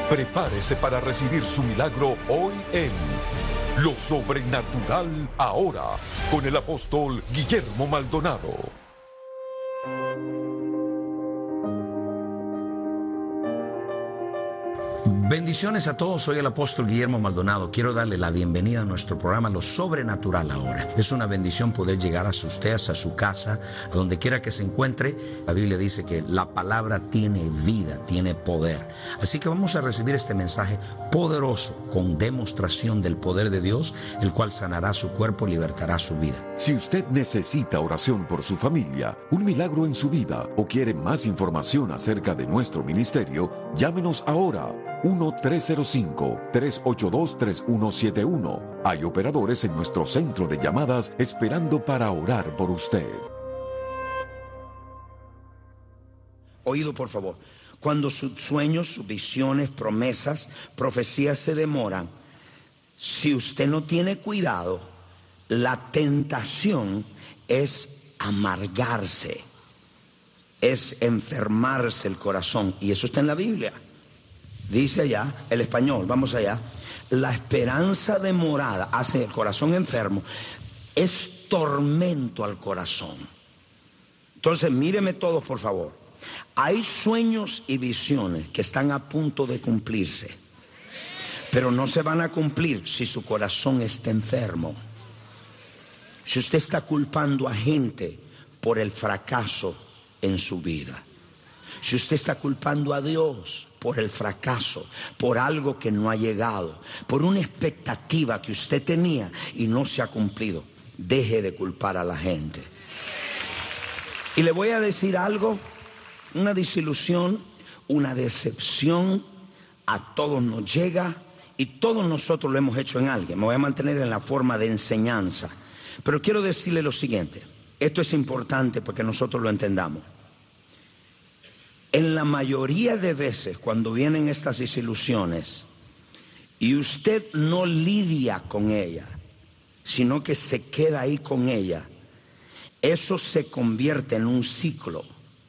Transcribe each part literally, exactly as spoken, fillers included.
Prepárese para recibir su milagro hoy en Lo Sobrenatural Ahora, con el apóstol Guillermo Maldonado. Bendiciones a todos, soy el apóstol Guillermo Maldonado. Quiero darle la bienvenida a nuestro programa Lo Sobrenatural Ahora. Es una bendición poder llegar a usted, a su casa, a donde quiera que se encuentre. La Biblia dice que la palabra tiene vida, tiene poder. Así que vamos a recibir este mensaje poderoso con demostración del poder de Dios, el cual sanará su cuerpo, libertará su vida. Si usted necesita oración por su familia, un milagro en su vida o quiere más información acerca de nuestro ministerio, llámenos ahora. uno tres cero cinco, tres ocho dos, tres uno siete uno. Hay operadores en nuestro centro de llamadas esperando para orar por usted. Oído, por favor. Cuando sus sueños, sus visiones, promesas, profecías se demoran, si usted no tiene cuidado, la tentación es amargarse, es enfermarse el corazón. Y eso está en la Biblia. Dice allá, el español, vamos allá. La esperanza demorada hace el corazón enfermo. Es tormento al corazón. Entonces, míreme todos, por favor. Hay sueños y visiones que están a punto de cumplirse, pero no se van a cumplir si su corazón está enfermo. Si usted está culpando a gente por el fracaso en su vida. Si usted está culpando a Dios por el fracaso, por algo que no ha llegado, por una expectativa que usted tenía y no se ha cumplido, deje de culpar a la gente. Y le voy a decir algo, una desilusión, una decepción, a todos nos llega y todos nosotros lo hemos hecho en alguien. Me voy a mantener en la forma de enseñanza. Pero quiero decirle lo siguiente, esto es importante porque nosotros lo entendamos. En la mayoría de veces cuando vienen estas desilusiones y usted no lidia con ella, sino que se queda ahí con ella, eso se convierte en un ciclo.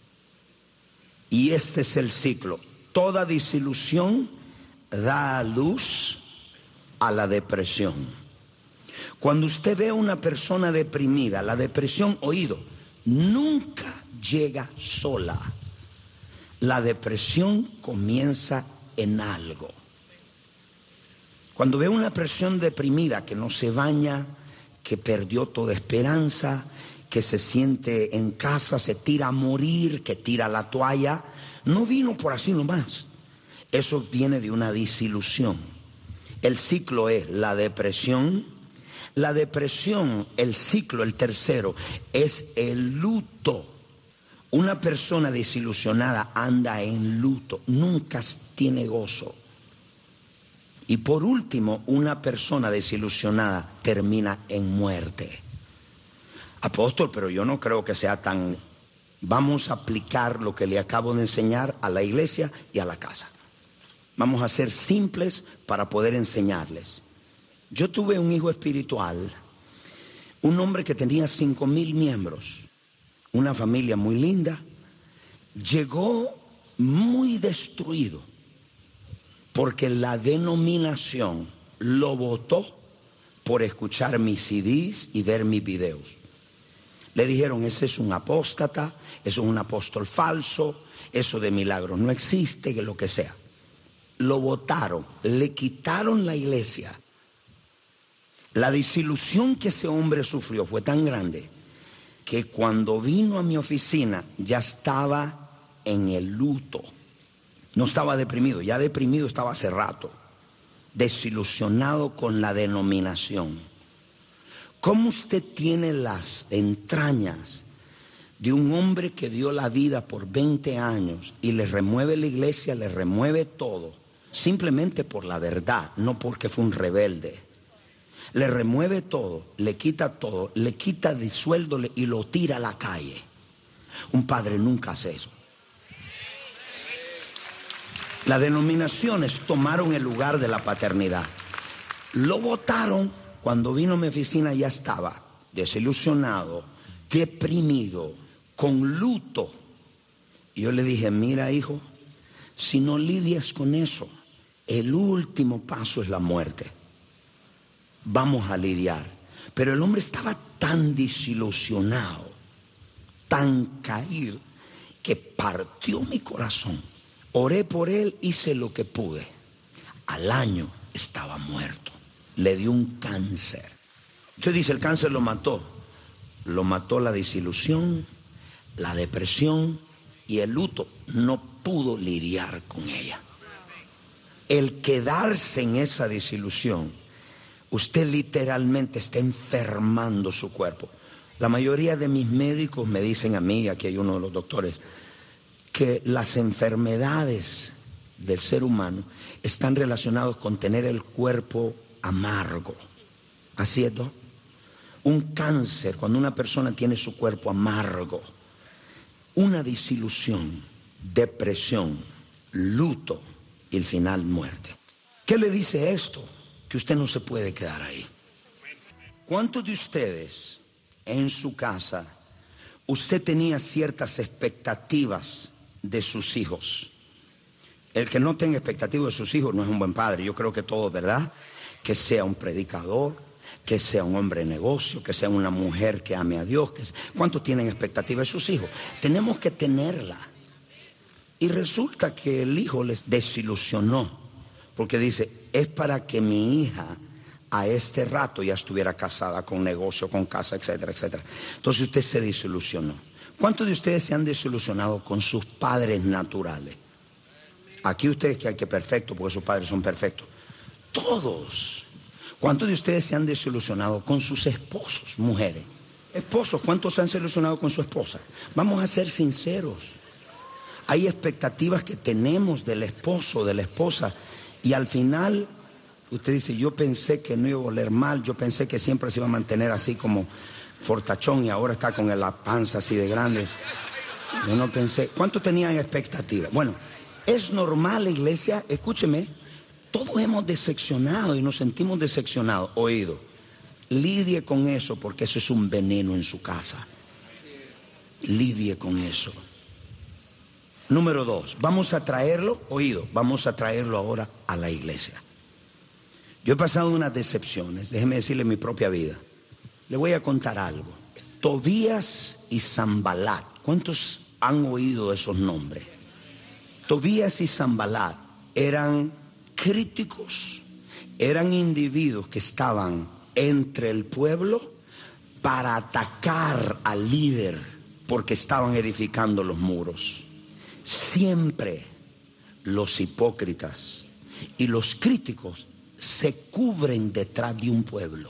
Y este es el ciclo. Toda desilusión da luz a la depresión. Cuando usted ve a una persona deprimida, la depresión, oído, nunca llega sola. La depresión comienza en algo. Cuando ve a una persona deprimida que no se baña, que perdió toda esperanza, que se siente en casa, se tira a morir, que tira la toalla, no vino por así nomás. Eso viene de una desilusión. El ciclo es la depresión. La depresión, el ciclo, el tercero, es el luto. Una persona desilusionada anda en luto, nunca tiene gozo. Y por último, una persona desilusionada termina en muerte. Apóstol, pero yo no creo que sea tan... Vamos a aplicar lo que le acabo de enseñar a la iglesia y a la casa. Vamos a ser simples para poder enseñarles. Yo tuve un hijo espiritual, un hombre que tenía cinco mil miembros. Una familia muy linda, llegó muy destruido porque la denominación lo botó por escuchar mis C Ds y ver mis videos. Le dijeron, ese es un apóstata, eso es un apóstol falso, eso de milagros no existe, que lo que sea. Lo botaron, le quitaron la iglesia. La desilusión que ese hombre sufrió fue tan grande que cuando vino a mi oficina ya estaba en el luto. No estaba deprimido, ya deprimido estaba hace rato. Desilusionado con la denominación. ¿Cómo usted tiene las entrañas de un hombre que dio la vida por veinte años y le remueve la iglesia, le remueve todo, simplemente por la verdad, no porque fue un rebelde? Le remueve todo, le quita todo, le quita de sueldo y lo tira a la calle. Un padre nunca hace eso. Las denominaciones tomaron el lugar de la paternidad. Lo botaron. Cuando vino a mi oficina ya estaba desilusionado, deprimido, con luto. Y yo le dije, mira hijo, si no lidias con eso, El último paso es la muerte. Vamos a lidiar. Pero el hombre estaba tan desilusionado, tan caído, que partió mi corazón. Oré por él, hice lo que pude. Al año estaba muerto. Le dio un cáncer. Usted dice, el cáncer lo mató. Lo mató la desilusión, la depresión y el luto. No pudo lidiar con ella. El quedarse en esa desilusión, usted literalmente está enfermando su cuerpo. La mayoría de mis médicos me dicen a mí, aquí hay uno de los doctores, que las enfermedades del ser humano están relacionadas con tener el cuerpo amargo. Así es, ¿no? Un cáncer, cuando una persona tiene su cuerpo amargo, una desilusión, depresión, luto y el final muerte. ¿Qué le dice esto? Que usted no se puede quedar ahí. ¿Cuántos de ustedes en su casa usted tenía ciertas expectativas de sus hijos? El que no tenga expectativas de sus hijos no es un buen padre. Yo creo que todo, ¿verdad? Que sea un predicador, que sea un hombre de negocio, que sea una mujer que ame a Dios. Que sea... ¿Cuántos tienen expectativas de sus hijos? Tenemos que tenerla. Y resulta que el hijo les desilusionó, porque dice, es para que mi hija a este rato ya estuviera casada con negocio, con casa, etcétera, etcétera. Entonces usted se desilusionó. ¿Cuántos de ustedes se han desilusionado con sus padres naturales? Aquí ustedes que hay que perfecto, porque sus padres son perfectos. Todos. ¿Cuántos de ustedes se han desilusionado con sus esposos, mujeres? Esposos, ¿cuántos se han desilusionado con su esposa? Vamos a ser sinceros. Hay expectativas que tenemos del esposo, de la esposa, y al final usted dice, yo pensé que no iba a oler mal, yo pensé que siempre se iba a mantener así como fortachón y ahora está con la panza así de grande. Yo no pensé. ¿Cuánto tenían expectativas? Bueno, es normal, iglesia, escúcheme, todos hemos decepcionado y nos sentimos decepcionados. Oído, lidie con eso porque eso es un veneno en su casa. Lidie con eso. Número dos, vamos a traerlo, oído, vamos a traerlo ahora a la iglesia. Yo he pasado unas decepciones, déjeme decirle mi propia vida. Le voy a contar algo. Tobías y Sanbalat, ¿cuántos han oído esos nombres? Tobías y Sanbalat eran críticos, eran individuos que estaban entre el pueblo para atacar al líder porque estaban edificando los muros. Siempre los hipócritas y los críticos se cubren detrás de un pueblo.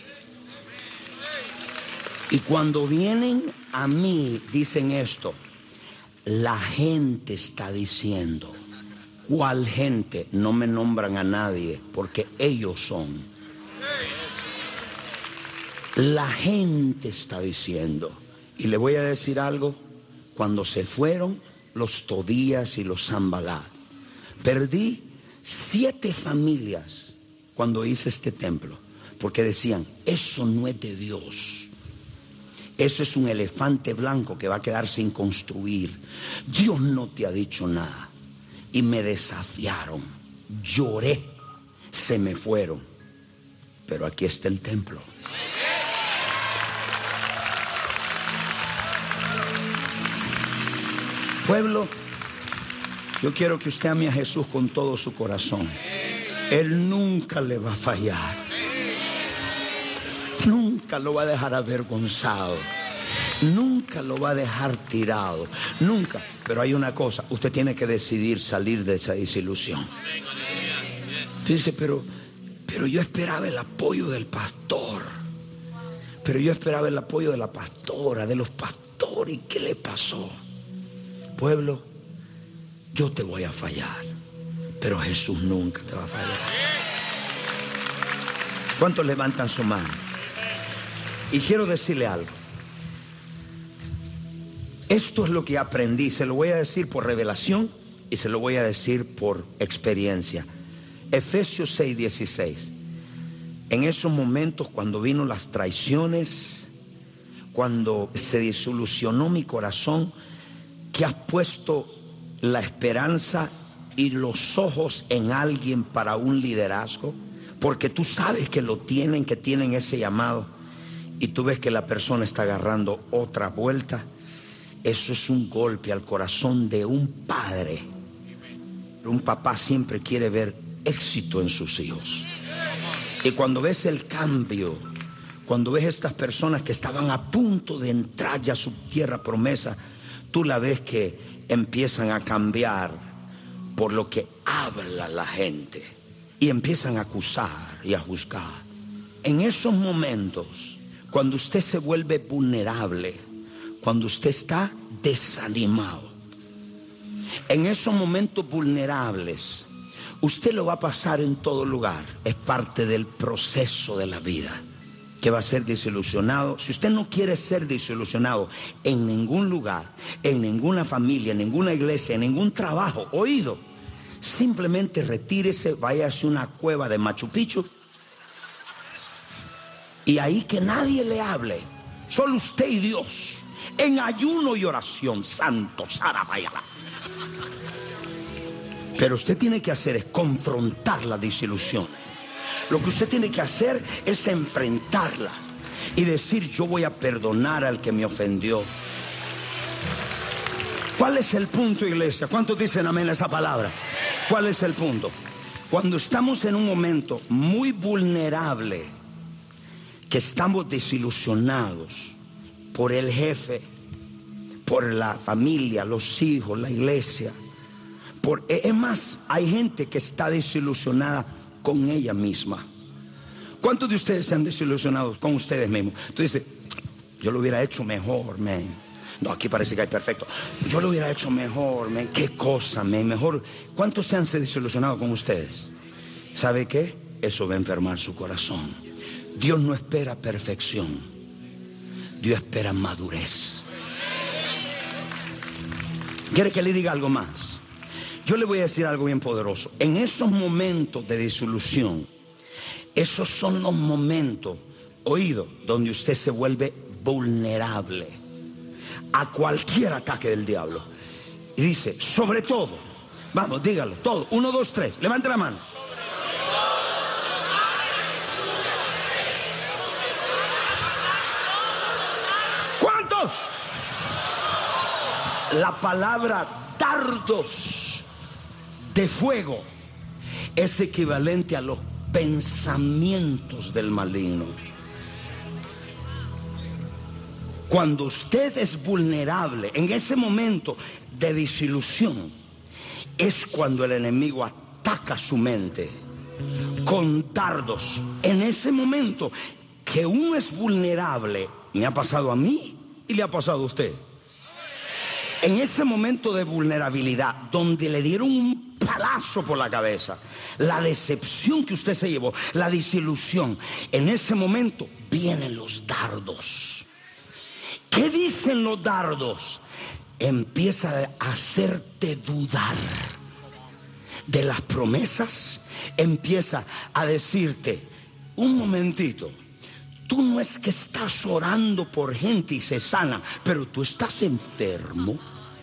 Y cuando vienen a mí dicen esto, la gente está diciendo. ¿Cuál gente? No me nombran a nadie porque ellos son. La gente está diciendo. Y le voy a decir algo, cuando se fueron los Tobías y los Sanbalat, perdí siete familias cuando hice este templo, porque decían, eso no es de Dios, eso es un elefante blanco que va a quedar sin construir, Dios no te ha dicho nada. Y me desafiaron, lloré, se me fueron, pero aquí está el templo. Pueblo, yo quiero que usted ame a Jesús con todo su corazón. Él nunca le va a fallar. Nunca lo va a dejar avergonzado. Nunca lo va a dejar tirado. Nunca. Pero hay una cosa, usted tiene que decidir salir de esa desilusión. Usted dice, pero, pero yo esperaba el apoyo del pastor. Pero yo esperaba el apoyo de la pastora, de los pastores. ¿Y qué le pasó? Pueblo, yo te voy a fallar, pero Jesús nunca te va a fallar. ¿Cuántos levantan su mano? Y quiero decirle algo. Esto es lo que aprendí, se lo voy a decir por revelación y se lo voy a decir por experiencia. Efesios seis dieciséis. En esos momentos cuando vino las traiciones, cuando se disolucionó mi corazón, que has puesto la esperanza y los ojos en alguien para un liderazgo, porque tú sabes que lo tienen, que tienen ese llamado, y tú ves que la persona está agarrando otra vuelta, eso es un golpe al corazón de un padre. Un papá siempre quiere ver éxito en sus hijos. Y cuando ves el cambio, cuando ves estas personas que estaban a punto de entrar ya a su tierra promesa, tú la ves que empiezan a cambiar por lo que habla la gente, y empiezan a acusar y a juzgar. En esos momentos, cuando usted se vuelve vulnerable, cuando usted está desanimado, en esos momentos vulnerables, usted lo va a pasar en todo lugar. Es parte del proceso de la vida, que va a ser desilusionado. Si usted no quiere ser desilusionado en ningún lugar, en ninguna familia, en ninguna iglesia, en ningún trabajo, oído, simplemente retírese, váyase a una cueva de Machu Picchu, y ahí que nadie le hable, solo usted y Dios, en ayuno y oración. Santo Sarabayala. Pero usted tiene que hacer es confrontar las desilusiones. Lo que usted tiene que hacer es enfrentarlas y decir: yo voy a perdonar al que me ofendió. ¿Cuál es el punto, iglesia? ¿Cuántos dicen amén a esa palabra? ¿Cuál es el punto? Cuando estamos en un momento muy vulnerable, que estamos desilusionados por el jefe, por la familia, los hijos, la iglesia, por, es más, hay gente que está desilusionada con ella misma. ¿Cuántos de ustedes se han desilusionado con ustedes mismos? Tú dices: yo lo hubiera hecho mejor, man. No, aquí parece que hay perfecto. Yo lo hubiera hecho mejor, man. Qué cosa, man. Mejor. ¿Cuántos se han desilusionado con ustedes? ¿Sabe qué? Eso va a enfermar su corazón. Dios no espera perfección, Dios espera madurez. ¿Quiere que le diga algo más? Yo le voy a decir algo bien poderoso. En esos momentos de disolución, esos son los momentos, oído, donde usted se vuelve vulnerable a cualquier ataque del diablo. Y dice: sobre todo, vamos, dígalo, todo, uno, dos, tres, levante la mano. ¿Cuántos? La palabra dardos de fuego es equivalente a los pensamientos del maligno. Cuando usted es vulnerable, en ese momento de desilusión, es cuando el enemigo ataca su mente con dardos. En ese momento que uno es vulnerable, me ha pasado a mí y le ha pasado a usted. En ese momento de vulnerabilidad, donde le dieron un palazo por la cabeza, la decepción que usted se llevó, la desilusión, en ese momento vienen los dardos. ¿Qué dicen los dardos? Empieza a hacerte dudar de las promesas. Empieza a decirte: un momentito, tú no es que estás orando por gente y se sana, pero tú estás enfermo.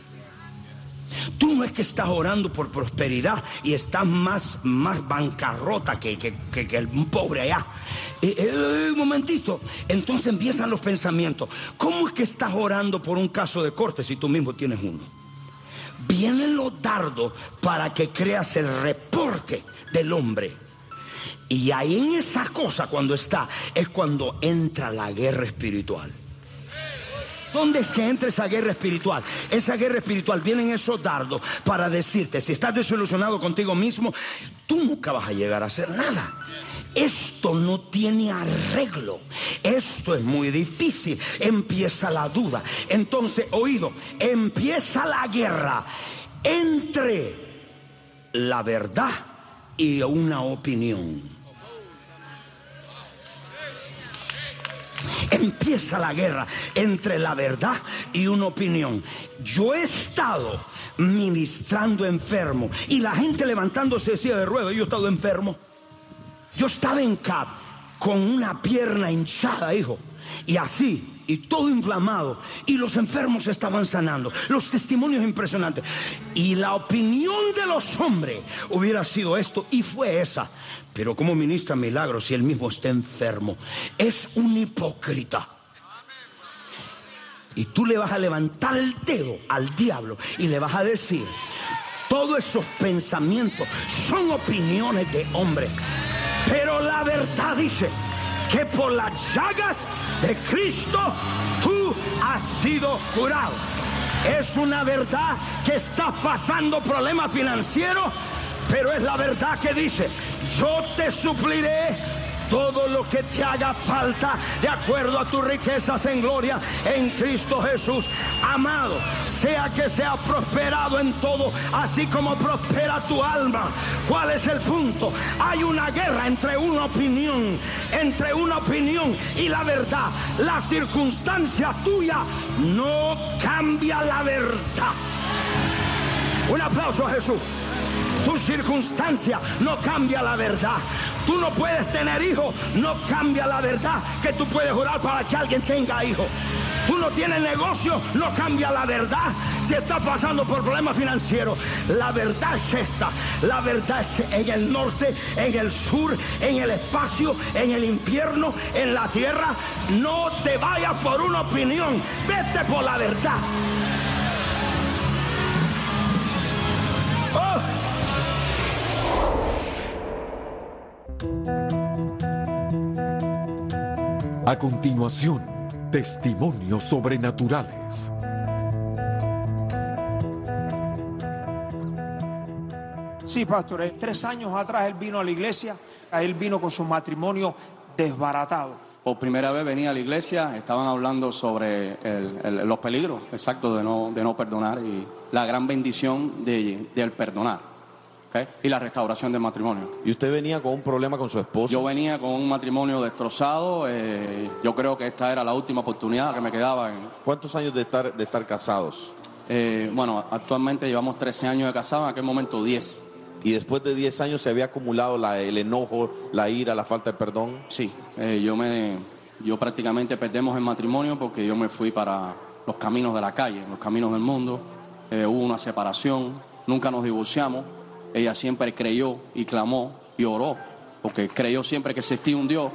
Tú no es que estás orando por prosperidad y estás más, más bancarrota que, que, que, que un pobre allá. Eh, eh, un momentito. Entonces empiezan los pensamientos. ¿Cómo es que estás orando por un caso de corte si tú mismo tienes uno? Vienen los dardos para que creas el reporte del hombre. Y ahí en esa cosa, cuando está, es cuando entra la guerra espiritual. ¿Dónde es que entra esa guerra espiritual? Esa guerra espiritual, vienen esos dardos para decirte: si estás desilusionado contigo mismo, tú nunca vas a llegar a hacer nada. Esto no tiene arreglo. Esto es muy difícil. Empieza la duda. Entonces, oído, empieza la guerra entre la verdad y una opinión. Empieza la guerra entre la verdad y una opinión. Yo he estado ministrando enfermo y la gente levantándose de silla de ruedas. Yo he estado enfermo. Yo estaba en C A P con una pierna hinchada, hijo, y así. y todo inflamado, y los enfermos estaban sanando, los testimonios impresionantes, y la opinión de los hombres hubiera sido esto, y fue esa. Pero ¿cómo ministra milagros si él mismo está enfermo? Es un hipócrita. Y tú le vas a levantar el dedo al diablo y le vas a decir: todos esos pensamientos son opiniones de hombre, pero la verdad dice que por las llagas de Cristo tú has sido curado. Es una verdad que estás pasando problemas financieros, pero es la verdad que dice: yo te supliré todo lo que te haga falta de acuerdo a tus riquezas en gloria en Cristo Jesús. Amado, sea que sea prosperado en todo, así como prospera tu alma. ¿Cuál es el punto? Hay una guerra entre una opinión, entre una opinión y la verdad. La circunstancia tuya no cambia la verdad. Un aplauso a Jesús. Tu circunstancia no cambia la verdad. Tú no puedes tener hijos, no cambia la verdad que tú puedes orar para que alguien tenga hijos. Tú no tienes negocio, no cambia la verdad si estás pasando por problemas financieros. La verdad es esta: la verdad es en el norte, en el sur, en el espacio, en el infierno, en la tierra. No te vayas por una opinión, vete por la verdad. ¡Oh! A continuación, testimonios sobrenaturales. Sí, pastor, tres años atrás él vino a la iglesia, él vino con su matrimonio desbaratado. Por primera vez venía a la iglesia, estaban hablando sobre el, el, los peligros, exacto, de no, de no perdonar y la gran bendición de, del perdonar. ¿Okay? Y la restauración del matrimonio. ¿Y usted venía con un problema con su esposo? Yo venía con un matrimonio destrozado. Eh, yo creo que esta era la última oportunidad que me quedaba. En... ¿Cuántos años de estar, de estar casados? Eh, bueno, actualmente llevamos trece años de casados, en aquel momento diez. ¿Y después de diez años se había acumulado la, el enojo, la ira, la falta de perdón? Sí, eh, yo, me, yo prácticamente perdemos el matrimonio porque yo me fui para los caminos de la calle, los caminos del mundo. Eh, hubo una separación, nunca nos divorciamos. Ella siempre creyó y clamó y oró, porque creyó siempre que existía un Dios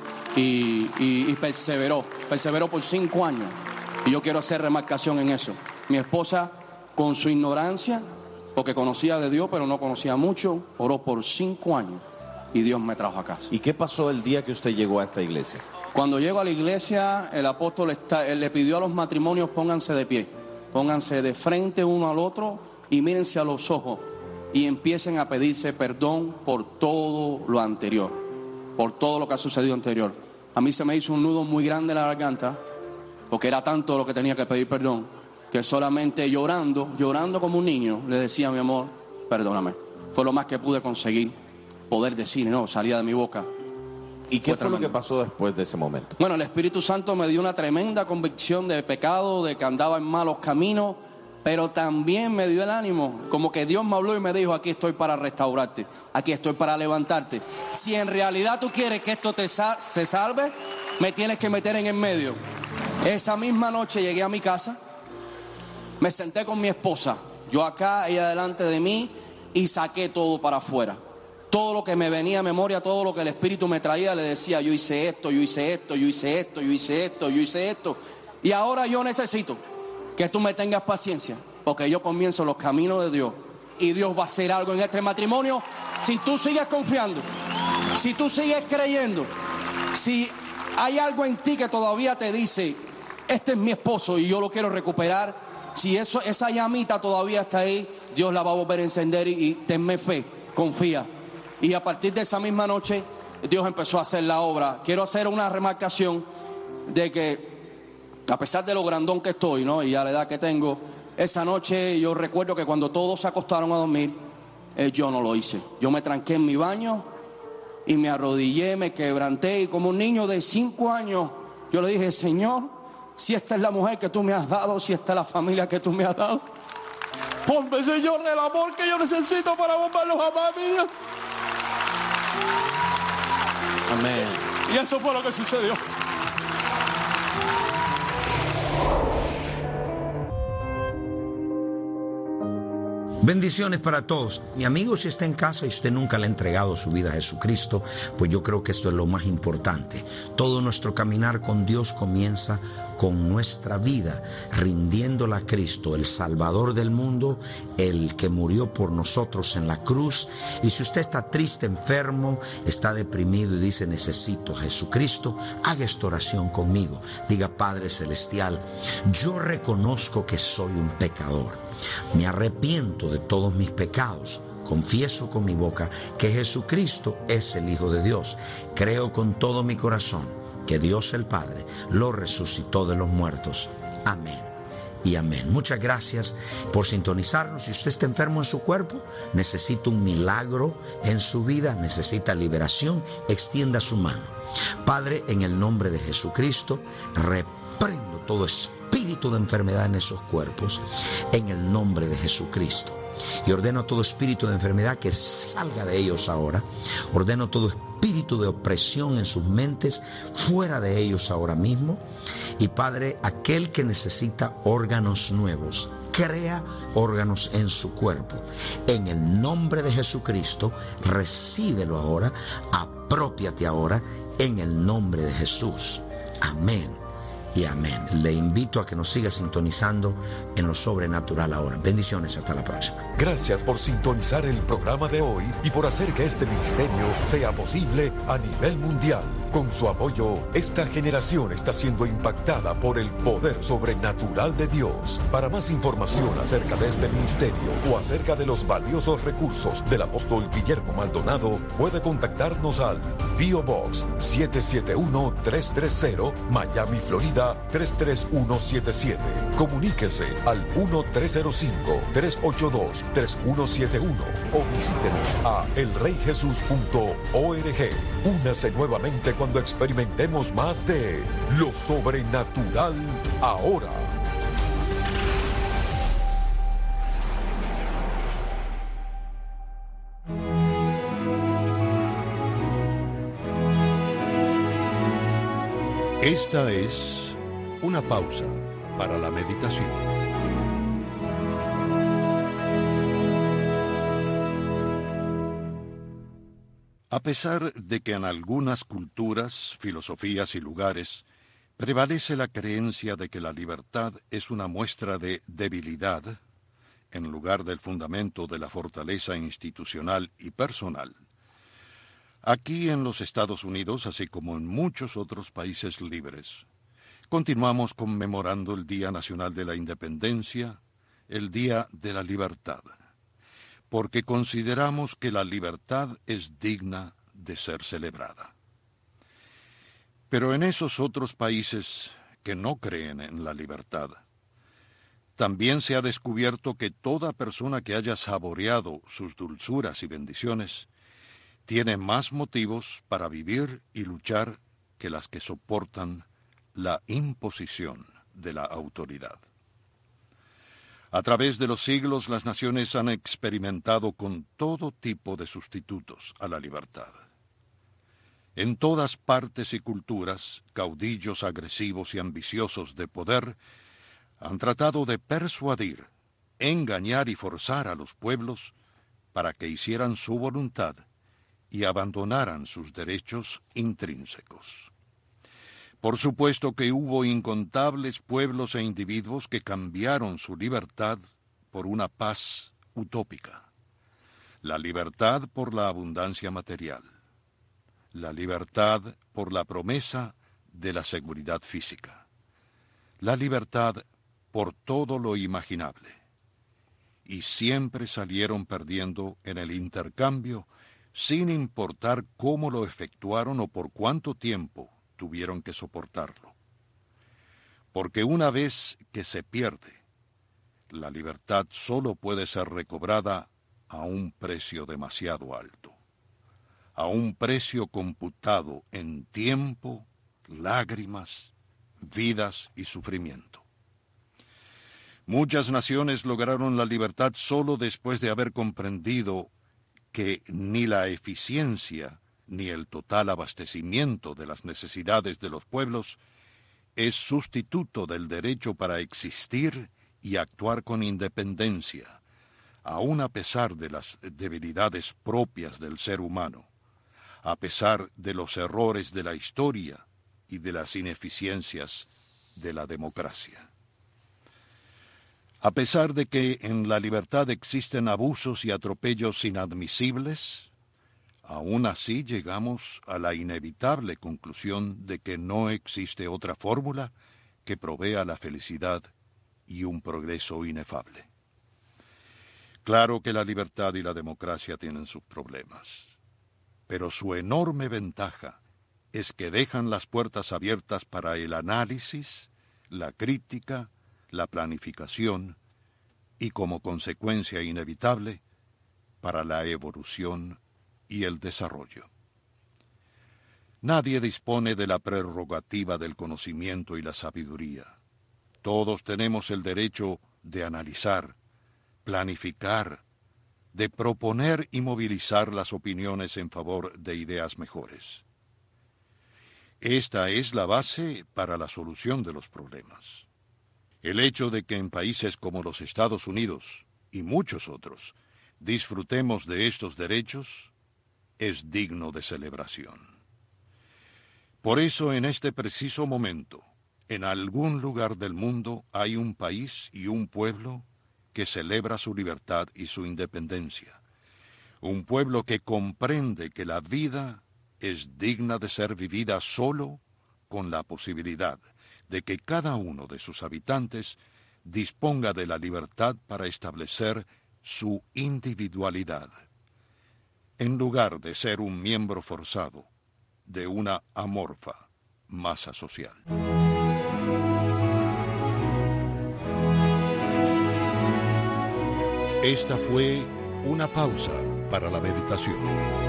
y, y, y perseveró, perseveró por cinco años. Y yo quiero hacer remarcación en eso. Mi esposa, con su ignorancia, porque conocía de Dios, pero no conocía mucho, oró por cinco años y Dios me trajo a casa. ¿Y qué pasó el día que usted llegó a esta iglesia? Cuando llego a la iglesia, el apóstol está, él le pidió a los matrimonios: pónganse de pie, pónganse de frente uno al otro y mírense a los ojos. Y empiecen a pedirse perdón por todo lo anterior, por todo lo que ha sucedido anterior. A mí se me hizo un nudo muy grande en la garganta, porque era tanto lo que tenía que pedir perdón, que solamente llorando, llorando como un niño, le decía: mi amor, perdóname. Fue lo más que pude conseguir, poder decir, no, salía de mi boca. ¿Y qué fue, fue lo que pasó después de ese momento? Bueno, el Espíritu Santo me dio una tremenda convicción de pecado, de que andaba en malos caminos, pero también me dio el ánimo, como que Dios me habló y me dijo: aquí estoy para restaurarte, aquí estoy para levantarte. Si en realidad tú quieres que esto te sal- se salve, me tienes que meter en el medio. Esa misma noche llegué a mi casa, me senté con mi esposa, yo acá, ella delante de mí, y saqué todo para afuera. Todo lo que me venía a memoria, todo lo que el Espíritu me traía, le decía: yo hice esto, yo hice esto, yo hice esto, yo hice esto, yo hice esto. Y ahora yo necesito que tú me tengas paciencia, porque yo comienzo los caminos de Dios y Dios va a hacer algo en este matrimonio. Si tú sigues confiando, si tú sigues creyendo, si hay algo en ti que todavía te dice: este es mi esposo y yo lo quiero recuperar, si eso, esa llamita todavía está ahí, Dios la va a volver a encender y, y tenme fe, confía. Y a partir de esa misma noche Dios empezó a hacer la obra. Quiero hacer una remarcación de que, a pesar de lo grandón que estoy, ¿no?, y a la edad que tengo, esa noche yo recuerdo que cuando todos se acostaron a dormir, eh, yo no lo hice. Yo me tranqué en mi baño y me arrodillé, me quebranté, y como un niño de cinco años, yo le dije: Señor, si esta es la mujer que tú me has dado, si esta es la familia que tú me has dado, ponme, Señor, el amor que yo necesito para volverlos a amar, mi Dios. Amén. Y eso fue lo que sucedió. Bendiciones para todos. Mi amigo, si está en casa y usted nunca le ha entregado su vida a Jesucristo, pues yo creo que esto es lo más importante. Todo nuestro caminar con Dios comienza con nuestra vida, rindiéndola a Cristo, el Salvador del mundo, el que murió por nosotros en la cruz. Y si usted está triste, enfermo, está deprimido y dice necesito a Jesucristo, haga esta oración conmigo. Diga: Padre Celestial, yo reconozco que soy un pecador. Me arrepiento de todos mis pecados. Confieso con mi boca que Jesucristo es el Hijo de Dios. Creo con todo mi corazón que Dios el Padre lo resucitó de los muertos. Amén y amén. Muchas gracias por sintonizarnos. Si usted está enfermo en su cuerpo, necesita un milagro en su vida, necesita liberación, extienda su mano. Padre, en el nombre de Jesucristo, reprendo todo espíritu de enfermedad en esos cuerpos, en el nombre de Jesucristo. Y ordeno todo espíritu de enfermedad que salga de ellos ahora. Ordeno todo espíritu de opresión en sus mentes fuera de ellos ahora mismo. Y Padre, aquel que necesita órganos nuevos, crea órganos en su cuerpo. En el nombre de Jesucristo, recíbelo ahora, aprópiate ahora, en el nombre de Jesús. Amén y amén. Le invito a que nos siga sintonizando en lo sobrenatural ahora. Bendiciones, hasta la próxima. Gracias por sintonizar el programa de hoy y por hacer que este ministerio sea posible a nivel mundial. Con su apoyo, esta generación está siendo impactada por el poder sobrenatural de Dios. Para más información acerca de este ministerio o acerca de los valiosos recursos del apóstol Guillermo Maldonado, puede contactarnos al P O Box siete siete uno tres tres cero, Miami, Florida tres tres uno siete siete. Comuníquese al uno tres cero cinco, tres ocho dos, tres uno siete uno o visítenos a el rey jesús punto org. Únase nuevamente cuando experimentemos más de lo sobrenatural ahora. Esta es una pausa para la meditación. A pesar de que en algunas culturas, filosofías y lugares prevalece la creencia de que la libertad es una muestra de debilidad, en lugar del fundamento de la fortaleza institucional y personal, aquí en los Estados Unidos, así como en muchos otros países libres, continuamos conmemorando el Día Nacional de la Independencia, el Día de la Libertad, porque consideramos que la libertad es digna de ser celebrada. Pero en esos otros países que no creen en la libertad, también se ha descubierto que toda persona que haya saboreado sus dulzuras y bendiciones tiene más motivos para vivir y luchar que las que soportan la imposición de la autoridad. A través de los siglos, las naciones han experimentado con todo tipo de sustitutos a la libertad. En todas partes y culturas, caudillos agresivos y ambiciosos de poder han tratado de persuadir, engañar y forzar a los pueblos para que hicieran su voluntad y abandonaran sus derechos intrínsecos. Por supuesto que hubo incontables pueblos e individuos que cambiaron su libertad por una paz utópica. La libertad por la abundancia material. La libertad por la promesa de la seguridad física. La libertad por todo lo imaginable. Y siempre salieron perdiendo en el intercambio, sin importar cómo lo efectuaron o por cuánto tiempo tuvieron que soportarlo. Porque una vez que se pierde, la libertad solo puede ser recobrada a un precio demasiado alto, a un precio computado en tiempo, lágrimas, vidas y sufrimiento. Muchas naciones lograron la libertad solo después de haber comprendido que ni la eficiencia ni el total abastecimiento de las necesidades de los pueblos es sustituto del derecho para existir y actuar con independencia, aun a pesar de las debilidades propias del ser humano, a pesar de los errores de la historia y de las ineficiencias de la democracia. A pesar de que en la libertad existen abusos y atropellos inadmisibles, aún así llegamos a la inevitable conclusión de que no existe otra fórmula que provea la felicidad y un progreso inefable. Claro que la libertad y la democracia tienen sus problemas, pero su enorme ventaja es que dejan las puertas abiertas para el análisis, la crítica, la planificación y, como consecuencia inevitable, para la evolución y el desarrollo. Nadie dispone de la prerrogativa del conocimiento y la sabiduría. Todos tenemos el derecho de analizar, planificar, de proponer y movilizar las opiniones en favor de ideas mejores. Esta es la base para la solución de los problemas. El hecho de que en países como los Estados Unidos y muchos otros disfrutemos de estos derechos es digno de celebración. Por eso, en este preciso momento, en algún lugar del mundo hay un país y un pueblo que celebra su libertad y su independencia. Un pueblo que comprende que la vida es digna de ser vivida solo con la posibilidad de que cada uno de sus habitantes disponga de la libertad para establecer su individualidad, en lugar de ser un miembro forzado de una amorfa masa social. Esta fue una pausa para la meditación.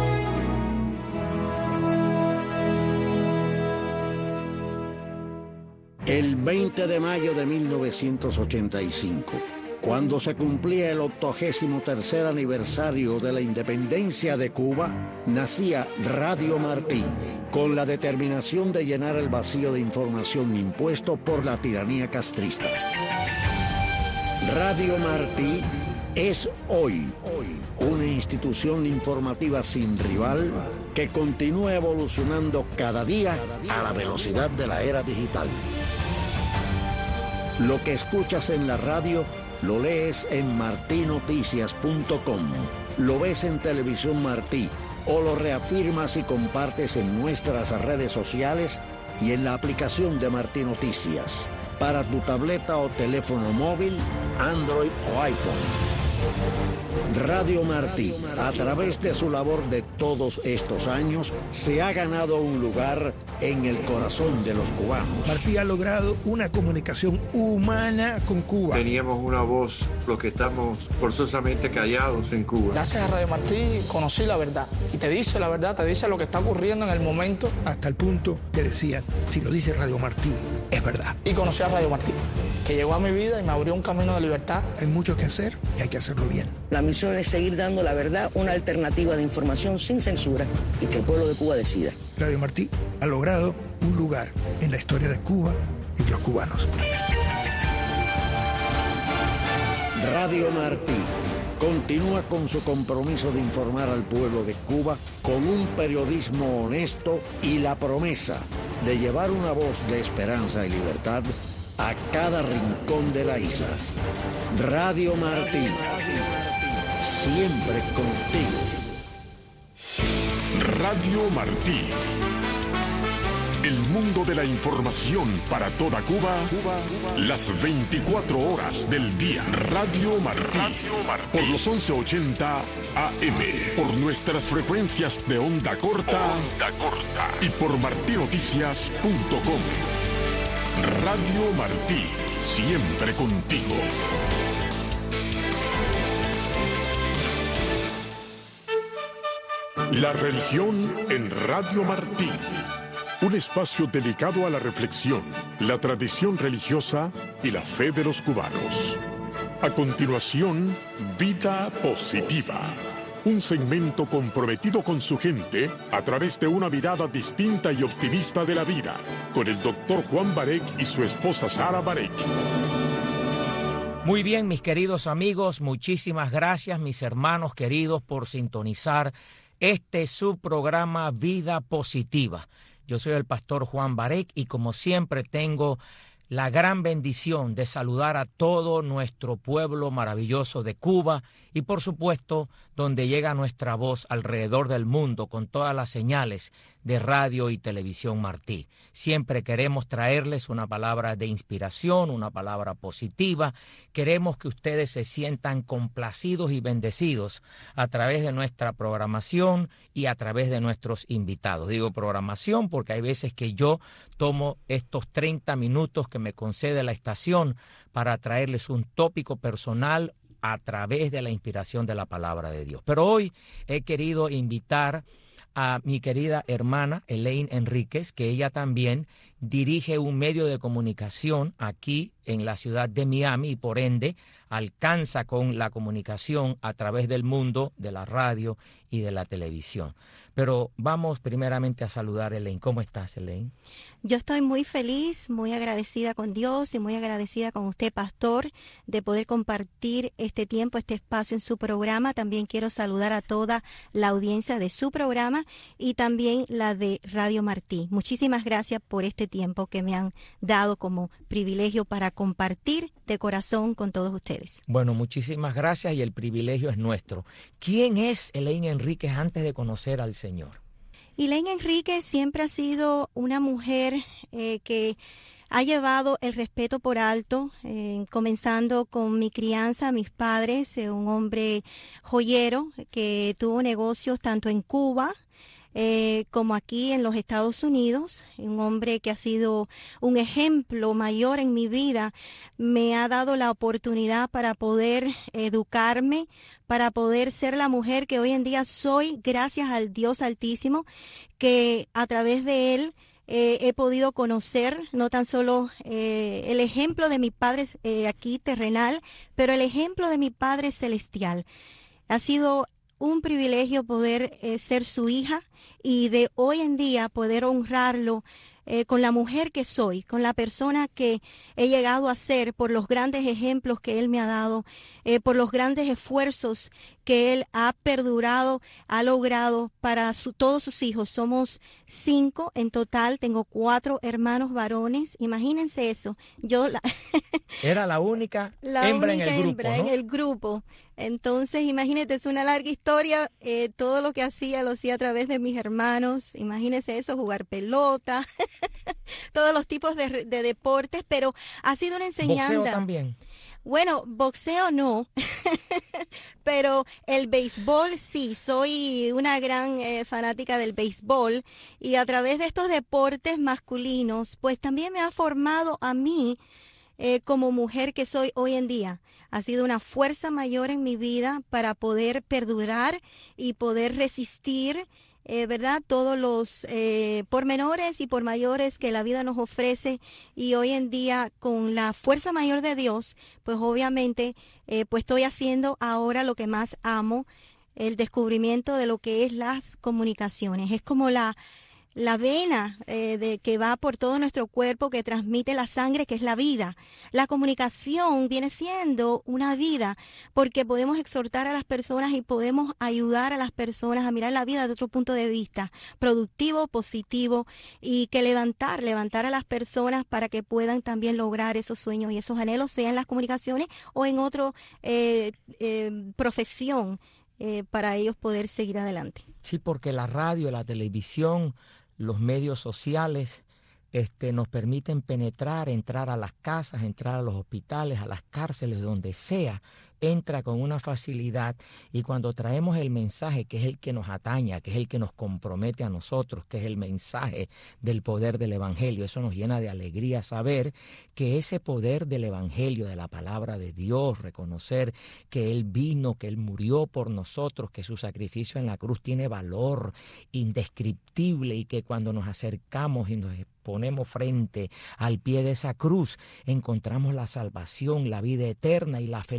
El veinte de mayo de mil novecientos ochenta y cinco, cuando se cumplía el octogésimo tercer aniversario de la independencia de Cuba, nacía Radio Martí, con la determinación de llenar el vacío de información impuesto por la tiranía castrista. Radio Martí es hoy, hoy una institución informativa sin rival que continúa evolucionando cada día a la velocidad de la era digital. Lo que escuchas en la radio lo lees en martí noticias punto com, lo ves en Televisión Martí o lo reafirmas y compartes en nuestras redes sociales y en la aplicación de Martí Noticias para tu tableta o teléfono móvil, Android o iPhone. Radio Martí, a través de su labor de todos estos años, se ha ganado un lugar en el corazón de los cubanos. Martí ha logrado una comunicación humana con Cuba. Teníamos una voz, los que estamos forzosamente callados en Cuba. Gracias a Radio Martí conocí la verdad. Y te dice la verdad, te dice lo que está ocurriendo en el momento. Hasta el punto que decían, si lo dice Radio Martí, es verdad. Y conocí a Radio Martí, que llegó a mi vida y me abrió un camino de libertad. Hay mucho que hacer y hay que hacerlo bien. La misión es seguir dando la verdad, una alternativa de información sin censura y que el pueblo de Cuba decida. Radio Martí ha logrado un lugar en la historia de Cuba y de los cubanos. Radio Martí continúa con su compromiso de informar al pueblo de Cuba con un periodismo honesto y la promesa de llevar una voz de esperanza y libertad a cada rincón de la isla. Radio Martí, siempre contigo. Radio Martí. El mundo de la información para toda Cuba, Cuba, Cuba. Las veinticuatro horas del día. Radio Martí. Radio Martí. Por los once ochenta A M. Por nuestras frecuencias de onda corta. Onda corta. Y por martí noticias punto com. Radio Martí. Siempre contigo. La religión en Radio Martí. Un espacio dedicado a la reflexión, la tradición religiosa y la fe de los cubanos. A continuación, Vida Positiva. Un segmento comprometido con su gente a través de una mirada distinta y optimista de la vida, con el doctor Juan Barek y su esposa Sara Barek. Muy bien, mis queridos amigos, muchísimas gracias, mis hermanos queridos, por sintonizar este es su programa Vida Positiva. Yo soy el pastor Juan Barek y como siempre tengo la gran bendición de saludar a todo nuestro pueblo maravilloso de Cuba y por supuesto donde llega nuestra voz alrededor del mundo con todas las señales de radio y televisión Martí. Siempre queremos traerles una palabra de inspiración, una palabra positiva. Queremos que ustedes se sientan complacidos y bendecidos a través de nuestra programación y a través de nuestros invitados. Digo programación porque hay veces que yo tomo estos treinta minutos que me concede la estación para traerles un tópico personal a través de la inspiración de la palabra de Dios. Pero hoy he querido invitar a mi querida hermana Elaine Enríquez, que ella también dirige un medio de comunicación aquí en la ciudad de Miami y por ende alcanza con la comunicación a través del mundo de la radio y de la televisión. Pero vamos primeramente a saludar a Elaine. ¿Cómo estás, Elaine? Yo estoy muy feliz, muy agradecida con Dios y muy agradecida con usted, pastor, de poder compartir este tiempo, este espacio en su programa. También quiero saludar a toda la audiencia de su programa y también la de Radio Martí. Muchísimas gracias por este tiempo que me han dado como privilegio para compartir de corazón con todos ustedes. Bueno, muchísimas gracias y el privilegio es nuestro. ¿Quién es Elaine Enríquez antes de conocer al Señor? Elaine Enríquez siempre ha sido una mujer eh, que ha llevado el respeto por alto, eh, comenzando con mi crianza, mis padres, eh, un hombre joyero que tuvo negocios tanto en Cuba Eh, como aquí en los Estados Unidos, un hombre que ha sido un ejemplo mayor en mi vida, me ha dado la oportunidad para poder educarme, para poder ser la mujer que hoy en día soy, gracias al Dios Altísimo, que a través de él eh, he podido conocer no tan solo eh, el ejemplo de mi Padre eh, aquí terrenal, pero el ejemplo de mi Padre celestial. Ha sido un privilegio poder eh, ser su hija y de hoy en día poder honrarlo eh, con la mujer que soy, con la persona que he llegado a ser por los grandes ejemplos que él me ha dado, eh, por los grandes esfuerzos que él ha perdurado, ha logrado para su, todos sus hijos. Somos cinco en total, tengo cuatro hermanos varones, imagínense eso. Yo la Era la única la hembra única en el grupo, hembra ¿no? en el grupo. Entonces, imagínate, es una larga historia. Eh, todo lo que hacía lo hacía a través de mis hermanos. Imagínese eso, jugar pelota, todos los tipos de, de deportes, pero ha sido una enseñanza. ¿Boxeo también? Bueno, boxeo no, pero el béisbol sí, soy una gran eh, fanática del béisbol y a través de estos deportes masculinos, pues también me ha formado a mí eh, como mujer que soy hoy en día. Ha sido una fuerza mayor en mi vida para poder perdurar y poder resistir, eh, ¿verdad? Todos los eh, pormenores y por mayores que la vida nos ofrece y hoy en día con la fuerza mayor de Dios, pues obviamente eh, pues estoy haciendo ahora lo que más amo, el descubrimiento de lo que es las comunicaciones. Es como la la vena eh, de, que va por todo nuestro cuerpo, que transmite la sangre, que es la vida. La comunicación viene siendo una vida, porque podemos exhortar a las personas y podemos ayudar a las personas a mirar la vida de otro punto de vista, productivo, positivo, y que levantar, levantar a las personas para que puedan también lograr esos sueños y esos anhelos, sea en las comunicaciones o en otra eh, eh, profesión, eh, para ellos poder seguir adelante. Sí, porque la radio, la televisión, los medios sociales este, nos permiten penetrar, entrar a las casas, entrar a los hospitales, a las cárceles, donde sea. Entra con una facilidad y cuando traemos el mensaje que es el que nos ataña, que es el que nos compromete a nosotros, que es el mensaje del poder del Evangelio, eso nos llena de alegría saber que ese poder del Evangelio, de la palabra de Dios, reconocer que Él vino, que Él murió por nosotros, que su sacrificio en la cruz tiene valor indescriptible y que cuando nos acercamos y nos ponemos frente al pie de esa cruz, encontramos la salvación, la vida eterna y la felicidad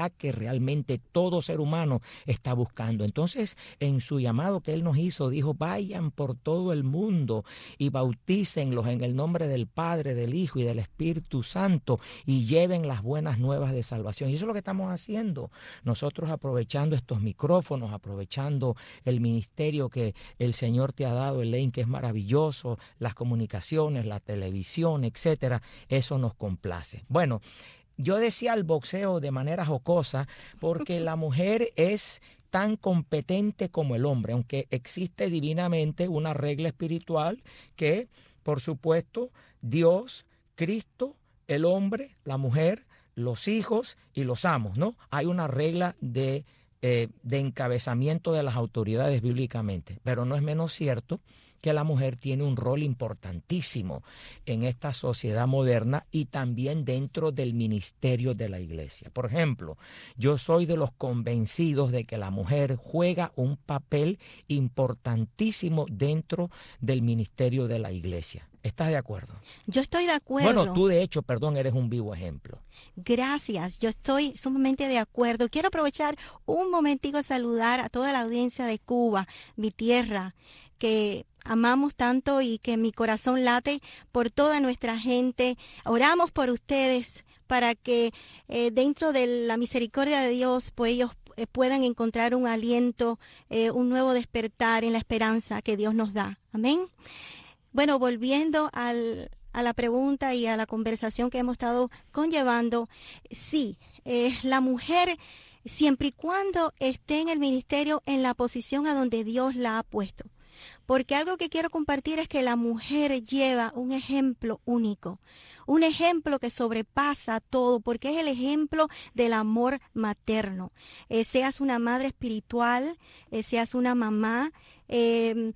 felicidad que realmente todo ser humano está buscando. Entonces, en su llamado que Él nos hizo, dijo, vayan por todo el mundo y bautícenlos en el nombre del Padre, del Hijo y del Espíritu Santo y lleven las buenas nuevas de salvación. Y eso es lo que estamos haciendo. Nosotros aprovechando estos micrófonos, aprovechando el ministerio que el Señor te ha dado, Elaine, que es maravilloso, las comunicaciones, la televisión, etcétera, eso nos complace. Bueno, yo decía el boxeo de manera jocosa porque la mujer es tan competente como el hombre, aunque existe divinamente una regla espiritual que, por supuesto, Dios, Cristo, el hombre, la mujer, los hijos y los amos, ¿no? Hay una regla de, eh, de encabezamiento de las autoridades bíblicamente, pero no es menos cierto que la mujer tiene un rol importantísimo en esta sociedad moderna y también dentro del ministerio de la iglesia. Por ejemplo, yo soy de los convencidos de que la mujer juega un papel importantísimo dentro del ministerio de la iglesia. ¿Estás de acuerdo? Yo estoy de acuerdo. Bueno, tú de hecho, perdón, eres un vivo ejemplo. Gracias, yo estoy sumamente de acuerdo. Quiero aprovechar un momentico a saludar a toda la audiencia de Cuba, mi tierra, que amamos tanto y que mi corazón late por toda nuestra gente. Oramos por ustedes para que eh, dentro de la misericordia de Dios, pues ellos eh, puedan encontrar un aliento, eh, un nuevo despertar en la esperanza que Dios nos da. Amén. Bueno, volviendo al, a la pregunta y a la conversación que hemos estado conllevando, sí, eh, la mujer, siempre y cuando esté en el ministerio, en la posición a donde Dios la ha puesto. Porque algo que quiero compartir es que la mujer lleva un ejemplo único, un ejemplo que sobrepasa todo, porque es el ejemplo del amor materno. Eh, seas una madre espiritual, eh, seas una mamá, eh,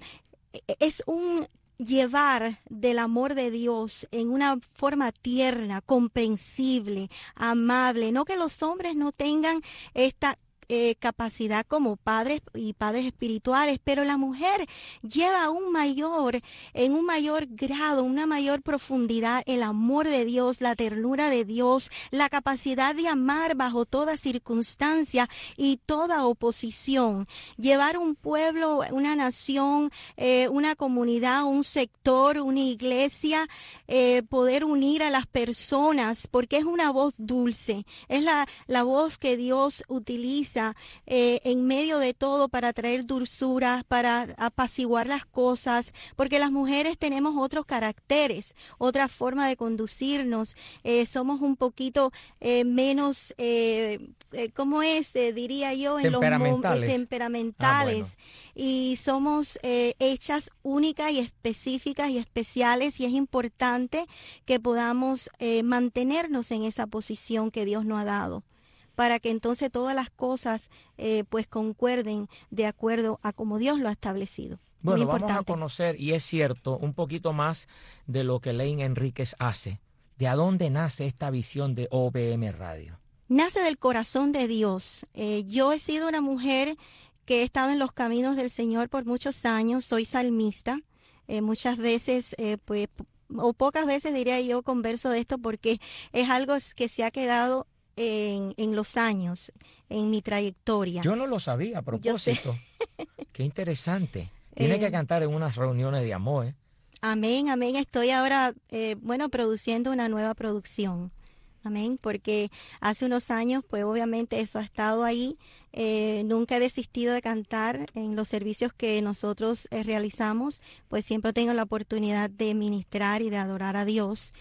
es un llevar del amor de Dios en una forma tierna, comprensible, amable. No que los hombres no tengan esta Eh, capacidad como padres y padres espirituales, pero la mujer lleva un mayor, en un mayor grado, una mayor profundidad, el amor de Dios, la ternura de Dios, la capacidad de amar bajo toda circunstancia y toda oposición. Llevar un pueblo, una nación, eh, una comunidad, un sector, una iglesia, eh, poder unir a las personas, porque es una voz dulce, es la, la voz que Dios utiliza Eh, en medio de todo para traer dulzura, para apaciguar las cosas, porque las mujeres tenemos otros caracteres, otra forma de conducirnos, eh, somos un poquito eh, menos, eh, eh, ¿cómo es? Eh, diría yo, en los temperamentales, eh, temperamentales. Ah, bueno. Y somos eh, hechas únicas y específicas y especiales, y es importante que podamos eh, mantenernos en esa posición que Dios nos ha dado, para que entonces todas las cosas eh, pues concuerden de acuerdo a como Dios lo ha establecido. Bueno, vamos a conocer, y es cierto, un poquito más de lo que Elaine Enríquez hace. ¿De dónde nace esta visión de O V M Radio? Nace del corazón de Dios. Eh, yo he sido una mujer que he estado en los caminos del Señor por muchos años, soy salmista, eh, muchas veces eh, pues o pocas veces diría yo converso de esto, porque es algo que se ha quedado En, en los años, en mi trayectoria. Yo no lo sabía, a propósito. Qué interesante. Tiene eh, que cantar en unas reuniones de amor, ¿eh? Amén, amén. Estoy ahora, eh, bueno, produciendo una nueva producción. Amén, porque hace unos años, pues obviamente eso ha estado ahí. Eh, nunca he desistido de cantar en los servicios que nosotros eh, realizamos. Pues siempre tengo la oportunidad de ministrar y de adorar a Dios.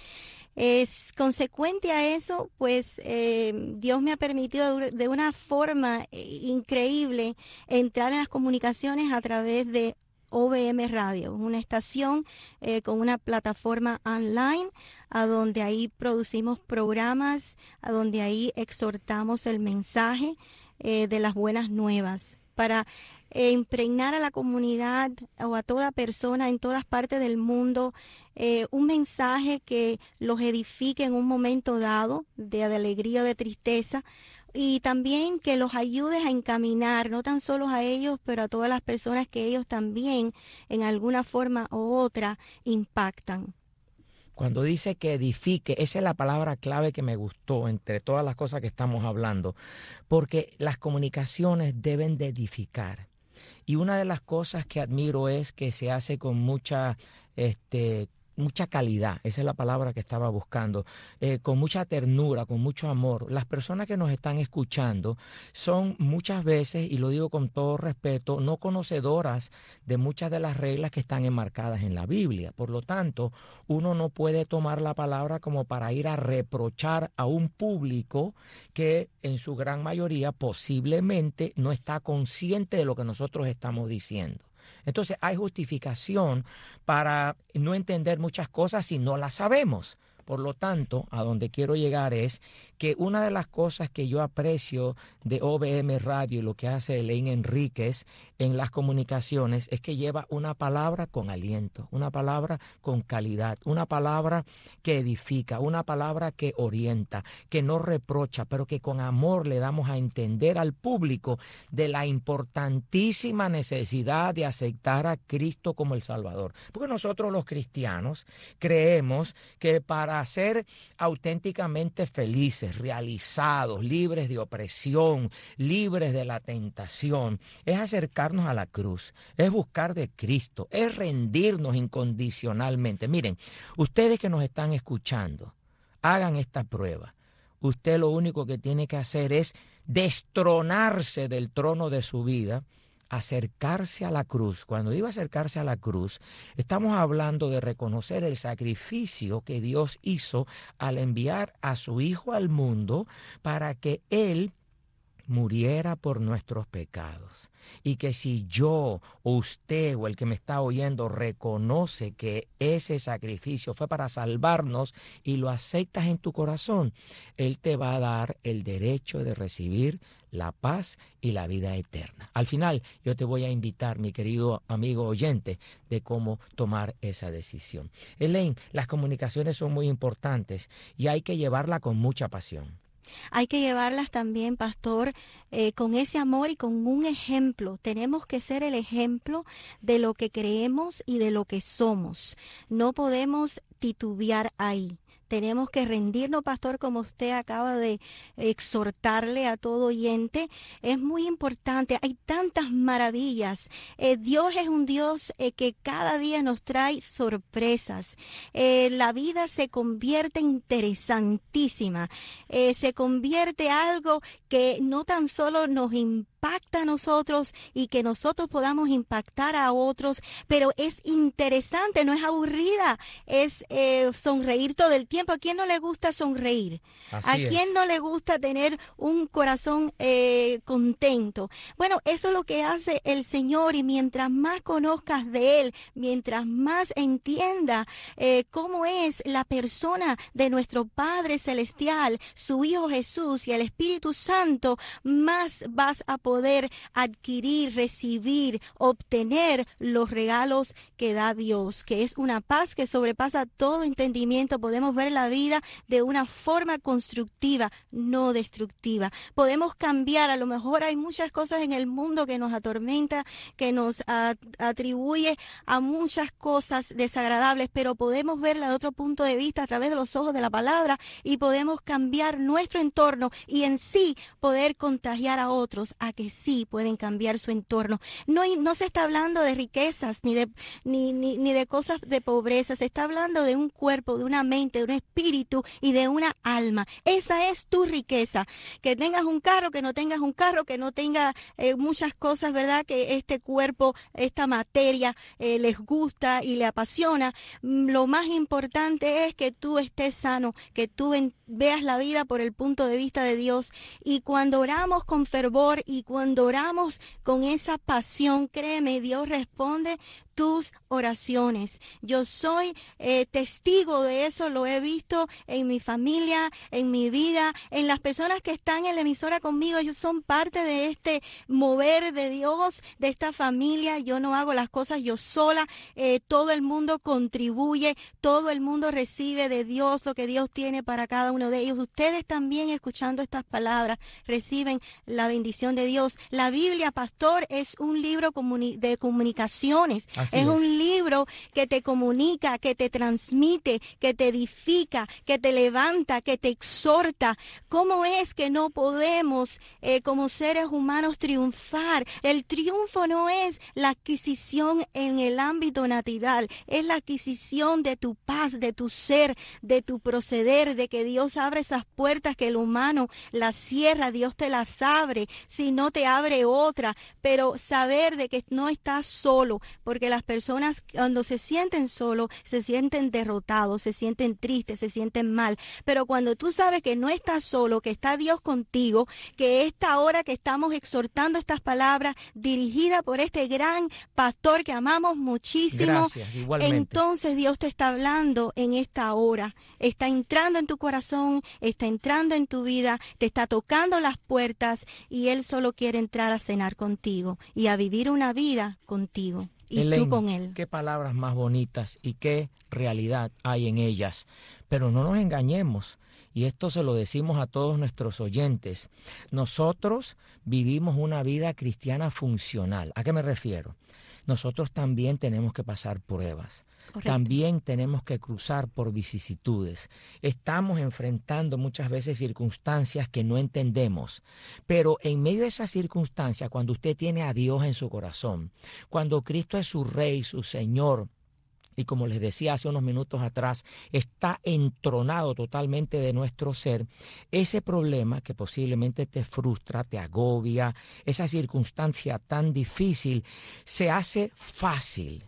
Es consecuente a eso, pues eh, Dios me ha permitido de una forma increíble entrar en las comunicaciones a través de O V M Radio, una estación eh, con una plataforma online, a donde ahí producimos programas, a donde ahí exhortamos el mensaje eh, de las buenas nuevas, para eh, impregnar a la comunidad o a toda persona en todas partes del mundo eh, un mensaje que los edifique en un momento dado de, de alegría o de tristeza, y también que los ayude a encaminar, no tan solo a ellos, pero a todas las personas que ellos también en alguna forma u otra impactan. Cuando dice que edifique, esa es la palabra clave que me gustó entre todas las cosas que estamos hablando, porque las comunicaciones deben de edificar. Y una de las cosas que admiro es que se hace con mucha este, mucha calidad, esa es la palabra que estaba buscando, eh, con mucha ternura, con mucho amor. Las personas que nos están escuchando son muchas veces, y lo digo con todo respeto, no conocedoras de muchas de las reglas que están enmarcadas en la Biblia. Por lo tanto, uno no puede tomar la palabra como para ir a reprochar a un público que en su gran mayoría posiblemente no está consciente de lo que nosotros estamos diciendo. Entonces hay justificación para no entender muchas cosas si no las sabemos. Por lo tanto, a donde quiero llegar es que una de las cosas que yo aprecio de O B M Radio y lo que hace Elaine Enríquez en las comunicaciones es que lleva una palabra con aliento, una palabra con calidad, una palabra que edifica, una palabra que orienta, que no reprocha, pero que con amor le damos a entender al público de la importantísima necesidad de aceptar a Cristo como el Salvador. Porque nosotros los cristianos creemos que para ser auténticamente felices, realizados, libres de opresión, libres de la tentación, es acercarnos a la cruz, es buscar de Cristo, es rendirnos incondicionalmente. Miren, ustedes que nos están escuchando, hagan esta prueba. Usted lo único que tiene que hacer es destronarse del trono de su vida, acercarse a la cruz. Cuando digo acercarse a la cruz, estamos hablando de reconocer el sacrificio que Dios hizo al enviar a su Hijo al mundo para que Él muriera por nuestros pecados. Y que si yo o usted o el que me está oyendo reconoce que ese sacrificio fue para salvarnos y lo aceptas en tu corazón, Él te va a dar el derecho de recibir la paz y la vida eterna. Al final, yo te voy a invitar, mi querido amigo oyente, de cómo tomar esa decisión. Elaine, las comunicaciones son muy importantes y hay que llevarla con mucha pasión. Hay que llevarlas también, pastor, eh, con ese amor y con un ejemplo. Tenemos que ser el ejemplo de lo que creemos y de lo que somos. No podemos titubear ahí. Tenemos que rendirnos, pastor, como usted acaba de exhortarle a todo oyente. Es muy importante, hay tantas maravillas. Eh, Dios es un Dios eh, que cada día nos trae sorpresas. Eh, la vida se convierte interesantísima. Eh, se convierte en algo que no tan solo nos impacta a nosotros y que nosotros podamos impactar a otros, pero es interesante, no es aburrida, es eh, sonreír todo el tiempo. ¿A quién no le gusta sonreír? Así ¿A quién es. no le gusta tener un corazón eh, contento? Bueno, eso es lo que hace el Señor, y mientras más conozcas de Él, mientras más entienda eh, cómo es la persona de nuestro Padre Celestial, su Hijo Jesús y el Espíritu Santo, más vas a poder adquirir, recibir, obtener los regalos que da Dios, que es una paz que sobrepasa todo entendimiento. Podemos ver la vida de una forma constructiva, no destructiva. Podemos cambiar, a lo mejor hay muchas cosas en el mundo que nos atormenta, que nos a, atribuye a muchas cosas desagradables, pero podemos verla de otro punto de vista a través de los ojos de la palabra y podemos cambiar nuestro entorno y en sí poder contagiar a otros a que sí pueden cambiar su entorno. No, no se está hablando de riquezas ni de, ni, ni, ni de cosas de pobreza, se está hablando de un cuerpo, de una mente, de un espíritu y de una alma. Esa es tu riqueza. Que tengas un carro, que no tengas un carro, que no tenga eh, muchas cosas, ¿verdad? Que este cuerpo, esta materia eh, les gusta y le apasiona. Lo más importante es que tú estés sano, que tú en, veas la vida por el punto de vista de Dios. Y cuando oramos con fervor y cuando oramos con esa pasión, créeme, Dios responde tus oraciones. Yo soy eh, testigo de eso, lo he visto en mi familia, en mi vida, en las personas que están en la emisora conmigo. Ellos son parte de este mover de Dios, de esta familia. Yo no hago las cosas yo sola, eh, todo el mundo contribuye, todo el mundo recibe de Dios lo que Dios tiene para cada uno de ellos. Ustedes también, escuchando estas palabras, reciben la bendición de Dios. La Biblia, pastor, es un libro comuni- de comunicaciones. Así es, es un libro que te comunica, que te transmite, que te edifica, que te levanta, que te exhorta. ¿Cómo es que no podemos eh, como seres humanos triunfar? El triunfo no es la adquisición en el ámbito natural, es la adquisición de tu paz, de tu ser, de tu proceder, de que Dios abre esas puertas que el humano las cierra, Dios te las abre, si no te abre otra, pero saber de que no estás solo, porque las personas cuando se sienten solos, se sienten derrotados, se sienten tristes, se sienten mal, pero cuando tú sabes que no estás solo, que está Dios contigo, que esta hora que estamos exhortando estas palabras dirigidas por este gran pastor que amamos muchísimo, gracias, igualmente. Entonces Dios te está hablando en esta hora, está entrando en tu corazón, está entrando en tu vida, te está tocando las puertas y Él solo quiere entrar a cenar contigo y a vivir una vida contigo. Y Elaine, tú con Él. Qué palabras más bonitas y qué realidad hay en ellas. Pero no nos engañemos, y esto se lo decimos a todos nuestros oyentes. Nosotros vivimos una vida cristiana funcional. ¿A qué me refiero? Nosotros también tenemos que pasar pruebas. Correcto. También tenemos que cruzar por vicisitudes. Estamos enfrentando muchas veces circunstancias que no entendemos, pero en medio de esas circunstancias, cuando usted tiene a Dios en su corazón, cuando Cristo es su Rey, su Señor, y como les decía hace unos minutos atrás, está entronado totalmente de nuestro ser, ese problema que posiblemente te frustra, te agobia, esa circunstancia tan difícil, se hace fácil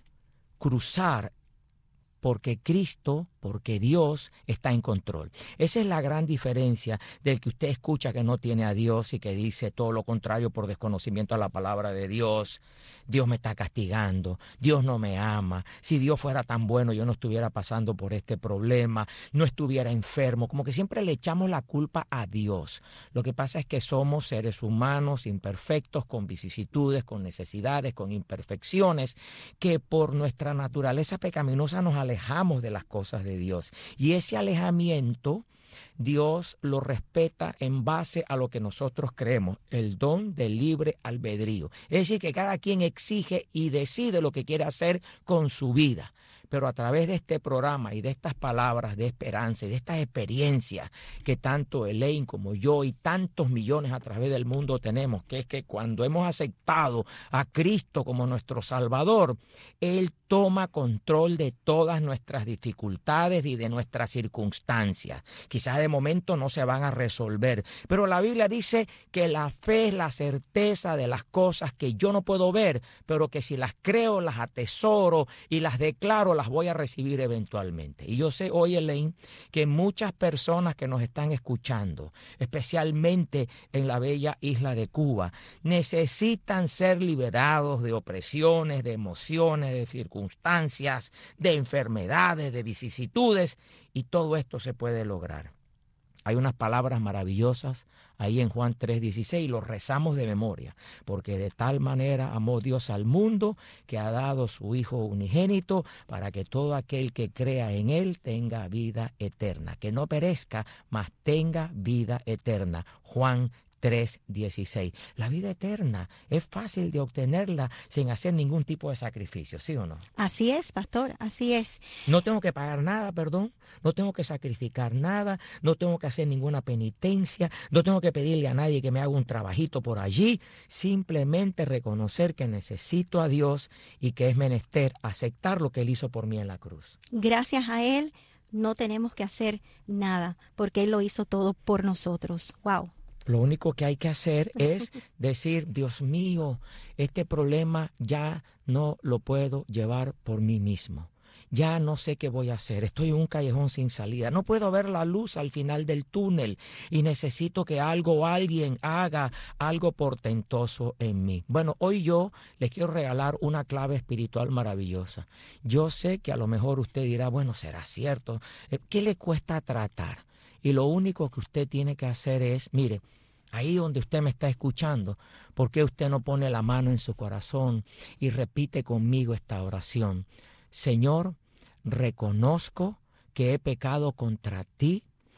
cruzar porque Cristo, porque Dios está en control. Esa es la gran diferencia del que usted escucha que no tiene a Dios y que dice todo lo contrario por desconocimiento a la palabra de Dios. Dios me está castigando, Dios no me ama. Si Dios fuera tan bueno, yo no estuviera pasando por este problema, no estuviera enfermo. Como que siempre le echamos la culpa a Dios. Lo que pasa es que somos seres humanos imperfectos, con vicisitudes, con necesidades, con imperfecciones, que por nuestra naturaleza pecaminosa nos alejamos de las cosas de Dios. Y ese alejamiento Dios lo respeta en base a lo que nosotros creemos, el don del libre albedrío. Es decir, que cada quien exige y decide lo que quiere hacer con su vida. Pero a través de este programa y de estas palabras de esperanza y de estas experiencias que tanto Elaine como yo y tantos millones a través del mundo tenemos, que es que cuando hemos aceptado a Cristo como nuestro Salvador, Él toma control de todas nuestras dificultades y de nuestras circunstancias. Quizás de momento no se van a resolver, pero la Biblia dice que la fe es la certeza de las cosas que yo no puedo ver, pero que si las creo, las atesoro y las declaro, las voy a recibir eventualmente. Y yo sé hoy, Elaine, que muchas personas que nos están escuchando, especialmente en la bella isla de Cuba, necesitan ser liberados de opresiones, de emociones, de circunstancias, de enfermedades, de vicisitudes, y todo esto se puede lograr. Hay unas palabras maravillosas ahí en Juan tres dieciséis, lo rezamos de memoria, porque de tal manera amó Dios al mundo que ha dado su Hijo unigénito para que todo aquel que crea en Él tenga vida eterna, que no perezca, mas tenga vida eterna. Juan tres dieciséis. La vida eterna es fácil de obtenerla sin hacer ningún tipo de sacrificio, ¿sí o no? Así es, pastor, así es. No tengo que pagar nada, perdón, no tengo que sacrificar nada, no tengo que hacer ninguna penitencia, no tengo que pedirle a nadie que me haga un trabajito por allí, simplemente reconocer que necesito a Dios y que es menester aceptar lo que Él hizo por mí en la cruz. Gracias a Él no tenemos que hacer nada, porque Él lo hizo todo por nosotros. ¡Wow! Lo único que hay que hacer es decir, Dios mío, este problema ya no lo puedo llevar por mí mismo. Ya no sé qué voy a hacer, estoy en un callejón sin salida, no puedo ver la luz al final del túnel y necesito que algo o alguien haga algo portentoso en mí. Bueno, hoy yo les quiero regalar una clave espiritual maravillosa. Yo sé que a lo mejor usted dirá, bueno, será cierto, ¿qué le cuesta tratar? Y lo único que usted tiene que hacer es, mire, ahí donde usted me está escuchando, ¿por qué usted no pone la mano en su corazón y repite conmigo esta oración? Señor, reconozco que he pecado contra ti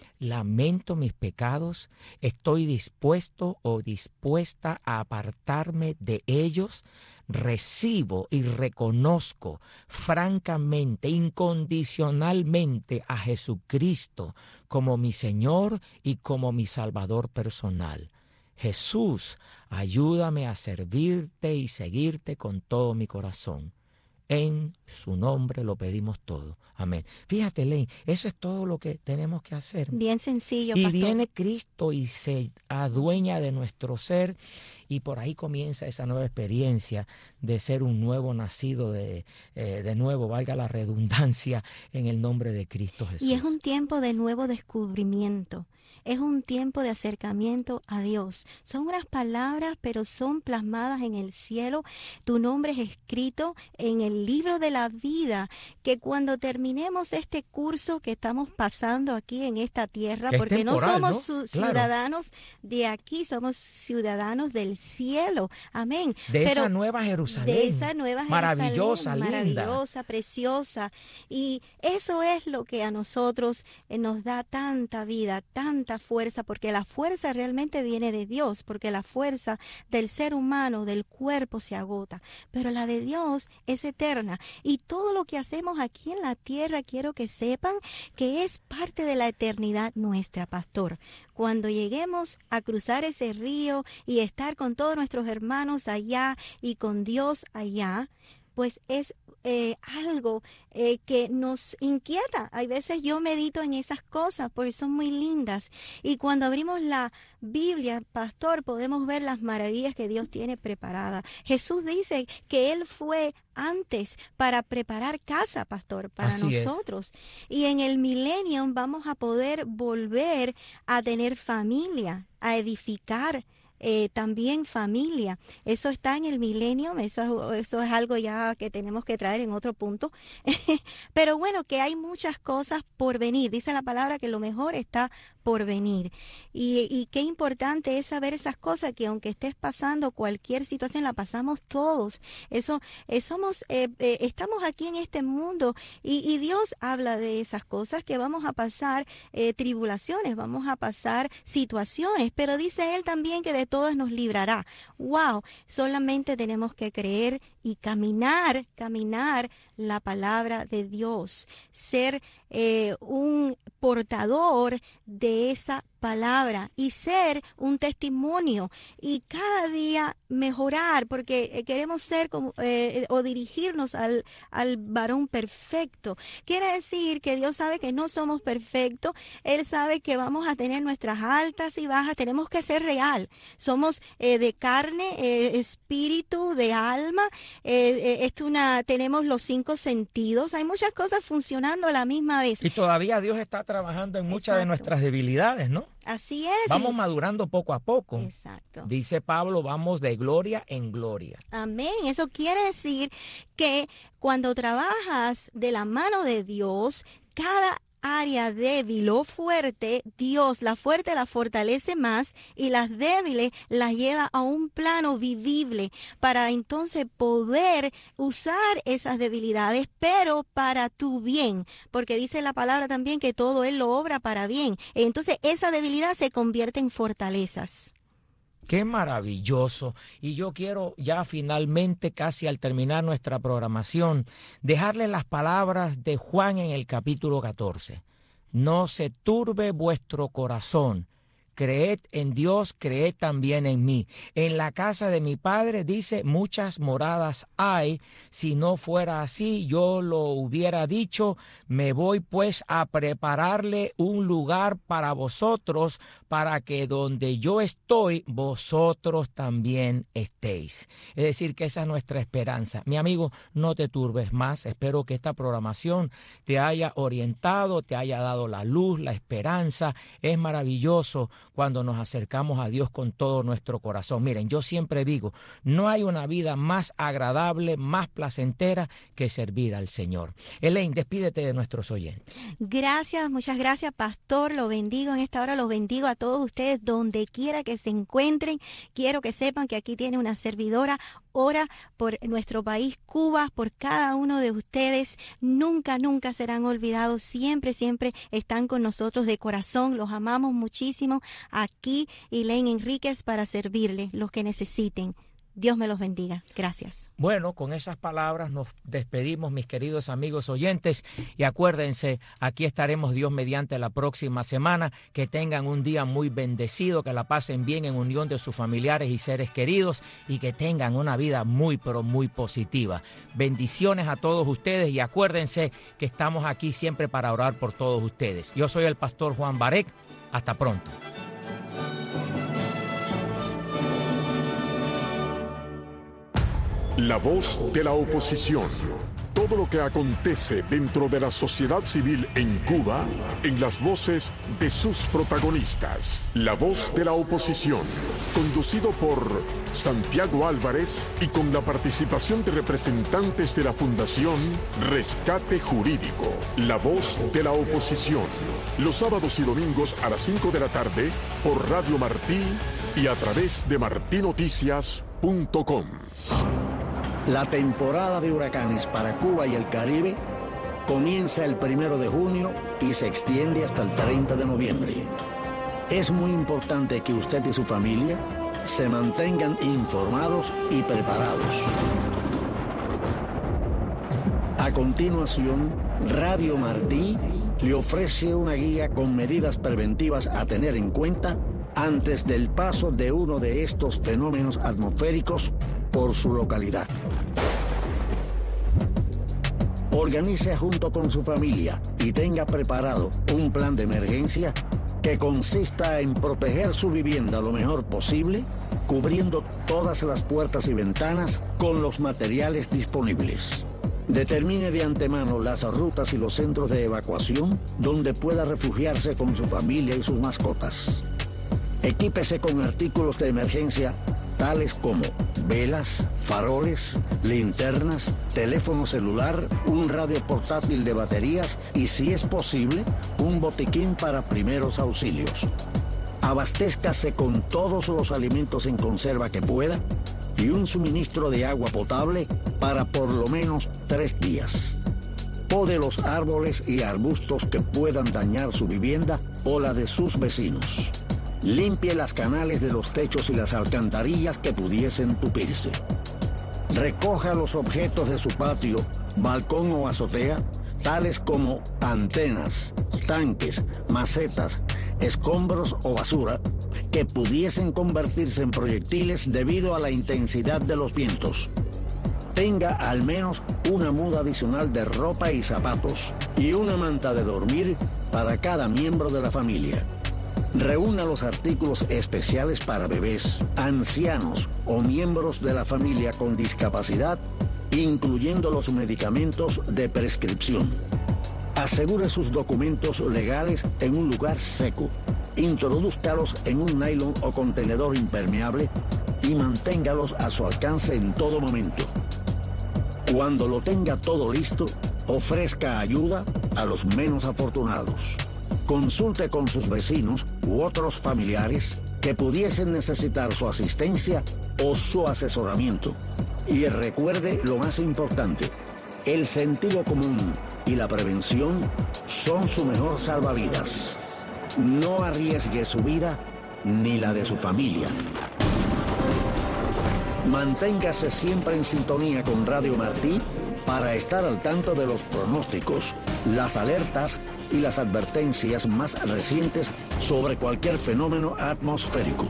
lamento mis pecados, estoy dispuesto o dispuesta a apartarme de ellos, recibo y reconozco francamente, incondicionalmente a Jesucristo como mi Señor y como mi Salvador personal. Jesús, ayúdame a servirte y seguirte con todo mi corazón. En su nombre lo pedimos todo. Amén. Fíjate, Ley, eso es todo lo que tenemos que hacer. Bien sencillo, y pastor. Viene Cristo y se adueña de nuestro ser, y por ahí comienza esa nueva experiencia de ser un nuevo nacido de, eh, de nuevo, valga la redundancia, en el nombre de Cristo Jesús. Y es un tiempo de nuevo descubrimiento. Es un tiempo de acercamiento a Dios. Son unas palabras, pero son plasmadas en el cielo. Tu nombre es escrito en el libro de la vida, que cuando terminemos este curso que estamos pasando aquí en esta tierra, que porque temporal, no somos ¿no? Su- Claro. ciudadanos de aquí, somos ciudadanos del cielo. Amén. De Pero esa nueva Jerusalén. de esa nueva Jerusalén, maravillosa, linda. maravillosa, preciosa. Y eso es lo que a nosotros eh, nos da tanta vida, tanta fuerza, porque la fuerza realmente viene de Dios, porque la fuerza del ser humano, del cuerpo, se agota, pero la de Dios es eterna. Y todo lo que hacemos aquí en la tierra, quiero que sepan que es parte de la eternidad nuestra, pastor. Cuando lleguemos a cruzar ese río y estar con todos nuestros hermanos allá y con Dios allá, pues es eh, algo eh, que nos inquieta. Hay veces yo medito en esas cosas porque son muy lindas. Y cuando abrimos la Biblia, pastor, podemos ver las maravillas que Dios tiene preparadas. Jesús dice que Él fue antes para preparar casa, pastor, para Así es. nosotros. Y en el milenio vamos a poder volver a tener familia, a edificar Eh, también familia. Eso está en el milenio, eso, eso es algo ya que tenemos que traer en otro punto. Pero bueno, que hay muchas cosas por venir. Dice la palabra que lo mejor está por venir. Y, y qué importante es saber esas cosas, que aunque estés pasando cualquier situación, la pasamos todos. Eso, eh, somos, eh, eh, estamos aquí en este mundo y, y Dios habla de esas cosas, que vamos a pasar eh, tribulaciones, vamos a pasar situaciones, pero dice Él también que de todas nos librará. Wow, solamente tenemos que creer y caminar, caminar la palabra de Dios, ser eh, un portador de esa palabra y ser un testimonio y cada día mejorar, porque eh, queremos ser como, eh, o dirigirnos al, al varón perfecto. Quiere decir que Dios sabe que no somos perfectos, Él sabe que vamos a tener nuestras altas y bajas, tenemos que ser real. Somos eh, de carne, eh, espíritu, de alma, eh, eh, es una, tenemos los cinco sentidos, hay muchas cosas funcionando a la misma vez. Y todavía Dios está trabajando en muchas de nuestras debilidades, ¿no? Así es. Vamos y... madurando poco a poco. Exacto. Dice Pablo, vamos de gloria en gloria. Amén. Eso quiere decir que cuando trabajas de la mano de Dios, cada área débil o fuerte, Dios la fuerte la fortalece más y las débiles las lleva a un plano vivible para entonces poder usar esas debilidades, pero para tu bien, porque dice la palabra también que todo Él lo obra para bien. Entonces esa debilidad se convierte en fortalezas. Qué maravilloso. Y yo quiero ya finalmente, casi al terminar nuestra programación, dejarle las palabras de Juan en el capítulo catorce. No se turbe vuestro corazón. Creed en Dios, creed también en mí. En la casa de mi Padre, dice, muchas moradas hay. Si no fuera así, yo lo hubiera dicho. Me voy pues a prepararle un lugar para vosotros, para que donde yo estoy, vosotros también estéis. Es decir, que esa es nuestra esperanza. Mi amigo, no te turbes más. Espero que esta programación te haya orientado, te haya dado la luz, la esperanza. Es maravilloso cuando nos acercamos a Dios con todo nuestro corazón. Miren, yo siempre digo, no hay una vida más agradable, más placentera que servir al Señor. Elaine, despídete de nuestros oyentes. Gracias, muchas gracias, pastor. Lo bendigo en esta hora, los bendigo a todos ustedes donde quiera que se encuentren. Quiero que sepan que aquí tiene una servidora ora por nuestro país, Cuba, por cada uno de ustedes. Nunca, nunca serán olvidados. Siempre, siempre están con nosotros de corazón. Los amamos muchísimo. Aquí, Elaine Enríquez, para servirle los que necesiten. Dios me los bendiga. Gracias. Bueno, con esas palabras nos despedimos, mis queridos amigos oyentes, y acuérdense, aquí estaremos Dios mediante la próxima semana. Que tengan un día muy bendecido, que la pasen bien en unión de sus familiares y seres queridos, y que tengan una vida muy, pero muy positiva. Bendiciones a todos ustedes, y acuérdense que estamos aquí siempre para orar por todos ustedes. Yo soy el pastor Juan Barek. Hasta pronto. La voz de la oposición. Todo lo que acontece dentro de la sociedad civil en Cuba, en las voces de sus protagonistas. La voz de la oposición, conducido por Santiago Álvarez y con la participación de representantes de la Fundación Rescate Jurídico. La voz de la oposición, los sábados y domingos a las cinco de la tarde por Radio Martí y a través de martí noticias punto com. La temporada de huracanes para Cuba y el Caribe comienza el primero de junio y se extiende hasta el treinta de noviembre. Es muy importante que usted y su familia se mantengan informados y preparados. A continuación, Radio Martí le ofrece una guía con medidas preventivas a tener en cuenta antes del paso de uno de estos fenómenos atmosféricos por su localidad. Organice junto con su familia y tenga preparado un plan de emergencia que consista en proteger su vivienda lo mejor posible, cubriendo todas las puertas y ventanas con los materiales disponibles. Determine de antemano las rutas y los centros de evacuación donde pueda refugiarse con su familia y sus mascotas. Equípese con artículos de emergencia tales como velas, faroles, linternas, teléfono celular, un radio portátil de baterías y, si es posible, un botiquín para primeros auxilios. Abastézcase con todos los alimentos en conserva que pueda y un suministro de agua potable para por lo menos tres días. Pode los árboles y arbustos que puedan dañar su vivienda o la de sus vecinos. Limpie las canales de los techos y las alcantarillas que pudiesen tupirse. Recoja los objetos de su patio, balcón o azotea, tales como antenas, tanques, macetas, escombros o basura, que pudiesen convertirse en proyectiles debido a la intensidad de los vientos. Tenga al menos una muda adicional de ropa y zapatos y una manta de dormir para cada miembro de la familia. Reúna los artículos especiales para bebés, ancianos o miembros de la familia con discapacidad, incluyendo los medicamentos de prescripción. Asegure sus documentos legales en un lugar seco. Introdúzcalos en un nylon o contenedor impermeable y manténgalos a su alcance en todo momento. Cuando lo tenga todo listo, ofrezca ayuda a los menos afortunados. Consulte con sus vecinos u otros familiares que pudiesen necesitar su asistencia o su asesoramiento. Y recuerde lo más importante: el sentido común y la prevención son su mejor salvavidas. No arriesgue su vida ni la de su familia. Manténgase siempre en sintonía con Radio Martí para estar al tanto de los pronósticos, las alertas y las advertencias más recientes sobre cualquier fenómeno atmosférico.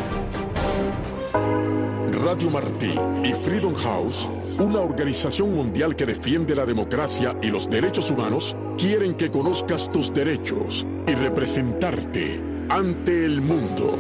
Radio Martí y Freedom House, una organización mundial que defiende la democracia y los derechos humanos, quieren que conozcas tus derechos y representarte ante el mundo.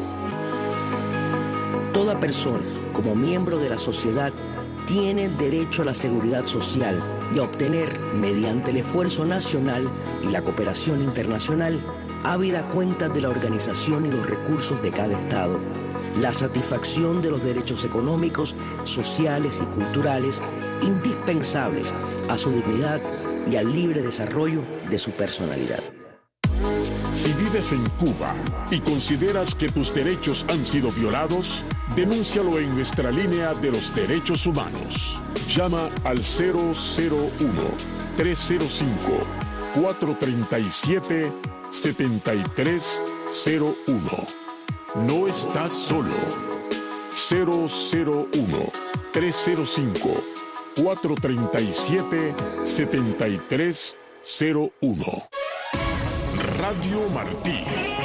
Toda persona, como miembro de la sociedad, tiene derecho a la seguridad social y a obtener, mediante el esfuerzo nacional y la cooperación internacional, habida cuenta de la organización y los recursos de cada Estado, la satisfacción de los derechos económicos, sociales y culturales indispensables a su dignidad y al libre desarrollo de su personalidad. Si vives en Cuba y consideras que tus derechos han sido violados, Denúncialo en nuestra línea de los derechos humanos. Llama al cero cero uno, tres cero cinco, cuatro tres siete, siete tres cero uno. No estás solo. cero cero uno, tres cero cinco, cuatro tres siete, siete tres cero uno. Radio Martí.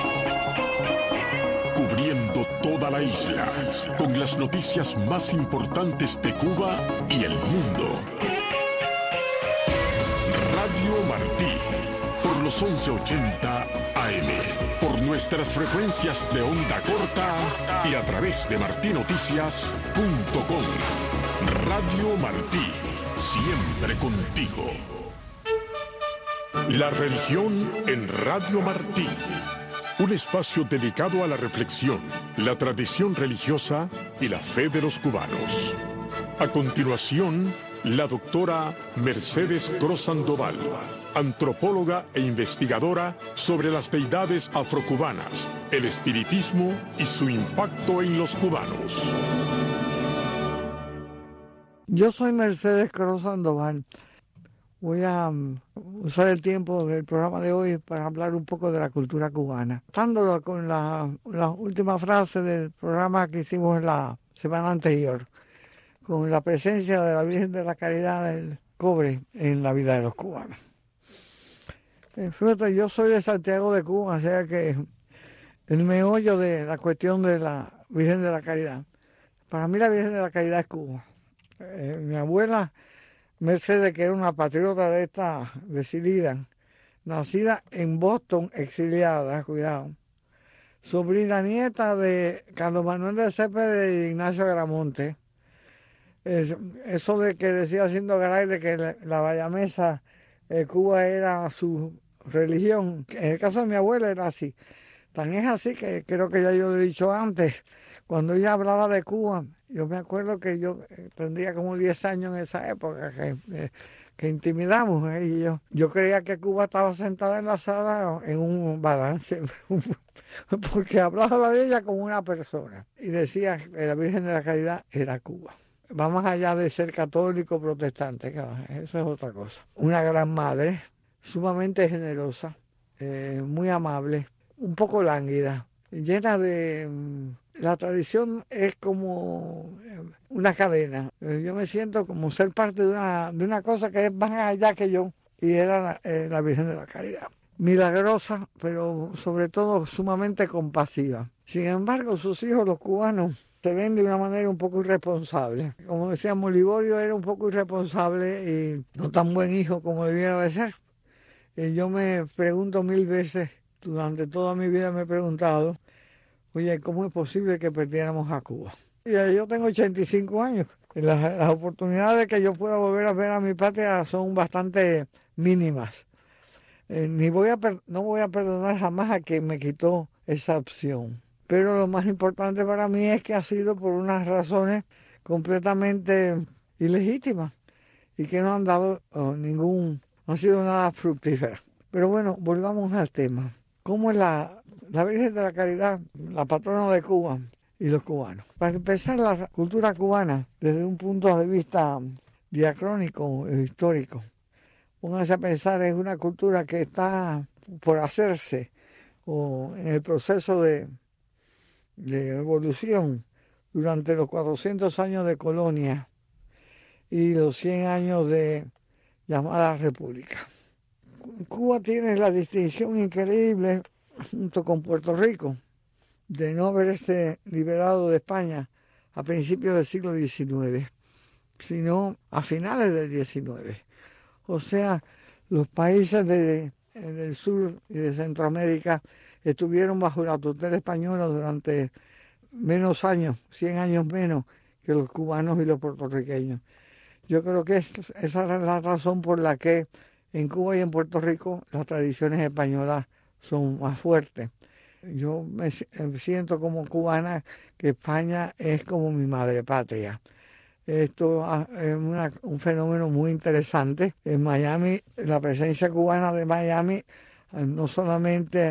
Cubriendo toda la isla con las noticias más importantes de Cuba y el mundo. Radio Martí, por los once ochenta A M, por nuestras frecuencias de onda corta y a través de martí noticias punto com. Radio Martí, siempre contigo. La religión en Radio Martí. Un espacio dedicado a la reflexión, la tradición religiosa y la fe de los cubanos. A continuación, la doctora Mercedes Cruz Sandoval, antropóloga e investigadora sobre las deidades afrocubanas, el espiritismo y su impacto en los cubanos. Yo soy Mercedes Cruz Sandoval. Voy a um, usar el tiempo del programa de hoy para hablar un poco de la cultura cubana. Estándolo con la, la última frase del programa que hicimos la semana anterior, con la presencia de la Virgen de la Caridad del Cobre en la vida de los cubanos. Eh, fíjate, yo soy de Santiago de Cuba, o sea que el meollo de la cuestión de la Virgen de la Caridad. Para mí la Virgen de la Caridad es Cuba. Eh, mi abuela Mercedes, que era una patriota de esta decidida, nacida en Boston, exiliada, cuidado, sobrina nieta de Carlos Manuel de Céspedes y Ignacio Agramonte. Es, eso de que decía haciendo Garay de que la, la bayamesa, eh, Cuba era su religión, en el caso de mi abuela era así. Tan es así que creo que ya yo lo he dicho antes, cuando ella hablaba de Cuba, yo me acuerdo que yo tendría como diez años en esa época, que, eh, que intimidamos, ¿eh? Y yo, yo creía que Cuba estaba sentada en la sala en un balance, porque hablaba de ella como una persona, y decía que la Virgen de la Caridad era Cuba. Va más allá de ser católico protestante, eso es otra cosa. Una gran madre, sumamente generosa, eh, muy amable, un poco lánguida, llena de... La tradición es como una cadena. Yo me siento como ser parte de una, de una cosa que es más allá que yo, y era la, eh, la Virgen de la Caridad. Milagrosa, pero sobre todo sumamente compasiva. Sin embargo, sus hijos, los cubanos, se ven de una manera un poco irresponsable. Como decíamos, Liborio era un poco irresponsable y no tan buen hijo como debiera de ser. Y yo me pregunto mil veces, durante toda mi vida me he preguntado, oye, ¿cómo es posible que perdiéramos a Cuba? Y yo tengo ochenta y cinco años. Y las, las oportunidades que yo pueda volver a ver a mi patria son bastante mínimas. Eh, ni voy a per- no voy a perdonar jamás a quien me quitó esa opción. Pero lo más importante para mí es que ha sido por unas razones completamente ilegítimas y que no han dado oh, ningún, no han sido nada fructíferas. Pero bueno, volvamos al tema. ¿Cómo es la... La Virgen de la Caridad, la patrona de Cuba y los cubanos? Para empezar, la cultura cubana, desde un punto de vista diacrónico e histórico, pónganse a pensar, es una cultura que está por hacerse o en el proceso de, de evolución durante los cuatrocientos años de colonia y los cien años de llamada república. Cuba tiene la distinción increíble, junto con Puerto Rico, de no haberse liberado de España a principios del siglo diecinueve, sino a finales del diecinueve. O sea, los países de, del sur y de Centroamérica estuvieron bajo la tutela española durante menos años, cien años menos que los cubanos y los puertorriqueños. Yo creo que es, esa es la razón por la que en Cuba y en Puerto Rico las tradiciones españolas son más fuertes. Yo me siento como cubana que España es como mi madre patria. Esto es una, un fenómeno muy interesante. En Miami, la presencia cubana de Miami no solamente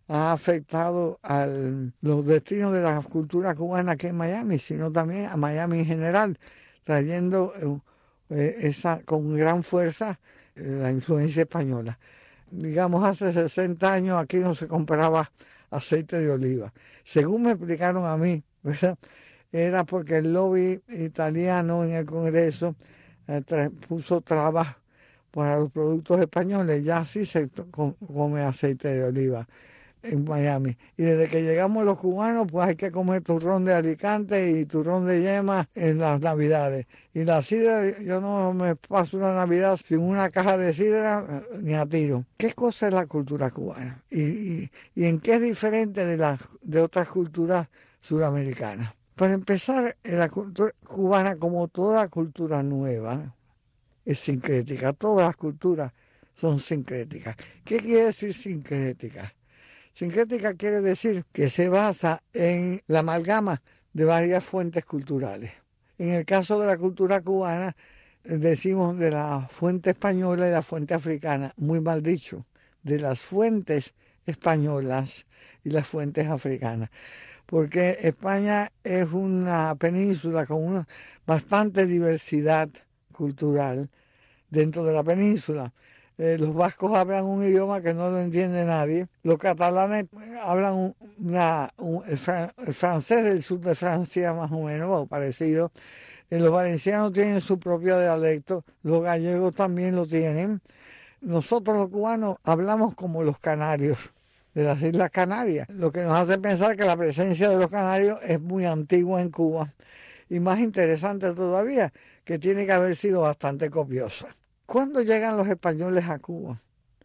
ha afectado a los destinos de la cultura cubana aquí en Miami, sino también a Miami en general, trayendo eh, esa con gran fuerza eh, la influencia española. Digamos, hace sesenta años aquí no se compraba aceite de oliva. Según me explicaron a mí, ¿verdad?, era porque el lobby italiano en el Congreso eh, tra- puso trabas para los productos españoles. Ya sí se to- come aceite de oliva en Miami. Y desde que llegamos los cubanos, pues hay que comer turrón de Alicante y turrón de yema en las Navidades. Y la sidra, yo no me paso una Navidad sin una caja de sidra ni a tiro. ¿Qué cosa es la cultura cubana? ¿Y, y, y en qué es diferente de, la, de otras culturas suramericanas? Para empezar, la cultura cubana, como toda cultura nueva, es sincrética. Todas las culturas son sincréticas. ¿Qué quiere decir sincrética? Sincrética quiere decir que se basa en la amalgama de varias fuentes culturales. En el caso de la cultura cubana, decimos de la fuente española y la fuente africana, muy mal dicho, de las fuentes españolas y las fuentes africanas, porque España es una península con una bastante diversidad cultural dentro de la península. Eh, los vascos hablan un idioma que no lo entiende nadie. Los catalanes hablan una, un, el, fran, el francés del sur de Francia, más o menos, o parecido. Eh, los valencianos tienen su propio dialecto. Los gallegos también lo tienen. Nosotros los cubanos hablamos como los canarios de las Islas Canarias, lo que nos hace pensar que la presencia de los canarios es muy antigua en Cuba y más interesante todavía, que tiene que haber sido bastante copiosa. ¿Cuándo llegan los españoles a Cuba?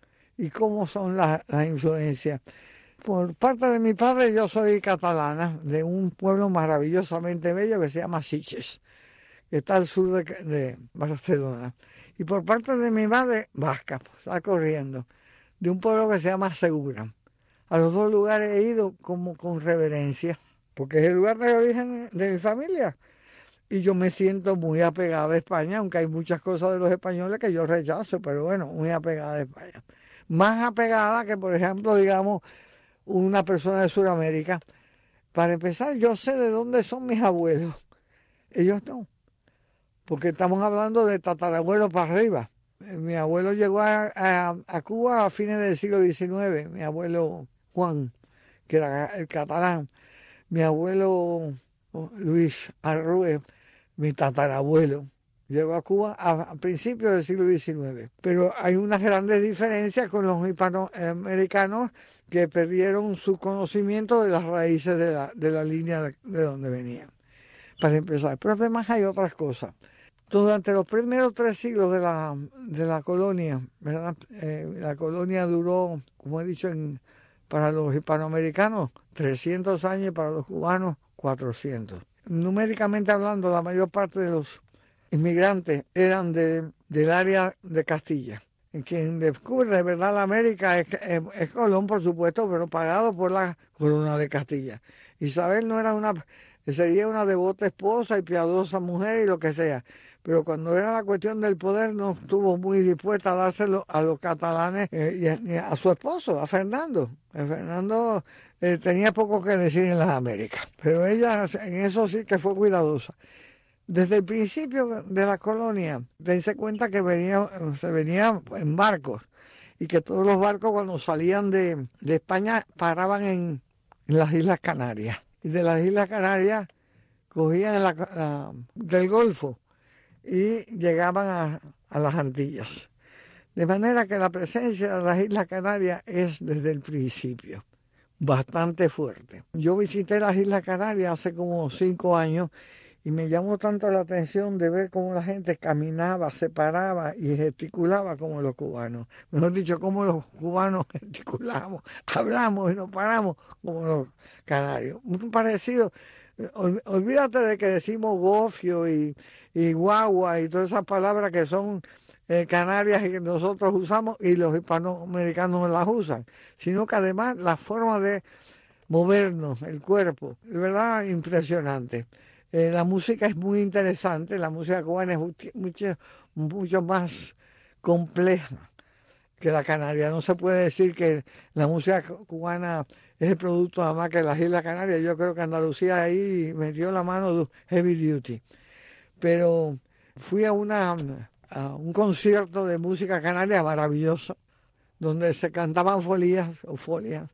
¿Y cómo son las, las influencias? Por parte de mi padre, yo soy catalana, de un pueblo maravillosamente bello que se llama Sitges, que está al sur de, de Barcelona. Y por parte de mi madre, vasca, pues, está corriendo, de un pueblo que se llama Segura. A los dos lugares he ido como con reverencia, porque es el lugar de origen de mi familia. Y yo me siento muy apegada a España, aunque hay muchas cosas de los españoles que yo rechazo, pero bueno, muy apegada a España. Más apegada que, por ejemplo, digamos, una persona de Sudamérica. Para empezar, yo sé de dónde son mis abuelos. Ellos no, porque estamos hablando de tatarabuelos para arriba. Mi abuelo llegó a, a, a Cuba a fines del siglo diecinueve, mi abuelo Juan, que era el catalán. Mi abuelo Luis Arrué, mi tatarabuelo, llegó a Cuba a, a principios del siglo diecinueve. Pero hay unas grandes diferencias con los hispanoamericanos que perdieron su conocimiento de las raíces de la, de la línea de, de donde venían, para empezar. Pero además hay otras cosas. Durante los primeros tres siglos de la, de la colonia, ¿verdad? Eh, la colonia duró, como he dicho, en, para los hispanoamericanos trescientos años y para los cubanos cuatrocientos. Numéricamente hablando, la mayor parte de los inmigrantes eran de, del área de Castilla. Quien descubre de verdad la América es, es, es Colón, por supuesto, pero pagado por la corona de Castilla. Isabel no era una, sería una devota esposa y piadosa mujer y lo que sea, pero cuando era la cuestión del poder no estuvo muy dispuesta a dárselo a los catalanes eh, y, a, y a su esposo, a Fernando. A Fernando eh, tenía poco que decir en las Américas, pero ella en eso sí que fue cuidadosa. Desde el principio de la colonia, dense cuenta que venía, se venía en barcos y que todos los barcos cuando salían de, de España paraban en, en las Islas Canarias. Y de las Islas Canarias cogían la, la, del Golfo y llegaban a, a las Antillas. De manera que la presencia de las Islas Canarias es desde el principio bastante fuerte. Yo visité las Islas Canarias hace como cinco años y me llamó tanto la atención de ver cómo la gente caminaba, se paraba y gesticulaba como los cubanos. Mejor dicho, cómo los cubanos gesticulamos, hablamos y nos paramos como los canarios. Muy parecido. Olvídate de que decimos gofio y, y guagua y todas esas palabras que son eh, canarias y que nosotros usamos y los hispanoamericanos no las usan, sino que además la forma de movernos, el cuerpo, de verdad impresionante. Eh, la música es muy interesante, la música cubana es mucho, mucho más compleja que la canaria. No se puede decir que la música cubana es el producto nada más que las Islas Canarias. Yo creo que Andalucía ahí metió la mano de heavy duty. Pero fui a, una, a un concierto de música canaria maravilloso, donde se cantaban folías o folias.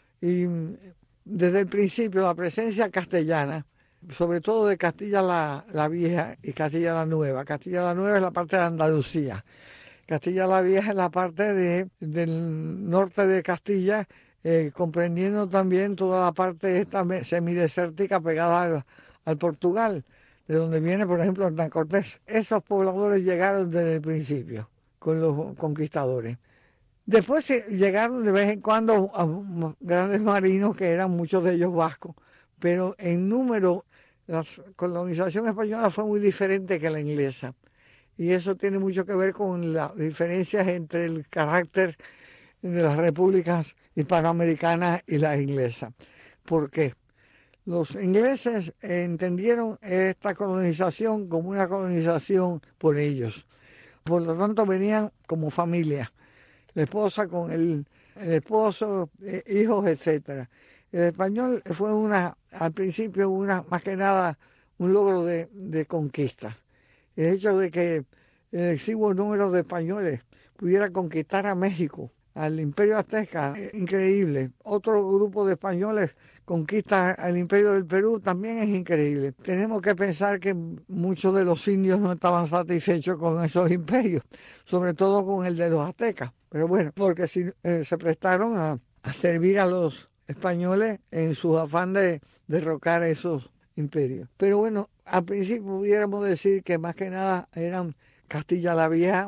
Y desde el principio la presencia castellana, sobre todo de Castilla la, la Vieja y Castilla la Nueva. Castilla la Nueva es la parte de Andalucía. Castilla la Vieja es la parte de, del norte de Castilla, eh, comprendiendo también toda la parte esta semidesértica pegada al, al Portugal, de donde viene, por ejemplo, Hernán Cortés. Esos pobladores llegaron desde el principio con los conquistadores. Después llegaron de vez en cuando a grandes marinos, que eran muchos de ellos vascos, pero en número la colonización española fue muy diferente que la inglesa. Y eso tiene mucho que ver con las diferencias entre el carácter de las repúblicas hispanoamericanas y las inglesas. ¿Por qué? Los ingleses entendieron esta colonización como una colonización por ellos. Por lo tanto, venían como familia, la esposa con el, el esposo, eh, hijos, etcétera. El español fue una, al principio, una más que nada un logro de, de conquista. El hecho de que el exiguo número de españoles pudiera conquistar a México, al Imperio Azteca, es increíble. Otro grupo de españoles conquista al Imperio del Perú, también es increíble. Tenemos que pensar que muchos de los indios no estaban satisfechos con esos imperios, sobre todo con el de los aztecas. Pero bueno, porque si, eh, se prestaron a, a servir a los españoles en su afán de derrocar esos imperios. Pero bueno, al principio pudiéramos decir que más que nada eran Castilla la Vieja,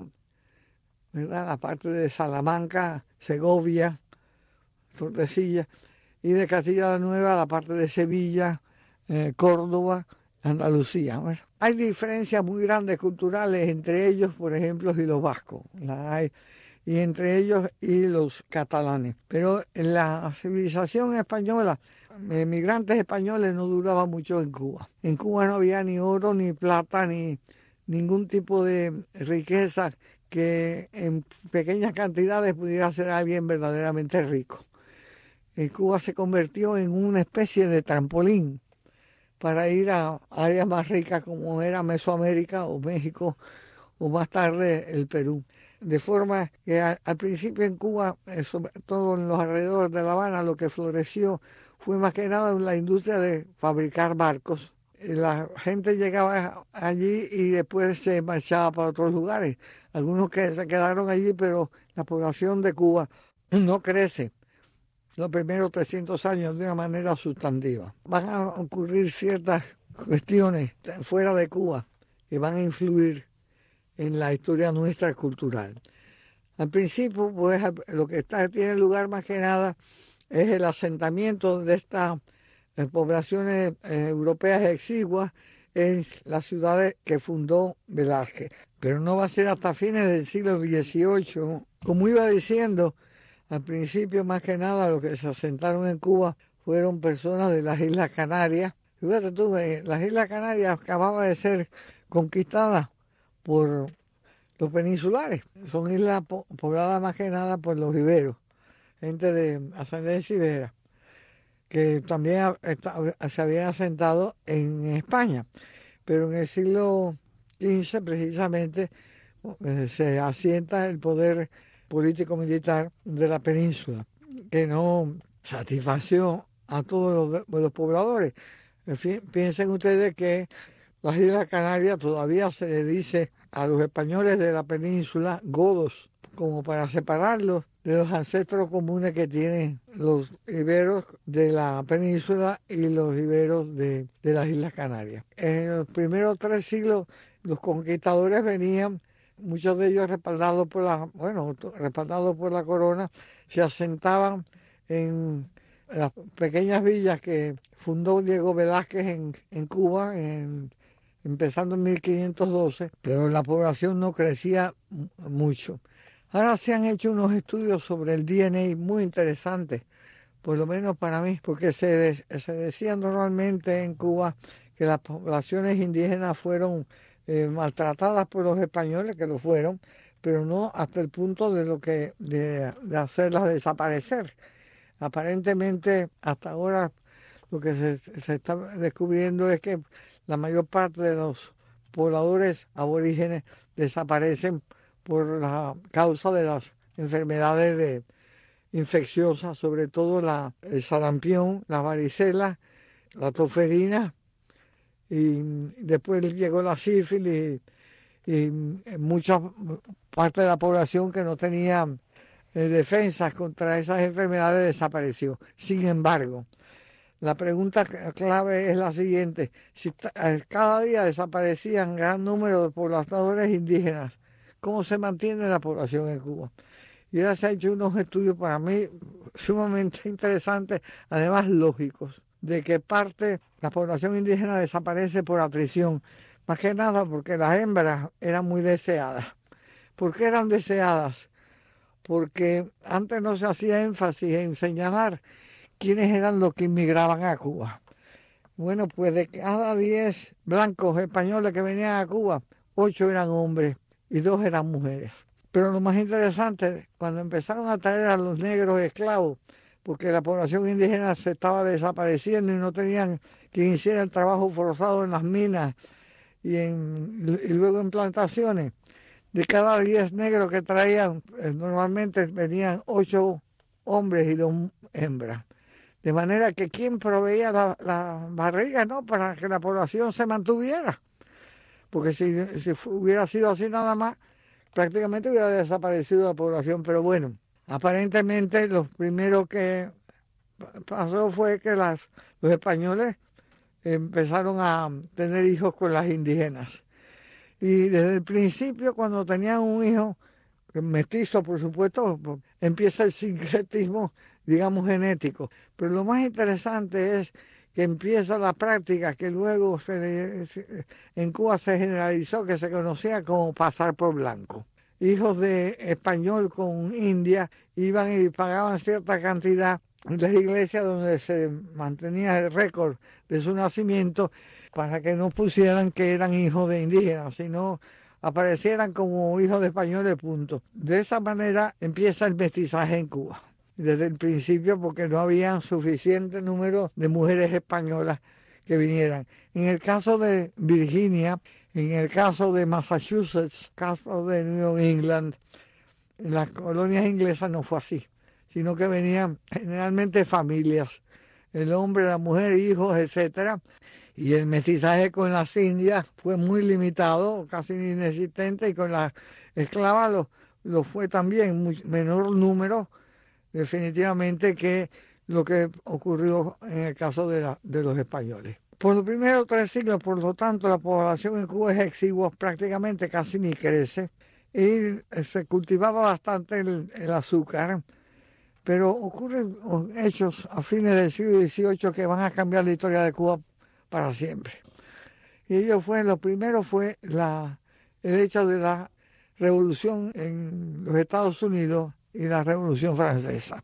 ¿verdad? La parte de Salamanca, Segovia, Tordesillas, y de Castilla la Nueva la parte de Sevilla, eh, Córdoba, Andalucía. Bueno, hay diferencias muy grandes culturales entre ellos, por ejemplo, y los vascos, la hay, y entre ellos y los catalanes. Pero la civilización española, emigrantes españoles, no duraba mucho en Cuba. En Cuba no había ni oro, ni plata, ni ningún tipo de riqueza que en pequeñas cantidades pudiera hacer a alguien verdaderamente rico. En Cuba se convirtió en una especie de trampolín para ir a áreas más ricas como era Mesoamérica o México o más tarde el Perú. De forma que a, al principio en Cuba, sobre todo en los alrededores de La Habana, lo que floreció fue más que nada la industria de fabricar barcos. La gente llegaba allí y después se marchaba para otros lugares. Algunos que se quedaron allí, pero la población de Cuba no crece los primeros trescientos años de una manera sustantiva. Van a ocurrir ciertas cuestiones fuera de Cuba que van a influir en la historia nuestra cultural. Al principio, pues, lo que está, tiene lugar más que nada es el asentamiento de estas eh, poblaciones eh, europeas exiguas en las ciudades que fundó Velázquez. Pero no va a ser hasta fines del siglo dieciocho. Como iba diciendo, al principio, más que nada, los que se asentaron en Cuba fueron personas de las Islas Canarias. Fíjate tú, eh, las Islas Canarias acababan de ser conquistadas por los peninsulares. Son islas po pobladas más que nada por los iberos, gente de ascendencia ibera, que también se habían asentado en España. Pero en el siglo quince, precisamente, eh, se asienta el poder político-militar de la península, que no satisfació a todos los, los pobladores. En fin, piensen ustedes que las Islas Canarias todavía se le dice a los españoles de la península godos, como para separarlos de los ancestros comunes que tienen los iberos de la península y los iberos de, de las Islas Canarias. En los primeros tres siglos los conquistadores venían, muchos de ellos respaldados por la, bueno, respaldados por la corona, se asentaban en las pequeñas villas que fundó Diego Velázquez en, en Cuba, en, empezando en mil quinientos doce, pero la población no crecía mucho. Ahora se han hecho unos estudios sobre el D N A muy interesantes, por lo menos para mí, porque se, de, se decía normalmente en Cuba que las poblaciones indígenas fueron eh, maltratadas por los españoles, que lo fueron, pero no hasta el punto de lo que de, de hacerlas desaparecer. Aparentemente, hasta ahora, lo que se, se está descubriendo es que la mayor parte de los pobladores aborígenes desaparecen por la causa de las enfermedades de, infecciosas, sobre todo la, el sarampión, la varicela, la toferina, y después llegó la sífilis y, y mucha parte de la población que no tenía eh, defensas contra esas enfermedades desapareció. Sin embargo, la pregunta clave es la siguiente: si cada día desaparecían gran número de pobladores indígenas, ¿cómo se mantiene la población en Cuba? Y ahora se han hecho unos estudios para mí sumamente interesantes, además lógicos, de que parte la población indígena desaparece por atrición, más que nada porque las hembras eran muy deseadas. ¿Por qué eran deseadas? Porque antes no se hacía énfasis en señalar quiénes eran los que inmigraban a Cuba. Bueno, pues de cada diez blancos españoles que venían a Cuba, ocho eran hombres y dos eran mujeres. Pero lo más interesante, cuando empezaron a traer a los negros esclavos, porque la población indígena se estaba desapareciendo y no tenían quien hiciera el trabajo forzado en las minas y, en, y luego en plantaciones, de cada diez negros que traían, normalmente venían ocho hombres y dos hembras. De manera que quien proveía la, la barriga, ¿no?, para que la población se mantuviera. Porque si, si hubiera sido así nada más, prácticamente hubiera desaparecido la población. Pero bueno, aparentemente lo primero que pasó fue que las, los españoles empezaron a tener hijos con las indígenas. Y desde el principio, cuando tenían un hijo mestizo, por supuesto, empieza el sincretismo, digamos, genético. Pero lo más interesante es que empieza la práctica que luego se, en Cuba se generalizó, que se conocía como pasar por blanco. Hijos de español con india iban y pagaban cierta cantidad en las iglesias donde se mantenía el récord de su nacimiento para que no pusieran que eran hijos de indígenas, sino aparecieran como hijos de españoles, punto. De esa manera empieza el mestizaje en Cuba, desde el principio, porque no había suficiente número de mujeres españolas que vinieran. En el caso de Virginia, en el caso de Massachusetts, caso de New England, en las colonias inglesas no fue así, sino que venían generalmente familias, el hombre, la mujer, hijos, etcétera. Y el mestizaje con las indias fue muy limitado, casi inexistente, y con las esclavas lo, lo fue también, muy, menor número, definitivamente, que lo que ocurrió en el caso de, la, de los españoles. Por los primeros tres siglos, por lo tanto, la población en Cuba es exigua, prácticamente casi ni crece, y se cultivaba bastante el, el azúcar, pero ocurren hechos a fines del siglo dieciocho que van a cambiar la historia de Cuba para siempre. Y ello fue, lo primero fue la, el hecho de la revolución en los Estados Unidos y la Revolución Francesa.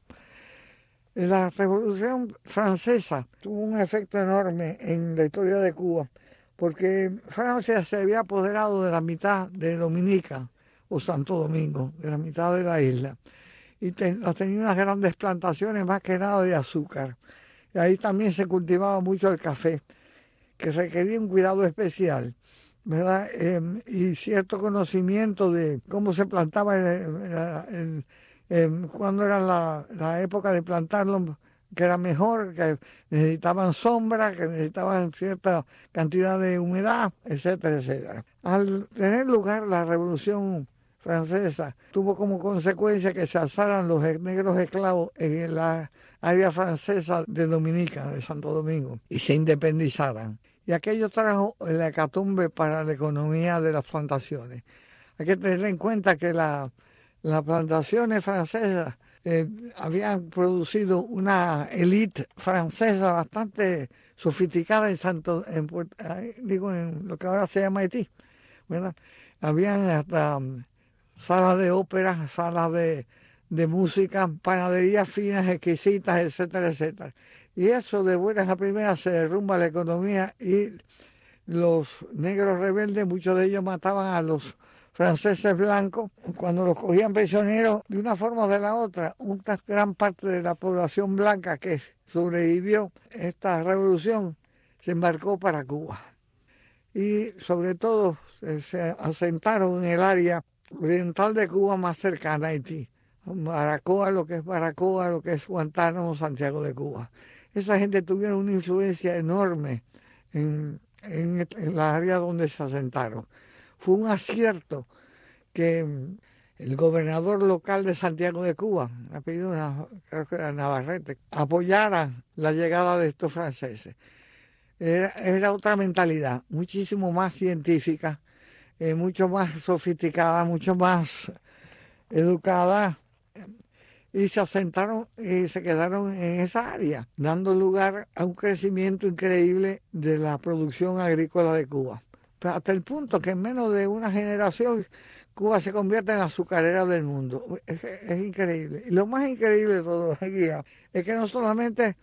La Revolución Francesa tuvo un efecto enorme en la historia de Cuba, porque Francia se había apoderado de la mitad de Dominica, o Santo Domingo, de la mitad de la isla, y ten, tenía unas grandes plantaciones, más que nada de azúcar. Y ahí también se cultivaba mucho el café, que requería un cuidado especial, ¿verdad? Eh, y cierto conocimiento de cómo se plantaba, el, el, el, el, cuándo era la, la época de plantarlo, que era mejor, que necesitaban sombra, que necesitaban cierta cantidad de humedad, etcétera, etcétera. Al tener lugar la Revolución Francesa, tuvo como consecuencia que se alzaran los negros esclavos en la área francesa de Dominica, de Santo Domingo, y se independizaran. Y aquello trajo la hecatombe para la economía de las plantaciones. Hay que tener en cuenta que la, las plantaciones francesas eh, habían producido una élite francesa bastante sofisticada en Santo, en, digo, en lo que ahora se llama Haití, ¿verdad? Habían hasta um, salas de ópera, salas de, de música, panaderías finas, exquisitas, etcétera, etcétera. Y eso de buenas a primeras se derrumba la economía y los negros rebeldes, muchos de ellos mataban a los franceses blancos, cuando los cogían prisioneros de una forma o de la otra, una gran parte de la población blanca que sobrevivió a esta revolución se embarcó para Cuba. Y sobre todo se asentaron en el área oriental de Cuba más cercana a Haití. Baracoa, lo que es Baracoa, lo que es Guantánamo, Santiago de Cuba. Esa gente tuvieron una influencia enorme en, en, en la área donde se asentaron. Fue un acierto que el gobernador local de Santiago de Cuba, apellido una, creo que era Navarrete, apoyara la llegada de estos franceses. Era, era otra mentalidad, muchísimo más científica, eh, mucho más sofisticada, mucho más educada, y se asentaron y se quedaron en esa área, dando lugar a un crecimiento increíble de la producción agrícola de Cuba. Hasta el punto que en menos de una generación Cuba se convierte en la azucarera del mundo. Es, es increíble. Y lo más increíble de todo, guía, es que no solamente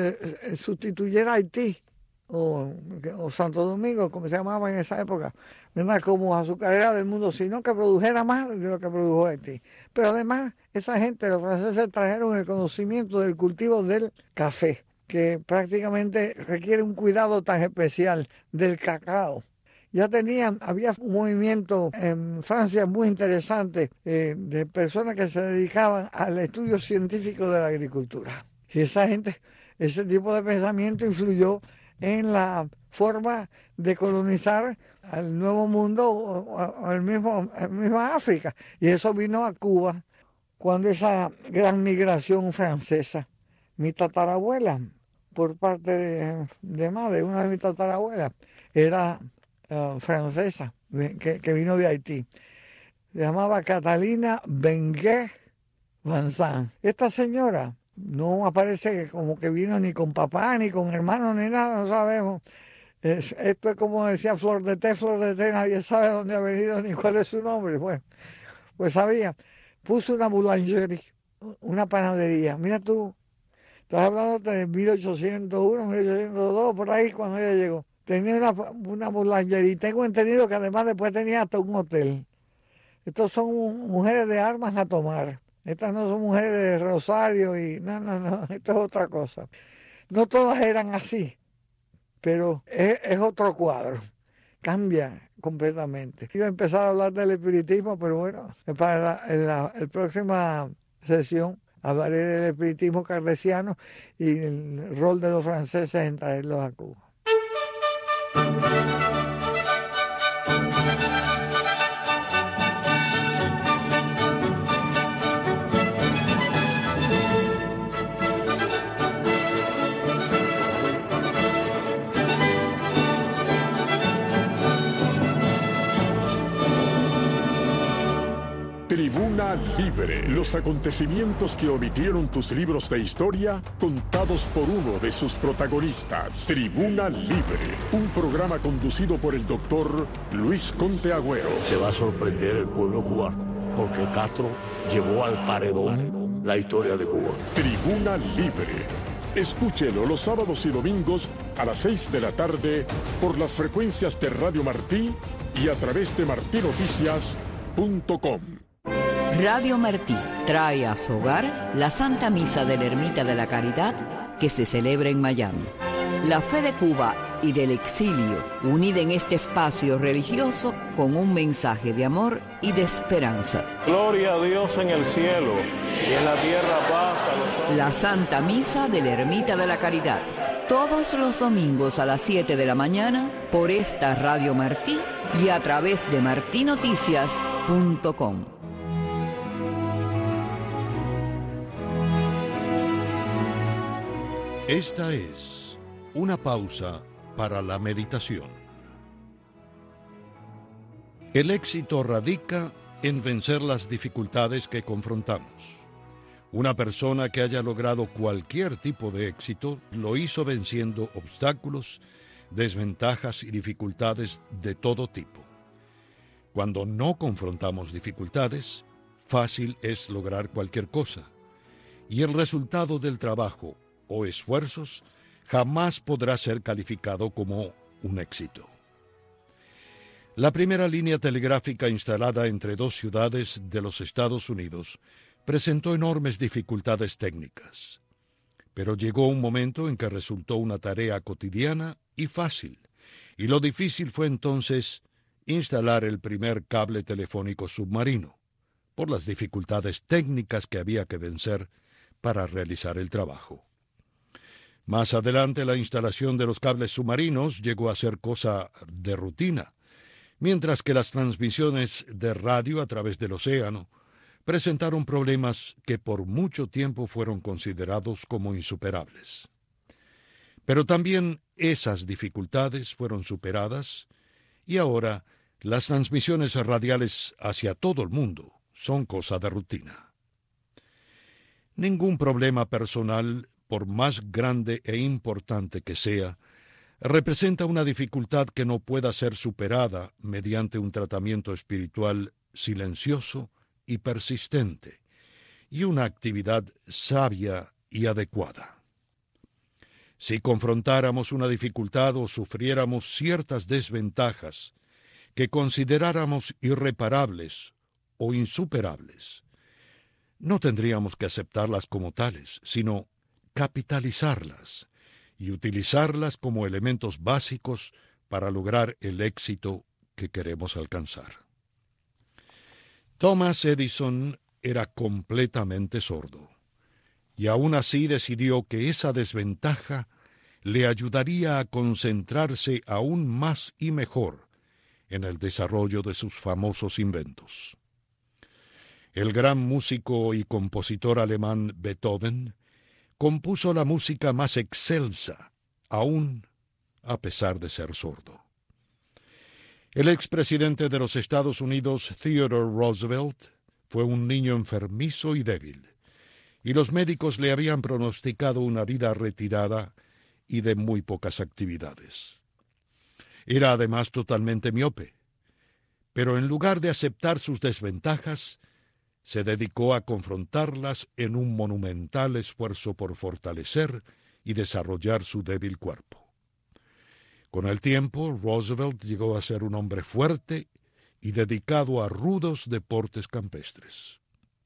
se sustituyera Haití o, o Santo Domingo, como se llamaba en esa época, ¿verdad?, como azucarera del mundo, sino que produjera más de lo que produjo Haití. Pero además, esa gente, los franceses, trajeron el conocimiento del cultivo del café, que prácticamente requiere un cuidado tan especial, del cacao. Ya tenían, había un movimiento en Francia muy interesante eh, de personas que se dedicaban al estudio científico de la agricultura. Y esa gente, ese tipo de pensamiento influyó en la forma de colonizar al Nuevo Mundo o, o al mismo, a la misma África. Y eso vino a Cuba cuando esa gran migración francesa. Mi tatarabuela, por parte de, de madre, una de mis tatarabuelas, era Uh, francesa, que, que vino de Haití. Se llamaba Catalina Benguet Vincent. Esta señora no aparece como que vino ni con papá, ni con hermanos, ni nada, no sabemos. Es, esto es como decía Flor de Té, Flor de Té, nadie sabe dónde ha venido ni cuál es su nombre. Bueno, pues sabía, puso una boulangerie, una panadería. Mira tú, estás hablando de mil ochocientos uno, mil ochocientos dos, por ahí cuando ella llegó. Tenía una, una boulangerie y tengo entendido que además después tenía hasta un hotel. Estos son mujeres de armas a tomar. Estas no son mujeres de Rosario y no, no, no, esto es otra cosa. No todas eran así, pero es, es otro cuadro. Cambia completamente. Iba a empezar a hablar del espiritismo, pero bueno, para la, la, la próxima sesión hablaré del espiritismo kardeciano y el rol de los franceses en traerlos a Cuba. Tribuna Libre, los acontecimientos que omitieron tus libros de historia, contados por uno de sus protagonistas. Tribuna Libre, un programa conducido por el doctor Luis Conte Agüero. Se va a sorprender el pueblo cubano, porque Castro llevó al paredón la historia de Cuba. Tribuna Libre. Escúchelo los sábados y domingos a las seis de la tarde por las frecuencias de Radio Martí y a través de martí noticias punto com. Radio Martí trae a su hogar la Santa Misa de la Ermita de la Caridad que se celebra en Miami. La fe de Cuba y del exilio, unida en este espacio religioso con un mensaje de amor y de esperanza. Gloria a Dios en el cielo y en la tierra paz a los hombres. La Santa Misa de la Ermita de la Caridad, todos los domingos a las siete de la mañana por esta Radio Martí y a través de martí noticias punto com. Esta es una pausa para la meditación. El éxito radica en vencer las dificultades que confrontamos. Una persona que haya logrado cualquier tipo de éxito lo hizo venciendo obstáculos, desventajas y dificultades de todo tipo. Cuando no confrontamos dificultades, fácil es lograr cualquier cosa, y el resultado del trabajo o esfuerzos jamás podrá ser calificado como un éxito. La primera línea telegráfica instalada entre dos ciudades de los Estados Unidos presentó enormes dificultades técnicas. Pero llegó un momento en que resultó una tarea cotidiana y fácil, y lo difícil fue entonces instalar el primer cable telefónico submarino, por las dificultades técnicas que había que vencer para realizar el trabajo. Más adelante, la instalación de los cables submarinos llegó a ser cosa de rutina, mientras que las transmisiones de radio a través del océano presentaron problemas que por mucho tiempo fueron considerados como insuperables. Pero también esas dificultades fueron superadas y ahora las transmisiones radiales hacia todo el mundo son cosa de rutina. Ningún problema personal, por más grande e importante que sea, representa una dificultad que no pueda ser superada mediante un tratamiento espiritual silencioso y persistente, y una actividad sabia y adecuada. Si confrontáramos una dificultad o sufriéramos ciertas desventajas que consideráramos irreparables o insuperables, no tendríamos que aceptarlas como tales, sino capitalizarlas y utilizarlas como elementos básicos para lograr el éxito que queremos alcanzar. Thomas Edison era completamente sordo, y aún así decidió que esa desventaja le ayudaría a concentrarse aún más y mejor en el desarrollo de sus famosos inventos. El gran músico y compositor alemán Beethoven compuso la música más excelsa, aún a pesar de ser sordo. El expresidente de los Estados Unidos, Theodore Roosevelt, fue un niño enfermizo y débil, y los médicos le habían pronosticado una vida retirada y de muy pocas actividades. Era además totalmente miope, pero en lugar de aceptar sus desventajas, se dedicó a confrontarlas en un monumental esfuerzo por fortalecer y desarrollar su débil cuerpo. Con el tiempo, Roosevelt llegó a ser un hombre fuerte y dedicado a rudos deportes campestres.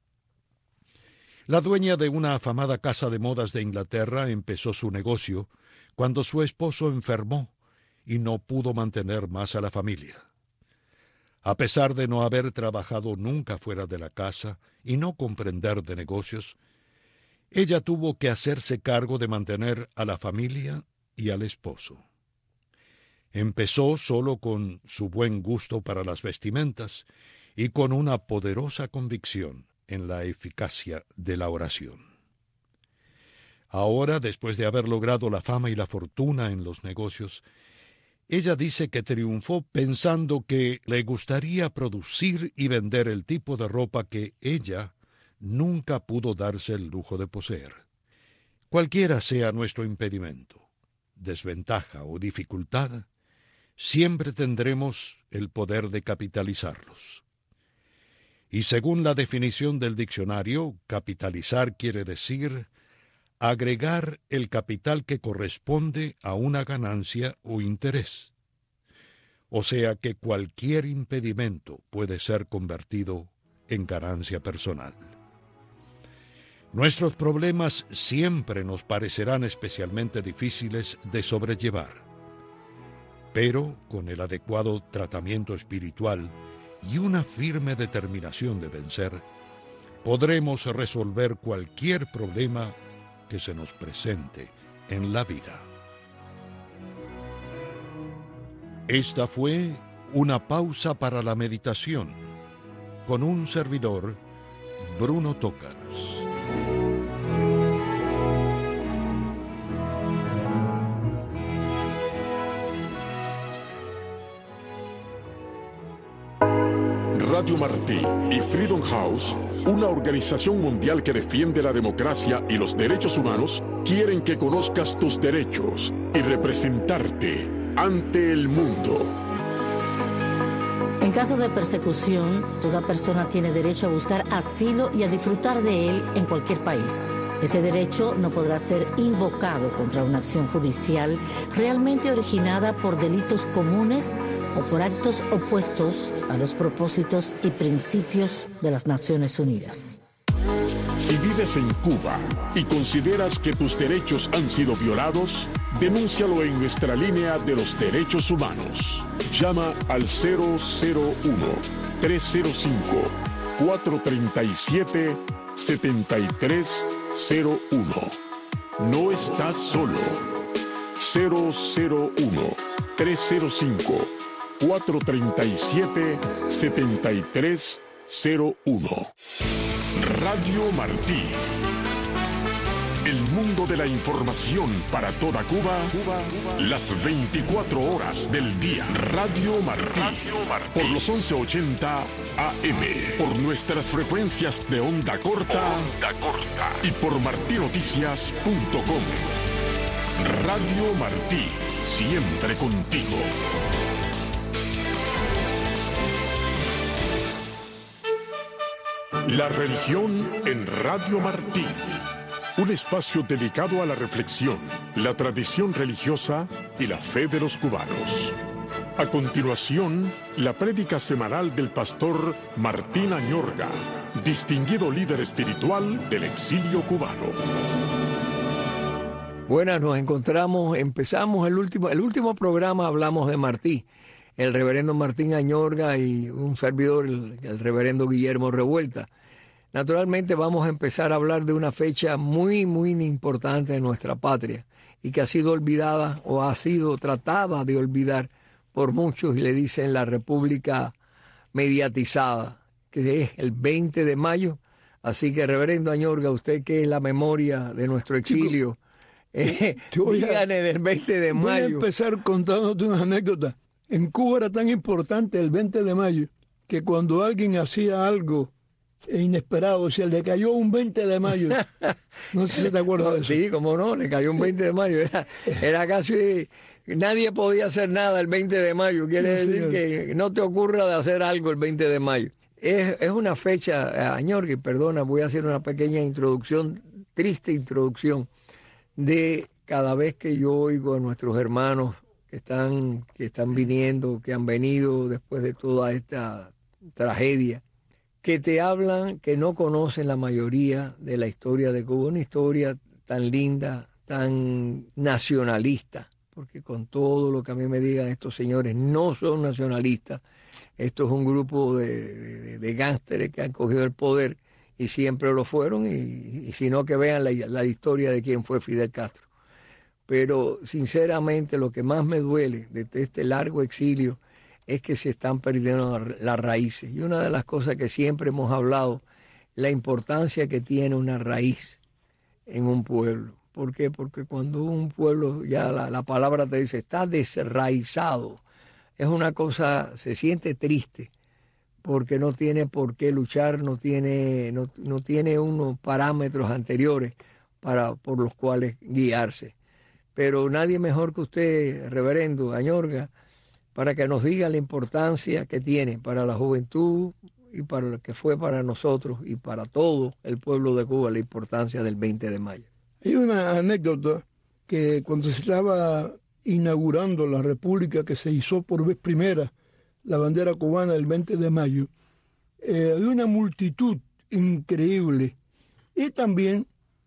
La dueña de una afamada casa de modas de Inglaterra empezó su negocio cuando su esposo enfermó y no pudo mantener más a la familia. A pesar de no haber trabajado nunca fuera de la casa y no comprender de negocios, ella tuvo que hacerse cargo de mantener a la familia y al esposo. Empezó solo con su buen gusto para las vestimentas y con una poderosa convicción en la eficacia de la oración. Ahora, después de haber logrado la fama y la fortuna en los negocios, ella dice que triunfó pensando que le gustaría producir y vender el tipo de ropa que ella nunca pudo darse el lujo de poseer. Cualquiera sea nuestro impedimento, desventaja o dificultad, siempre tendremos el poder de capitalizarlos. Y según la definición del diccionario, capitalizar quiere decir agregar el capital que corresponde a una ganancia o interés. O sea que cualquier impedimento puede ser convertido en ganancia personal. Nuestros problemas siempre nos parecerán especialmente difíciles de sobrellevar, pero con el adecuado tratamiento espiritual y una firme determinación de vencer, podremos resolver cualquier problema que se nos presente en la vida. Esta fue una pausa para la meditación con un servidor, Bruno Tócars. Radio Martí y Freedom House, una organización mundial que defiende la democracia y los derechos humanos, quieren que conozcas tus derechos y representarte ante el mundo. En caso de persecución, toda persona tiene derecho a buscar asilo y a disfrutar de él en cualquier país. Este derecho no podrá ser invocado contra una acción judicial realmente originada por delitos comunes o por actos opuestos a los propósitos y principios de las Naciones Unidas. Si vives en Cuba y consideras que tus derechos han sido violados, denúncialo en nuestra línea de los derechos humanos. Llama al cero cero uno, tres cero cinco, cuatro tres siete, siete tres cero uno. No estás solo. cero cero uno, tres cero cinco, cuatro tres siete, siete tres cero uno. Radio Martí. El mundo de la información para toda Cuba, Cuba, Cuba. Las veinticuatro horas del día. Radio Martí. Radio Martí. Por los once ochenta A M. Por nuestras frecuencias de onda corta. Onda corta. Y por martinoticias punto com. Radio Martí. Siempre contigo. La religión en Radio Martí. Un espacio dedicado a la reflexión, la tradición religiosa y la fe de los cubanos. A continuación, la prédica semanal del pastor Martín Añorga, distinguido líder espiritual del exilio cubano. Buenas, nos encontramos, empezamos el último, el último programa, hablamos de Martí, el reverendo Martín Añorga y un servidor, el, el reverendo Guillermo Revuelta. Naturalmente vamos a empezar a hablar de una fecha muy, muy importante en nuestra patria y que ha sido olvidada o ha sido tratada de olvidar por muchos y le dicen la República mediatizada, que es el veinte de mayo. Así que, reverendo Añorga, usted que es la memoria de nuestro exilio, eh, dígame del veinte de mayo. Voy a empezar contándote una anécdota. En Cuba era tan importante el veinte de mayo que cuando alguien hacía algo inesperado, si le cayó un veinte de mayo, no sé si te acuerdas de eso. Sí, cómo no, le cayó un veinte de mayo, era, era casi, nadie podía hacer nada el veinte de mayo, quiere Sí, decir sí. que no te ocurra de hacer algo el veinte de mayo. Es, es una fecha, Añorga, perdona, voy a hacer una pequeña introducción, triste introducción, de cada vez que yo oigo a nuestros hermanos que están, que están viniendo, que han venido después de toda esta tragedia, que te hablan que no conocen la mayoría de la historia de Cuba, una historia tan linda, tan nacionalista, porque con todo lo que a mí me digan estos señores, no son nacionalistas, esto es un grupo de, de, de gángsteres que han cogido el poder y siempre lo fueron, y, y si no que vean la, la historia de quién fue Fidel Castro. Pero sinceramente lo que más me duele de este largo exilio es que se están perdiendo las raíces. Y una de las cosas que siempre hemos hablado, la importancia que tiene una raíz en un pueblo. ¿Por qué? Porque cuando un pueblo, ya la, la palabra te dice, está desraizado, es una cosa, se siente triste, porque no tiene por qué luchar, no tiene, no, no tiene unos parámetros anteriores para, por los cuales guiarse. Pero nadie mejor que usted, reverendo Añorga, para que nos diga la importancia que tiene para la juventud y para lo que fue para nosotros y para todo el pueblo de Cuba, la importancia del veinte de mayo. Hay una anécdota que cuando se estaba inaugurando la república, que se hizo por vez primera la bandera cubana el veinte de mayo, eh, había una multitud increíble y también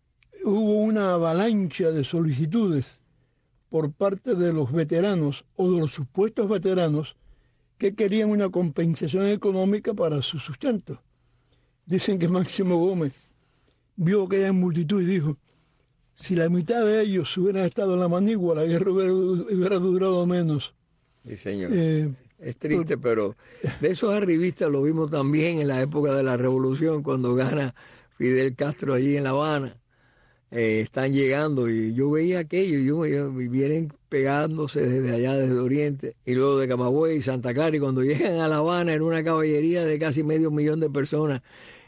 hubo una avalancha de solicitudes por parte de los veteranos o de los supuestos veteranos que querían una compensación económica para su sustento. Dicen que Máximo Gómez vio aquella multitud y dijo, si la mitad de ellos hubieran estado en la manigua, la guerra hubiera, hubiera durado menos. Sí, señor. Eh, es triste, pero de esos arribistas lo vimos también en la época de la Revolución, cuando gana Fidel Castro allí en La Habana. Eh, están llegando y yo veía aquello y yo, yo, vienen pegándose desde allá, desde Oriente y luego de Camagüey y Santa Clara, y cuando llegan a La Habana en una caballería de casi medio millón de personas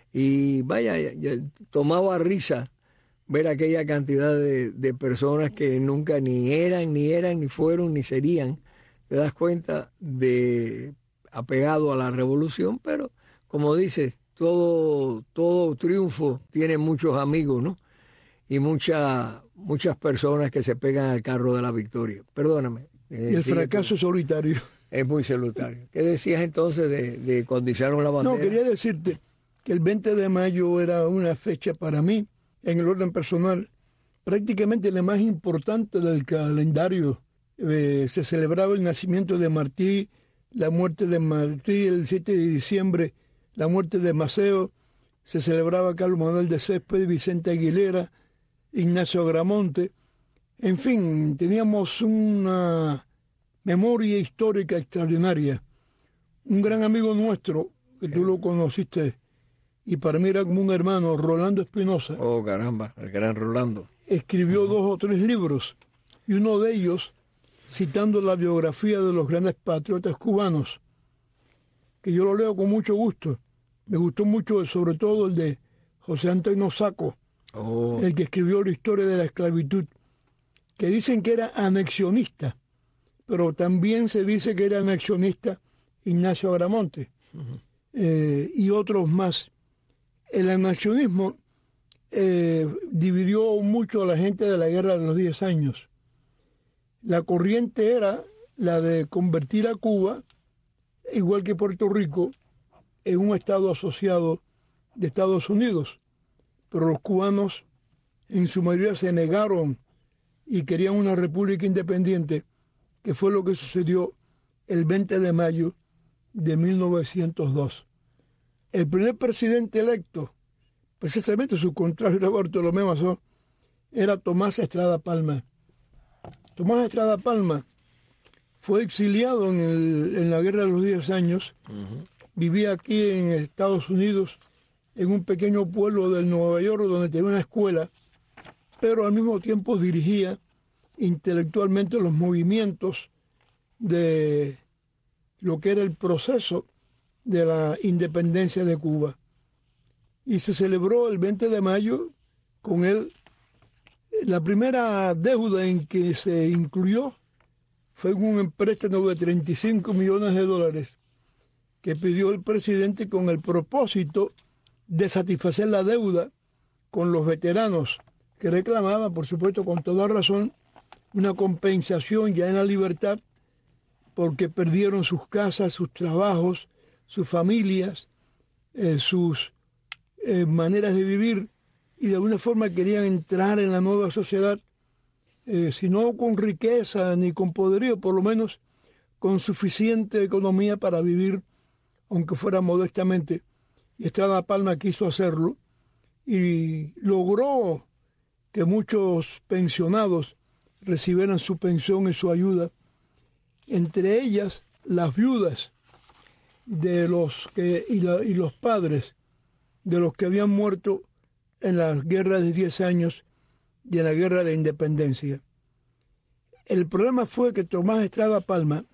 y vaya, ya, ya, tomaba risa ver aquella cantidad de, de personas que nunca ni eran, ni eran, ni fueron, ni serían, te das cuenta, de apegado a la revolución, pero como dices, todo, todo triunfo tiene muchos amigos, ¿no? Y muchas muchas personas que se pegan al carro de la victoria. Perdóname. Eh, y el fracaso tú. solitario. Es muy salutario. ¿Qué decías entonces de, de cuando izaron la bandera? No, quería decirte que el veinte de mayo era una fecha para mí, en el orden personal, prácticamente la más importante del calendario. Eh, se celebraba el nacimiento de Martí, la muerte de Martí, el siete de diciembre, la muerte de Maceo, se celebraba Carlos Manuel de Céspedes, Vicente Aguilera, Ignacio Agramonte. En fin, teníamos una memoria histórica extraordinaria. Un gran amigo nuestro, que tú lo conociste, y para mí era como un hermano, Rolando Espinosa. Oh, caramba, el gran Rolando. Escribió uh-huh. dos o tres libros, y uno de ellos, citando la biografía de los grandes patriotas cubanos, que yo lo leo con mucho gusto. Me gustó mucho, sobre todo, el de José Antonio Saco, oh. el que escribió la historia de la esclavitud, que dicen que era anexionista, pero también se dice que era anexionista Ignacio Agramonte, uh-huh. eh, y otros más. El anexionismo eh, dividió mucho a la gente de la guerra de los diez años. La corriente era la de convertir a Cuba, igual que Puerto Rico, en un estado asociado de Estados Unidos, pero los cubanos en su mayoría se negaron y querían una república independiente, que fue lo que sucedió el veinte de mayo de mil novecientos dos. El primer presidente electo, precisamente su contrario era Bartolomé Mazó, era Tomás Estrada Palma. Tomás Estrada Palma fue exiliado en, el, en la guerra de los diez años, uh-huh. vivía aquí en Estados Unidos, en un pequeño pueblo del Nueva York, donde tenía una escuela, pero al mismo tiempo dirigía intelectualmente los movimientos de lo que era el proceso de la independencia de Cuba. Y se celebró el veinte de mayo con él. La primera deuda en que se incluyó fue un préstamo de treinta y cinco millones de dólares que pidió el presidente con el propósito de satisfacer la deuda con los veteranos, que reclamaban, por supuesto, con toda razón, una compensación ya en la libertad, porque perdieron sus casas, sus trabajos, sus familias, eh, sus eh, maneras de vivir, y de alguna forma querían entrar en la nueva sociedad, eh, si no con riqueza ni con poderío, por lo menos con suficiente economía para vivir, aunque fuera modestamente. Y Estrada Palma quiso hacerlo y logró que muchos pensionados recibieran su pensión y su ayuda, entre ellas las viudas de los que y, la, y los padres de los que habían muerto en las guerras de diez años y en la guerra de independencia. El problema fue que Tomás Estrada Palma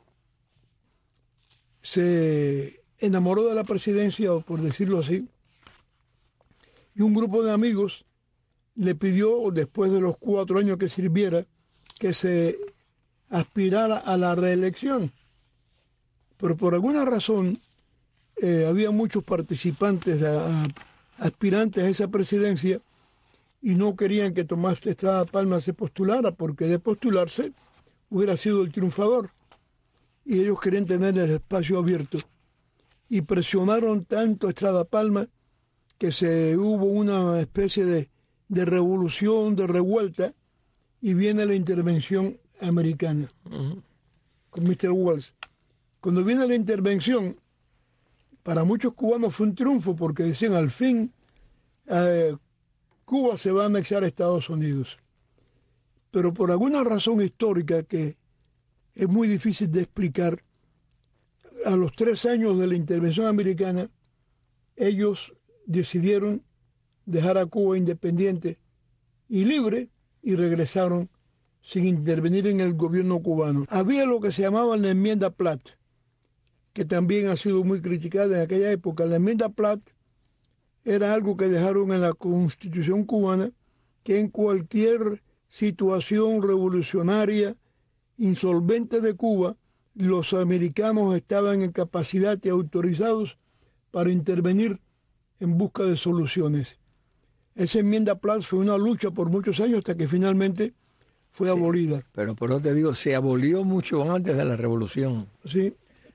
se enamoró de la presidencia, o por decirlo así, y un grupo de amigos le pidió, después de los cuatro años que sirviera, que se aspirara a la reelección. Pero por alguna razón eh, había muchos participantes, de, a, aspirantes a esa presidencia, y no querían que Tomás Estrada Palma se postulara, porque de postularse hubiera sido el triunfador. Y ellos querían tener el espacio abierto. Y presionaron tanto a Estrada Palma que se hubo una especie de, de revolución, de revuelta, y viene la intervención americana, uh-huh. con mister Walsh. Cuando viene la intervención, para muchos cubanos fue un triunfo, porque decían, al fin, eh, Cuba se va a anexar a Estados Unidos. Pero por alguna razón histórica que es muy difícil de explicar, a los tres años de la intervención americana, ellos decidieron dejar a Cuba independiente y libre, y regresaron sin intervenir en el gobierno cubano. Había lo que se llamaba la enmienda Platt, que también ha sido muy criticada en aquella época. La enmienda Platt era algo que dejaron en la Constitución cubana, que en cualquier situación revolucionaria, insolvente de Cuba, los americanos estaban en capacidad y autorizados para intervenir en busca de soluciones. Esa enmienda Platt fue una lucha por muchos años hasta que finalmente fue sí, abolida. Pero por eso te digo, se abolió mucho antes de la revolución. Sí,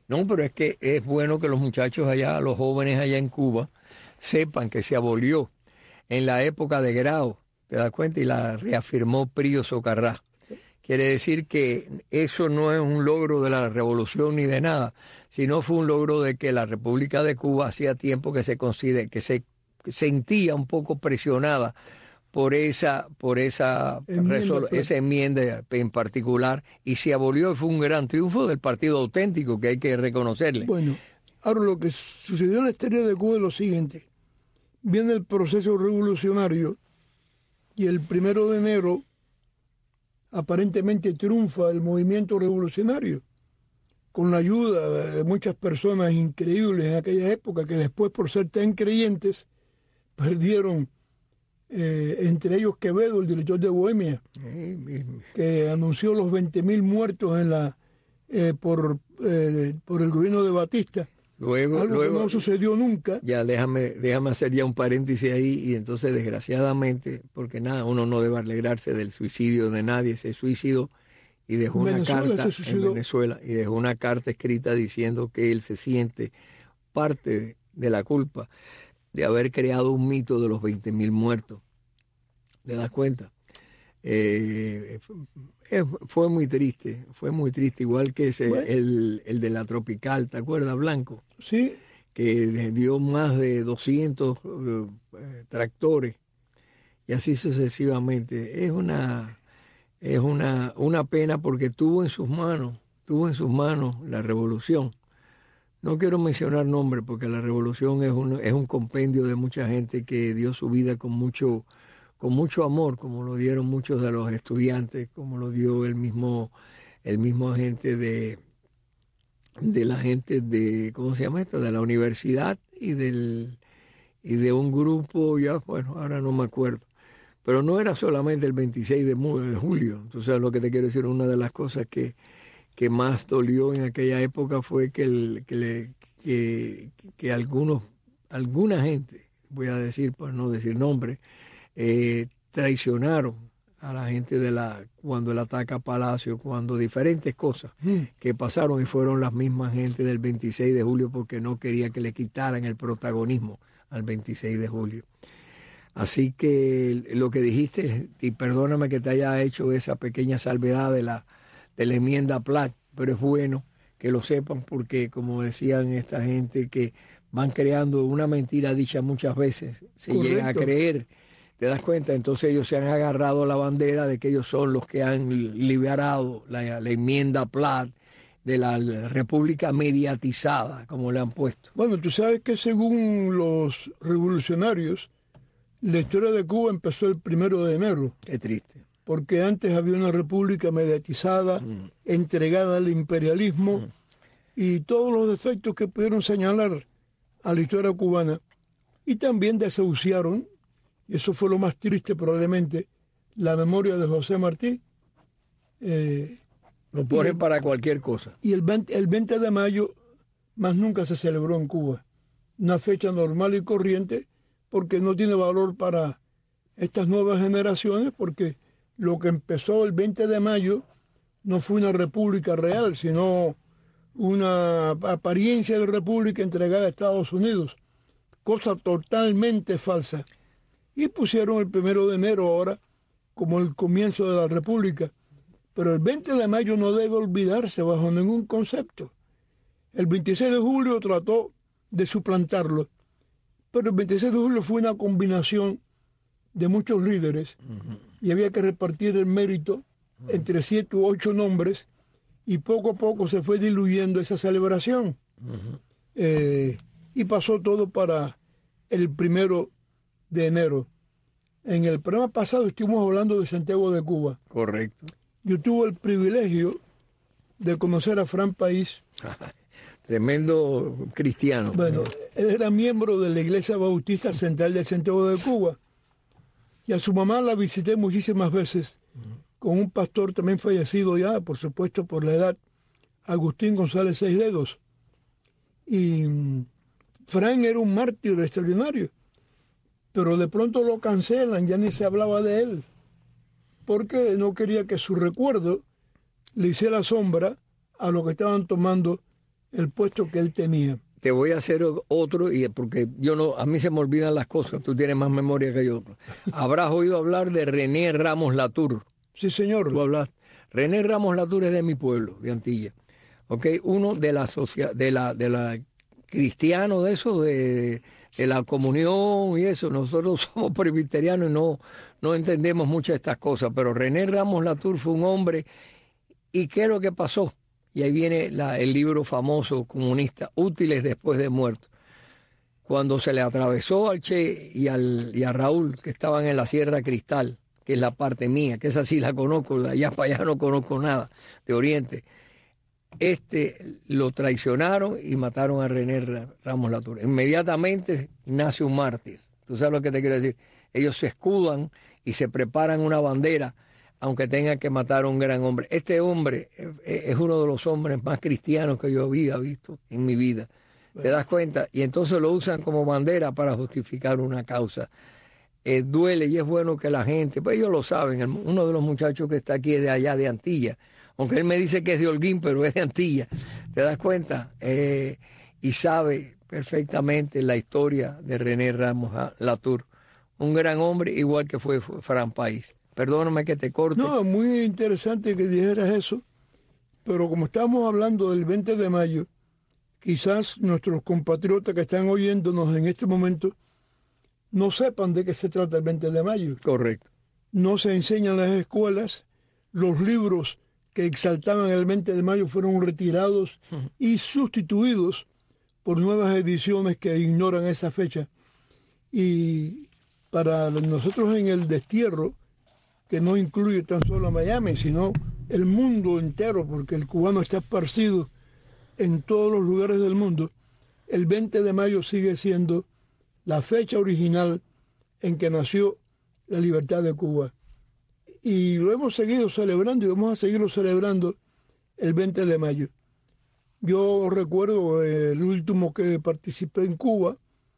No, pero es que es bueno que los muchachos allá, los jóvenes allá en Cuba, sepan que se abolió en la época de Grau, ¿te das cuenta? Y la reafirmó Pío Socarrás. Quiere decir que eso no es un logro de la revolución ni de nada, sino fue un logro de que la República de Cuba hacía tiempo que se considera, que se sentía un poco presionada por esa por esa enmienda, esa enmienda en particular, y se abolió, y fue un gran triunfo del Partido Auténtico que hay que reconocerle. Bueno, ahora lo que sucedió en la historia de Cuba es lo siguiente. Viene el proceso revolucionario y el primero de enero aparentemente triunfa el movimiento revolucionario con la ayuda de muchas personas increíbles en aquella época que después, por ser tan creyentes, perdieron. Eh, entre ellos Quevedo, el director de Bohemia, que anunció los veinte mil muertos en la eh, por, eh, por el gobierno de Batista. Luego, algo luego, que no sucedió nunca. Ya déjame, déjame hacer ya un paréntesis ahí, y entonces desgraciadamente, porque nada, uno no debe alegrarse del suicidio de nadie, se suicidó y dejó una Venezuela carta en Venezuela, y dejó una carta escrita diciendo que él se siente parte de la culpa de haber creado un mito de los veinte mil muertos. ¿Te das cuenta? Eh, fue muy triste, fue muy triste, igual que ese, bueno. el, el de la Tropical, ¿te acuerdas, Blanco? Sí. Que dio más de doscientos uh, tractores, y así sucesivamente. Es una, es una, una pena, porque tuvo en sus manos, tuvo en sus manos la revolución. No quiero mencionar nombres, porque la revolución es un, es un compendio de mucha gente que dio su vida con mucho, con mucho amor, como lo dieron muchos de los estudiantes, como lo dio el mismo, el mismo agente de, de la gente de, ¿cómo se llama esto? De la universidad y del, y de un grupo, ya, bueno, ahora no me acuerdo. Pero no era solamente el veintiséis de julio. Entonces, lo que te quiero decir, una de las cosas que que más dolió en aquella época fue que, el, que, le, que, que algunos, alguna gente, voy a decir, por no decir nombre, eh, traicionaron a la gente de la cuando el ataque a Palacio, cuando diferentes cosas mm. que pasaron, y fueron las mismas gente del veintiséis de julio, porque no quería que le quitaran el protagonismo al veintiséis de julio. Así que lo que dijiste, y perdóname que te haya hecho esa pequeña salvedad de la de la enmienda Platt, pero es bueno que lo sepan, porque como decían esta gente, que van creando una mentira dicha muchas veces, se Correcto. Llega a creer, ¿te das cuenta? Entonces ellos se han agarrado la bandera de que ellos son los que han liberado la, la enmienda Platt de la República mediatizada, como le han puesto. Bueno, tú sabes que según los revolucionarios, la historia de Cuba empezó el primero de enero. Qué triste. Porque antes había una república mediatizada, mm. entregada al imperialismo, mm. y todos los defectos que pudieron señalar a la historia cubana, y también desahuciaron, y eso fue lo más triste probablemente, la memoria de José Martí. Eh, lo ponen para cualquier cosa. Y el veinte, el veinte de mayo más nunca se celebró en Cuba, una fecha normal y corriente, porque no tiene valor para estas nuevas generaciones, porque lo que empezó el veinte de mayo no fue una república real, sino una apariencia de república entregada a Estados Unidos, cosa totalmente falsa. Y pusieron el primero de enero ahora como el comienzo de la república. Pero el veinte de mayo no debe olvidarse bajo ningún concepto. El veintiséis de julio trató de suplantarlo, pero el veintiséis de julio fue una combinación de muchos líderes, uh-huh. y había que repartir el mérito uh-huh. entre siete u ocho nombres, y poco a poco se fue diluyendo esa celebración. Uh-huh. Eh, y pasó todo para el primero de enero. En el programa pasado estuvimos hablando de Santiago de Cuba. Correcto. Yo tuve el privilegio de conocer a Fran País. Tremendo cristiano. Bueno, él era miembro de la Iglesia Bautista Central de Santiago de Cuba. Y a su mamá la visité muchísimas veces, con un pastor también fallecido ya, por supuesto, por la edad, Agustín González Seis Dedos. Y Fran era un mártir extraordinario, pero de pronto lo cancelan, ya ni se hablaba de él, porque no quería que su recuerdo le hiciera sombra a lo que estaban tomando el puesto que él tenía. Te voy a hacer otro, y porque yo no, a mí se me olvidan las cosas, tú tienes más memoria que yo. Habrás oído hablar de René Ramos Latour. Sí, señor. Tú hablas. René Ramos Latour es de mi pueblo, de Antilla. Okay, uno de la socia, de la, de la cristiano de eso, de, de la comunión y eso. Nosotros somos presbiterianos y no, no entendemos muchas de estas cosas, pero René Ramos Latour fue un hombre. ¿Y qué es lo que pasó? Y ahí viene la, el libro famoso comunista, Útiles después de muerto. Cuando se le atravesó al Che y, al, y a Raúl, que estaban en la Sierra Cristal, que es la parte mía, que esa sí la conozco, de allá para allá no conozco nada, de Oriente. Este lo traicionaron y mataron a René Ramos Latour. Inmediatamente nace un mártir. ¿Tú sabes lo que te quiero decir? Ellos se escudan y se preparan una bandera, aunque tengan que matar a un gran hombre. Este hombre es uno de los hombres más cristianos que yo había visto en mi vida. ¿Te das cuenta? Y entonces lo usan como bandera para justificar una causa. Eh, duele y es bueno que la gente, pues ellos lo saben, el, uno de los muchachos que está aquí es de allá de Antilla, aunque él me dice que es de Holguín, pero es de Antilla. ¿Te das cuenta? Eh, y sabe perfectamente la historia de René Ramos Latour. Un gran hombre, igual que fue, fue Fran País. Perdóname que te corte. No, muy interesante que dijeras eso, pero como estamos hablando del veinte de mayo, quizás nuestros compatriotas que están oyéndonos en este momento no sepan de qué se trata el veinte de mayo. Correcto. No se enseñan en las escuelas, los libros que exaltaban el veinte de mayo fueron retirados uh-huh. y sustituidos por nuevas ediciones que ignoran esa fecha. Y para nosotros en el destierro, que no incluye tan solo a Miami, sino el mundo entero, porque el cubano está esparcido en todos los lugares del mundo, el veinte de mayo sigue siendo la fecha original en que nació la libertad de Cuba. Y lo hemos seguido celebrando y vamos a seguirlo celebrando el veinte de mayo. Yo recuerdo el último que participé en Cuba,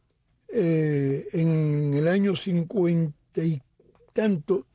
eh, en el año cincuenta y tanto,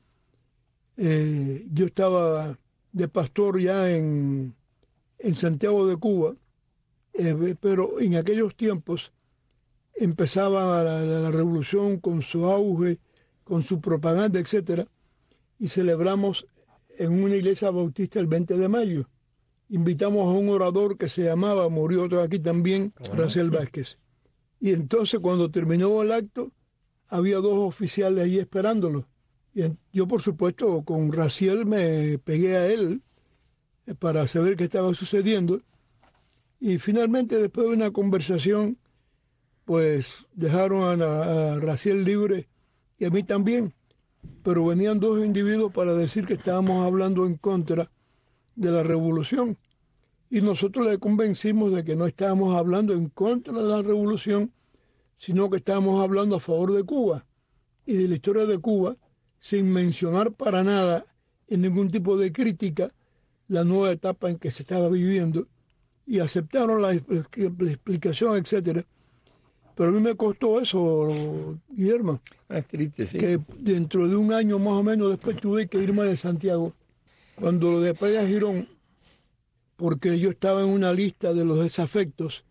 eh, yo estaba de pastor ya en, en Santiago de Cuba, eh, pero en aquellos tiempos empezaba la, la, la revolución con su auge, con su propaganda, etcétera, y celebramos en una iglesia bautista el veinte de mayo. Invitamos a un orador que se llamaba, murió otro aquí también, bueno. Raciel Vázquez. Y entonces cuando terminó el acto, había dos oficiales ahí esperándolo. Y yo, por supuesto, con Raciel me pegué a él para saber qué estaba sucediendo. Y finalmente, después de una conversación, pues dejaron a, a Raciel libre y a mí también. Pero venían dos individuos para decir que estábamos hablando en contra de la revolución. Y nosotros le convencimos de que no estábamos hablando en contra de la revolución, sino que estábamos hablando a favor de Cuba y de la historia de Cuba, sin mencionar para nada, en ningún tipo de crítica, la nueva etapa en que se estaba viviendo. Y aceptaron la, la explicación, etcétera. Pero a mí me costó eso, Guillermo. Es triste, sí. Que dentro de un año más o menos después tuve que irme de Santiago. Cuando lo de Playa Girón, porque yo estaba en una lista de los desafectos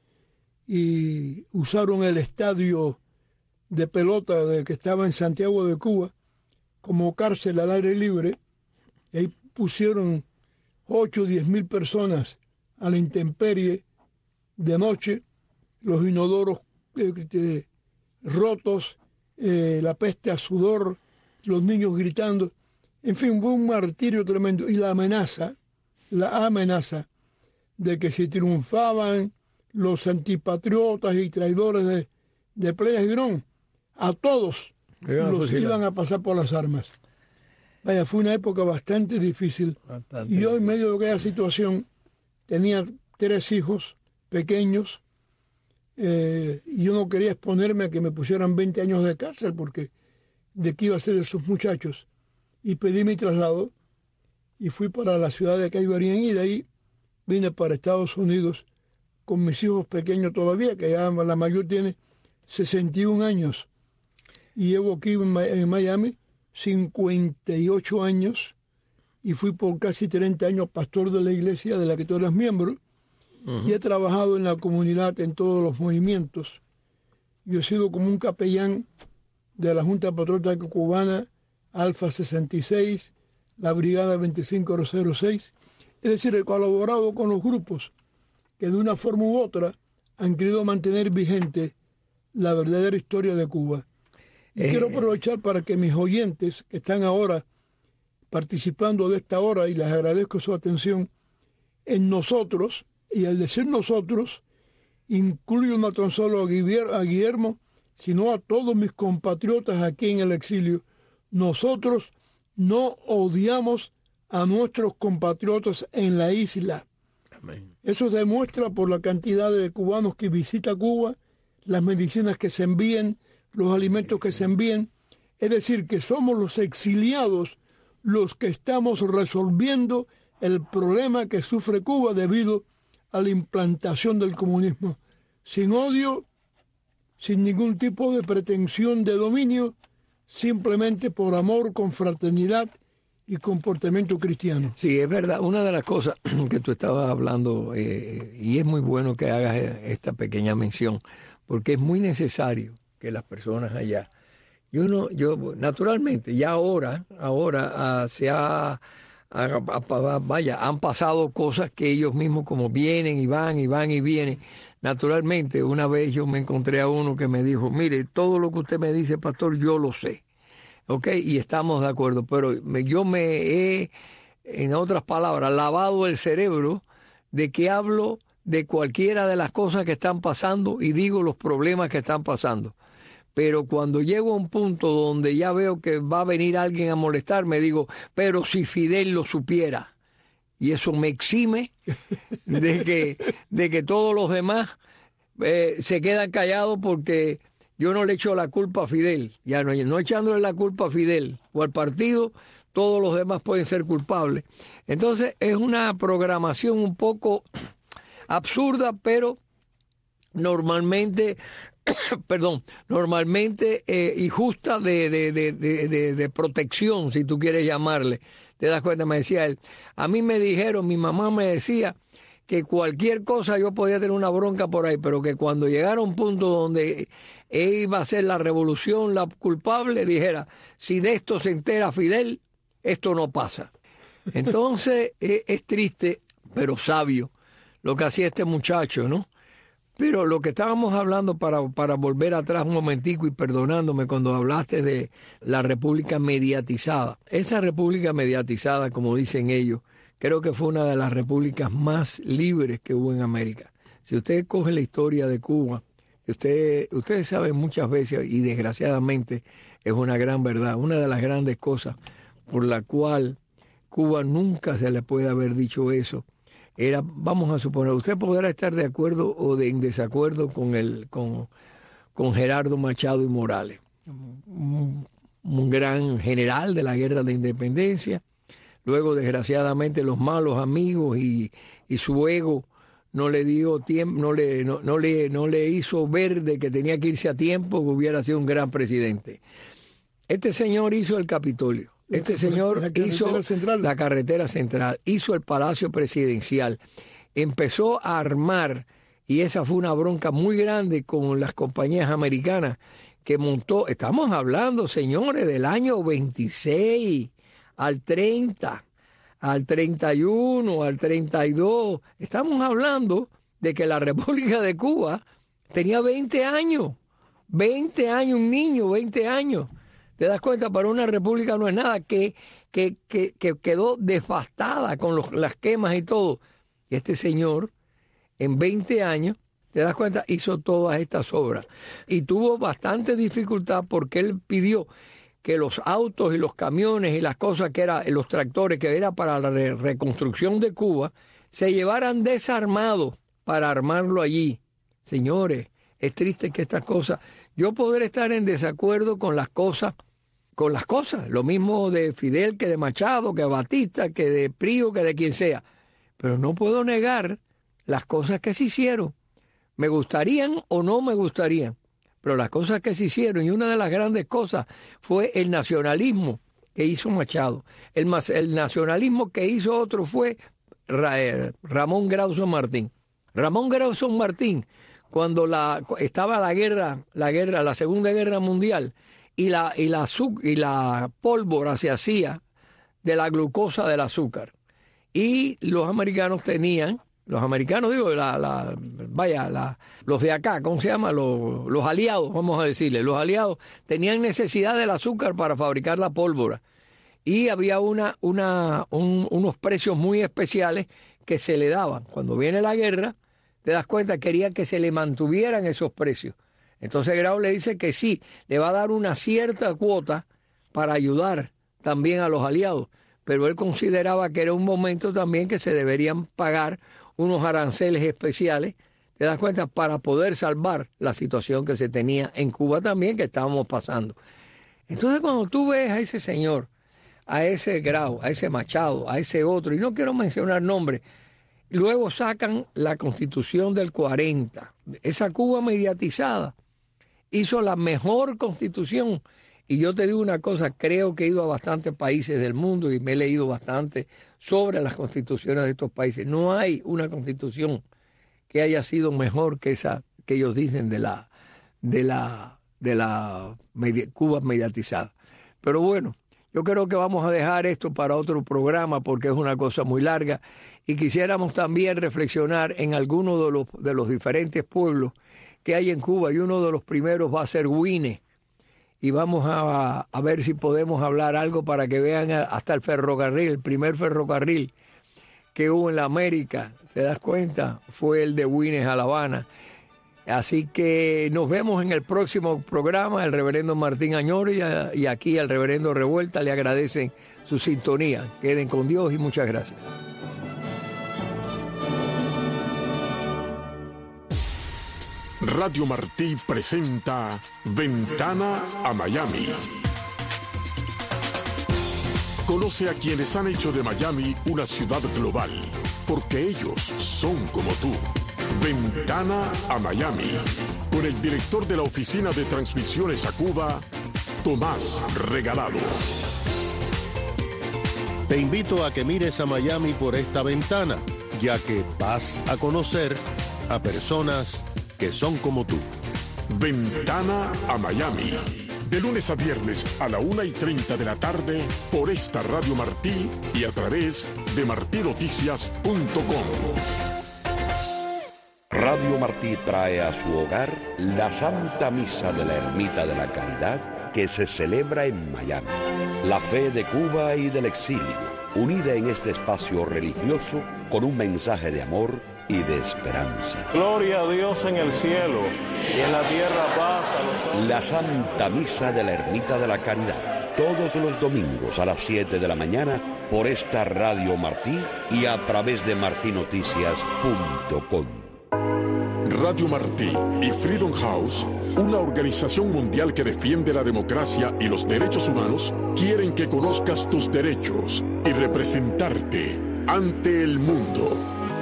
y usaron el estadio de pelota de que estaba en Santiago de Cuba como cárcel al aire libre, y ahí pusieron ocho o diez mil personas a la intemperie de noche, los inodoros eh, eh, rotos, eh, la peste a sudor, los niños gritando. En fin, fue un martirio tremendo. Y la amenaza, la amenaza de que si triunfaban los antipatriotas y traidores de, de Playa Girón, a todos los iban a pasar por las armas. Vaya, fue una época bastante difícil. Bastante. Y yo, en medio de aquella situación, tenía tres hijos pequeños, eh, y yo no quería exponerme a que me pusieran veinte años de cárcel, porque de qué iba a ser de esos muchachos. Y pedí mi traslado y fui para la ciudad de Caibarien, y de ahí vine para Estados Unidos con mis hijos pequeños todavía, que ya la mayor tiene sesenta y un años. Y llevo aquí en Miami cincuenta y ocho años y fui por casi treinta años pastor de la iglesia de la que tú eres miembro. uh-huh. y he trabajado en la comunidad en todos los movimientos. Yo he sido como un capellán de la Junta Patriótica Cubana, Alfa sesenta y seis, la Brigada veinticinco cero seis. Es decir, he colaborado con los grupos que de una forma u otra han querido mantener vigente la verdadera historia de Cuba. Y eh, quiero aprovechar para que mis oyentes que están ahora participando de esta hora, y les agradezco su atención, en nosotros, y al decir nosotros, incluyo no tan solo a Guillermo, sino a todos mis compatriotas aquí en el exilio. Nosotros no odiamos a nuestros compatriotas en la isla. Amén. Eso se demuestra por la cantidad de cubanos que visitan Cuba, las medicinas que se envían, los alimentos que se envían. Es decir, que somos los exiliados los que estamos resolviendo el problema que sufre Cuba debido a la implantación del comunismo. Sin odio, sin ningún tipo de pretensión de dominio, simplemente por amor, confraternidad y comportamiento cristiano. Sí, es verdad. Una de las cosas que tú estabas hablando, eh, y es muy bueno que hagas esta pequeña mención, porque es muy necesario que las personas allá, yo no, yo naturalmente, ya ahora, ahora uh, se ha, uh, vaya, han pasado cosas que ellos mismos como vienen y van y van y vienen. Naturalmente, una vez yo me encontré a uno que me dijo, mire, todo lo que usted me dice, pastor, yo lo sé. ¿Ok? Y estamos de acuerdo, pero me, yo me he, en otras palabras, lavado el cerebro de que hablo de cualquiera de las cosas que están pasando y digo los problemas que están pasando. Pero cuando llego a un punto donde ya veo que va a venir alguien a molestarme, digo, pero si Fidel lo supiera. Y eso me exime de que, de que todos los demás eh, se quedan callados porque yo no le echo la culpa a Fidel. Ya no, no echándole la culpa a Fidel o al partido, todos los demás pueden ser culpables. Entonces es una programación un poco absurda, pero normalmente, perdón, normalmente eh, y justa de, de, de, de, de, de protección, si tú quieres llamarle. ¿Te das cuenta? Me decía él, a mí me dijeron, mi mamá me decía que cualquier cosa yo podía tener una bronca por ahí, pero que cuando llegara a un punto donde iba a ser la revolución la culpable, dijera, si de esto se entera Fidel, esto no pasa. Entonces es, es triste, pero sabio, lo que hacía este muchacho, ¿no? Pero lo que estábamos hablando, para, para volver atrás un momentico y perdonándome cuando hablaste de la república mediatizada. Esa república mediatizada, como dicen ellos, creo que fue una de las repúblicas más libres que hubo en América. Si usted coge la historia de Cuba, usted, ustedes saben muchas veces, y desgraciadamente es una gran verdad, una de las grandes cosas por la cual Cuba nunca se le puede haber dicho eso, era, vamos a suponer, usted podrá estar de acuerdo o de, en desacuerdo con, el, con, con Gerardo Machado y Morales, un, un gran general de la guerra de independencia. Luego, desgraciadamente, los malos amigos y, y su ego no le dio tiempo, no le, no, no le, no le hizo ver de que tenía que irse a tiempo, que hubiera sido un gran presidente. Este señor hizo el Capitolio. Este señor la hizo central. la carretera central, hizo el Palacio Presidencial, empezó a armar, y esa fue una bronca muy grande con las compañías americanas que montó, estamos hablando, señores, del año veintiséis al treinta, al treinta y uno, al treinta y dos, estamos hablando de que la República de Cuba tenía veinte años, veinte años, un niño, veinte años. ¿Te das cuenta? Para una república no es nada, que, que, que, que quedó devastada con los, las quemas y todo. Y este señor, en veinte años, ¿te das cuenta? Hizo todas estas obras. Y tuvo bastante dificultad porque él pidió que los autos y los camiones y las cosas que eran, los tractores que era para la re- reconstrucción de Cuba, se llevaran desarmados para armarlo allí. Señores, es triste que estas cosas... Yo podré estar en desacuerdo con las cosas, con las cosas, lo mismo de Fidel que de Machado, que de Batista, que de Prío, que de quien sea, pero no puedo negar las cosas que se hicieron. Me gustarían o no me gustarían, pero las cosas que se hicieron, y una de las grandes cosas fue el nacionalismo que hizo Machado. El, el nacionalismo que hizo otro fue Ra- Ramón Grauso Martín. Ramón Grauson Martín, cuando la, estaba la guerra, la guerra, la Segunda Guerra Mundial, y la, y la, y la pólvora se hacía de la glucosa del azúcar. Y los americanos tenían, los americanos digo, la, la, vaya, la, los de acá, ¿cómo se llama? Los, los aliados, vamos a decirle, los aliados tenían necesidad del azúcar para fabricar la pólvora. Y había una, una, un, unos precios muy especiales que se le daban. Cuando viene la guerra, te das cuenta, quería que se le mantuvieran esos precios. Entonces Grau le dice que sí, le va a dar una cierta cuota para ayudar también a los aliados. Pero él consideraba que era un momento también que se deberían pagar unos aranceles especiales, te das cuenta, para poder salvar la situación que se tenía en Cuba también, que estábamos pasando. Entonces cuando tú ves a ese señor, a ese Grau, a ese Machado, a ese otro, y no quiero mencionar nombres, luego sacan la Constitución del cuarenta, esa Cuba mediatizada, hizo la mejor constitución. Y yo te digo una cosa, creo que he ido a bastantes países del mundo y me he leído bastante sobre las constituciones de estos países. No hay una constitución que haya sido mejor que esa que ellos dicen de la, de la, de la media, Cuba mediatizada. Pero bueno, yo creo que vamos a dejar esto para otro programa porque es una cosa muy larga y quisiéramos también reflexionar en algunos de los, de los diferentes pueblos que hay en Cuba, y uno de los primeros va a ser Güine. Y vamos a, a ver si podemos hablar algo para que vean hasta el ferrocarril, el primer ferrocarril que hubo en la América, ¿te das cuenta? Fue el de Güines a La Habana. Así que nos vemos en el próximo programa. El reverendo Martín Añoria y aquí al reverendo Revuelta le agradecen su sintonía. Queden con Dios y muchas gracias. Radio Martí presenta Ventana a Miami. Conoce a quienes han hecho de Miami una ciudad global, porque ellos son como tú. Ventana a Miami, con el director de la Oficina de Transmisiones a Cuba, Tomás Regalado. Te invito a que mires a Miami por esta ventana, ya que vas a conocer a personas que son como tú. Ventana a Miami. De lunes a viernes a la una y treinta de la tarde por esta Radio Martí y a través de martí noticias punto com. Radio Martí trae a su hogar la Santa Misa de la Ermita de la Caridad que se celebra en Miami. La fe de Cuba y del exilio, unida en este espacio religioso con un mensaje de amor y de esperanza. Gloria a Dios en el cielo y en la tierra paz a los hombres. La Santa Misa de la Ermita de la Caridad, todos los domingos a las siete de la mañana por esta Radio Martí y a través de martí noticias punto com. Radio Martí y Freedom House, una organización mundial que defiende la democracia y los derechos humanos, quieren que conozcas tus derechos y representarte ante el mundo.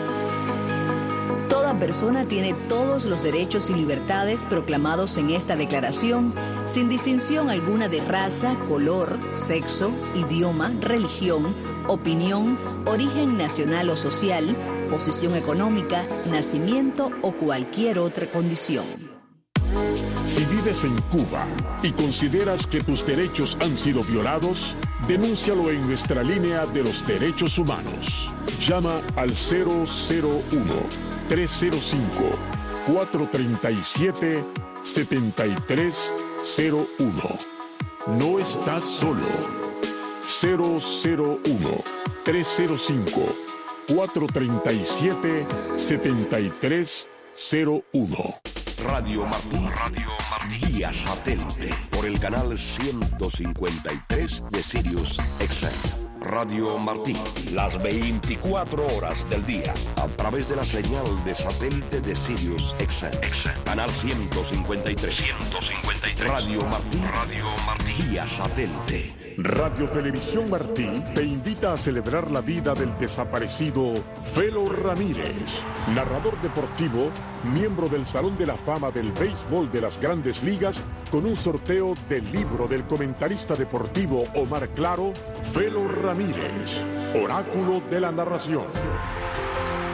Toda persona tiene todos los derechos y libertades proclamados en esta declaración, sin distinción alguna de raza, color, sexo, idioma, religión, opinión, origen nacional o social, posición económica, nacimiento o cualquier otra condición. Si vives en Cuba y consideras que tus derechos han sido violados, denúncialo en nuestra línea de los derechos humanos. Llama al cero cero uno, tres cero cinco, cuatro tres siete, siete tres cero uno. No estás solo. cero cero uno, tres cero cinco, cuatro tres siete, siete tres cero uno. Radio Martí, Radio Martí, vía satélite, por el canal ciento cincuenta y tres de Sirius X M. Radio Martí, las veinticuatro horas del día, a través de la señal de satélite de Sirius X M. Canal ciento cincuenta y tres. ciento cincuenta y tres. Radio Martí, Radio Martí, vía satélite. Radio Televisión Martí te invita a celebrar la vida del desaparecido Felo Ramírez, narrador deportivo, miembro del Salón de la Fama del Béisbol de las Grandes Ligas, con un sorteo del libro del comentarista deportivo Omar Claro, Felo Ramírez, Oráculo de la Narración.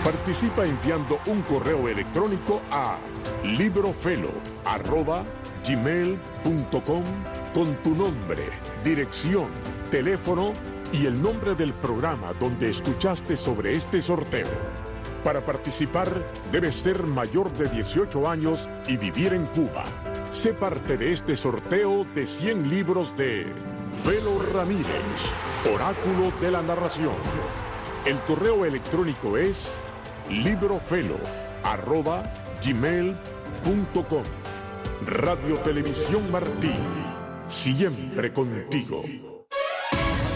Participa enviando un correo electrónico a librofelo arroba gmail punto com con tu nombre, dirección, teléfono y el nombre del programa donde escuchaste sobre este sorteo. Para participar, debes ser mayor de dieciocho años y vivir en Cuba. Sé parte de este sorteo de cien libros de Felo Ramírez, Oráculo de la Narración. El correo electrónico es librofelo arroba gmail punto com. Radio Televisión Martí, siempre contigo.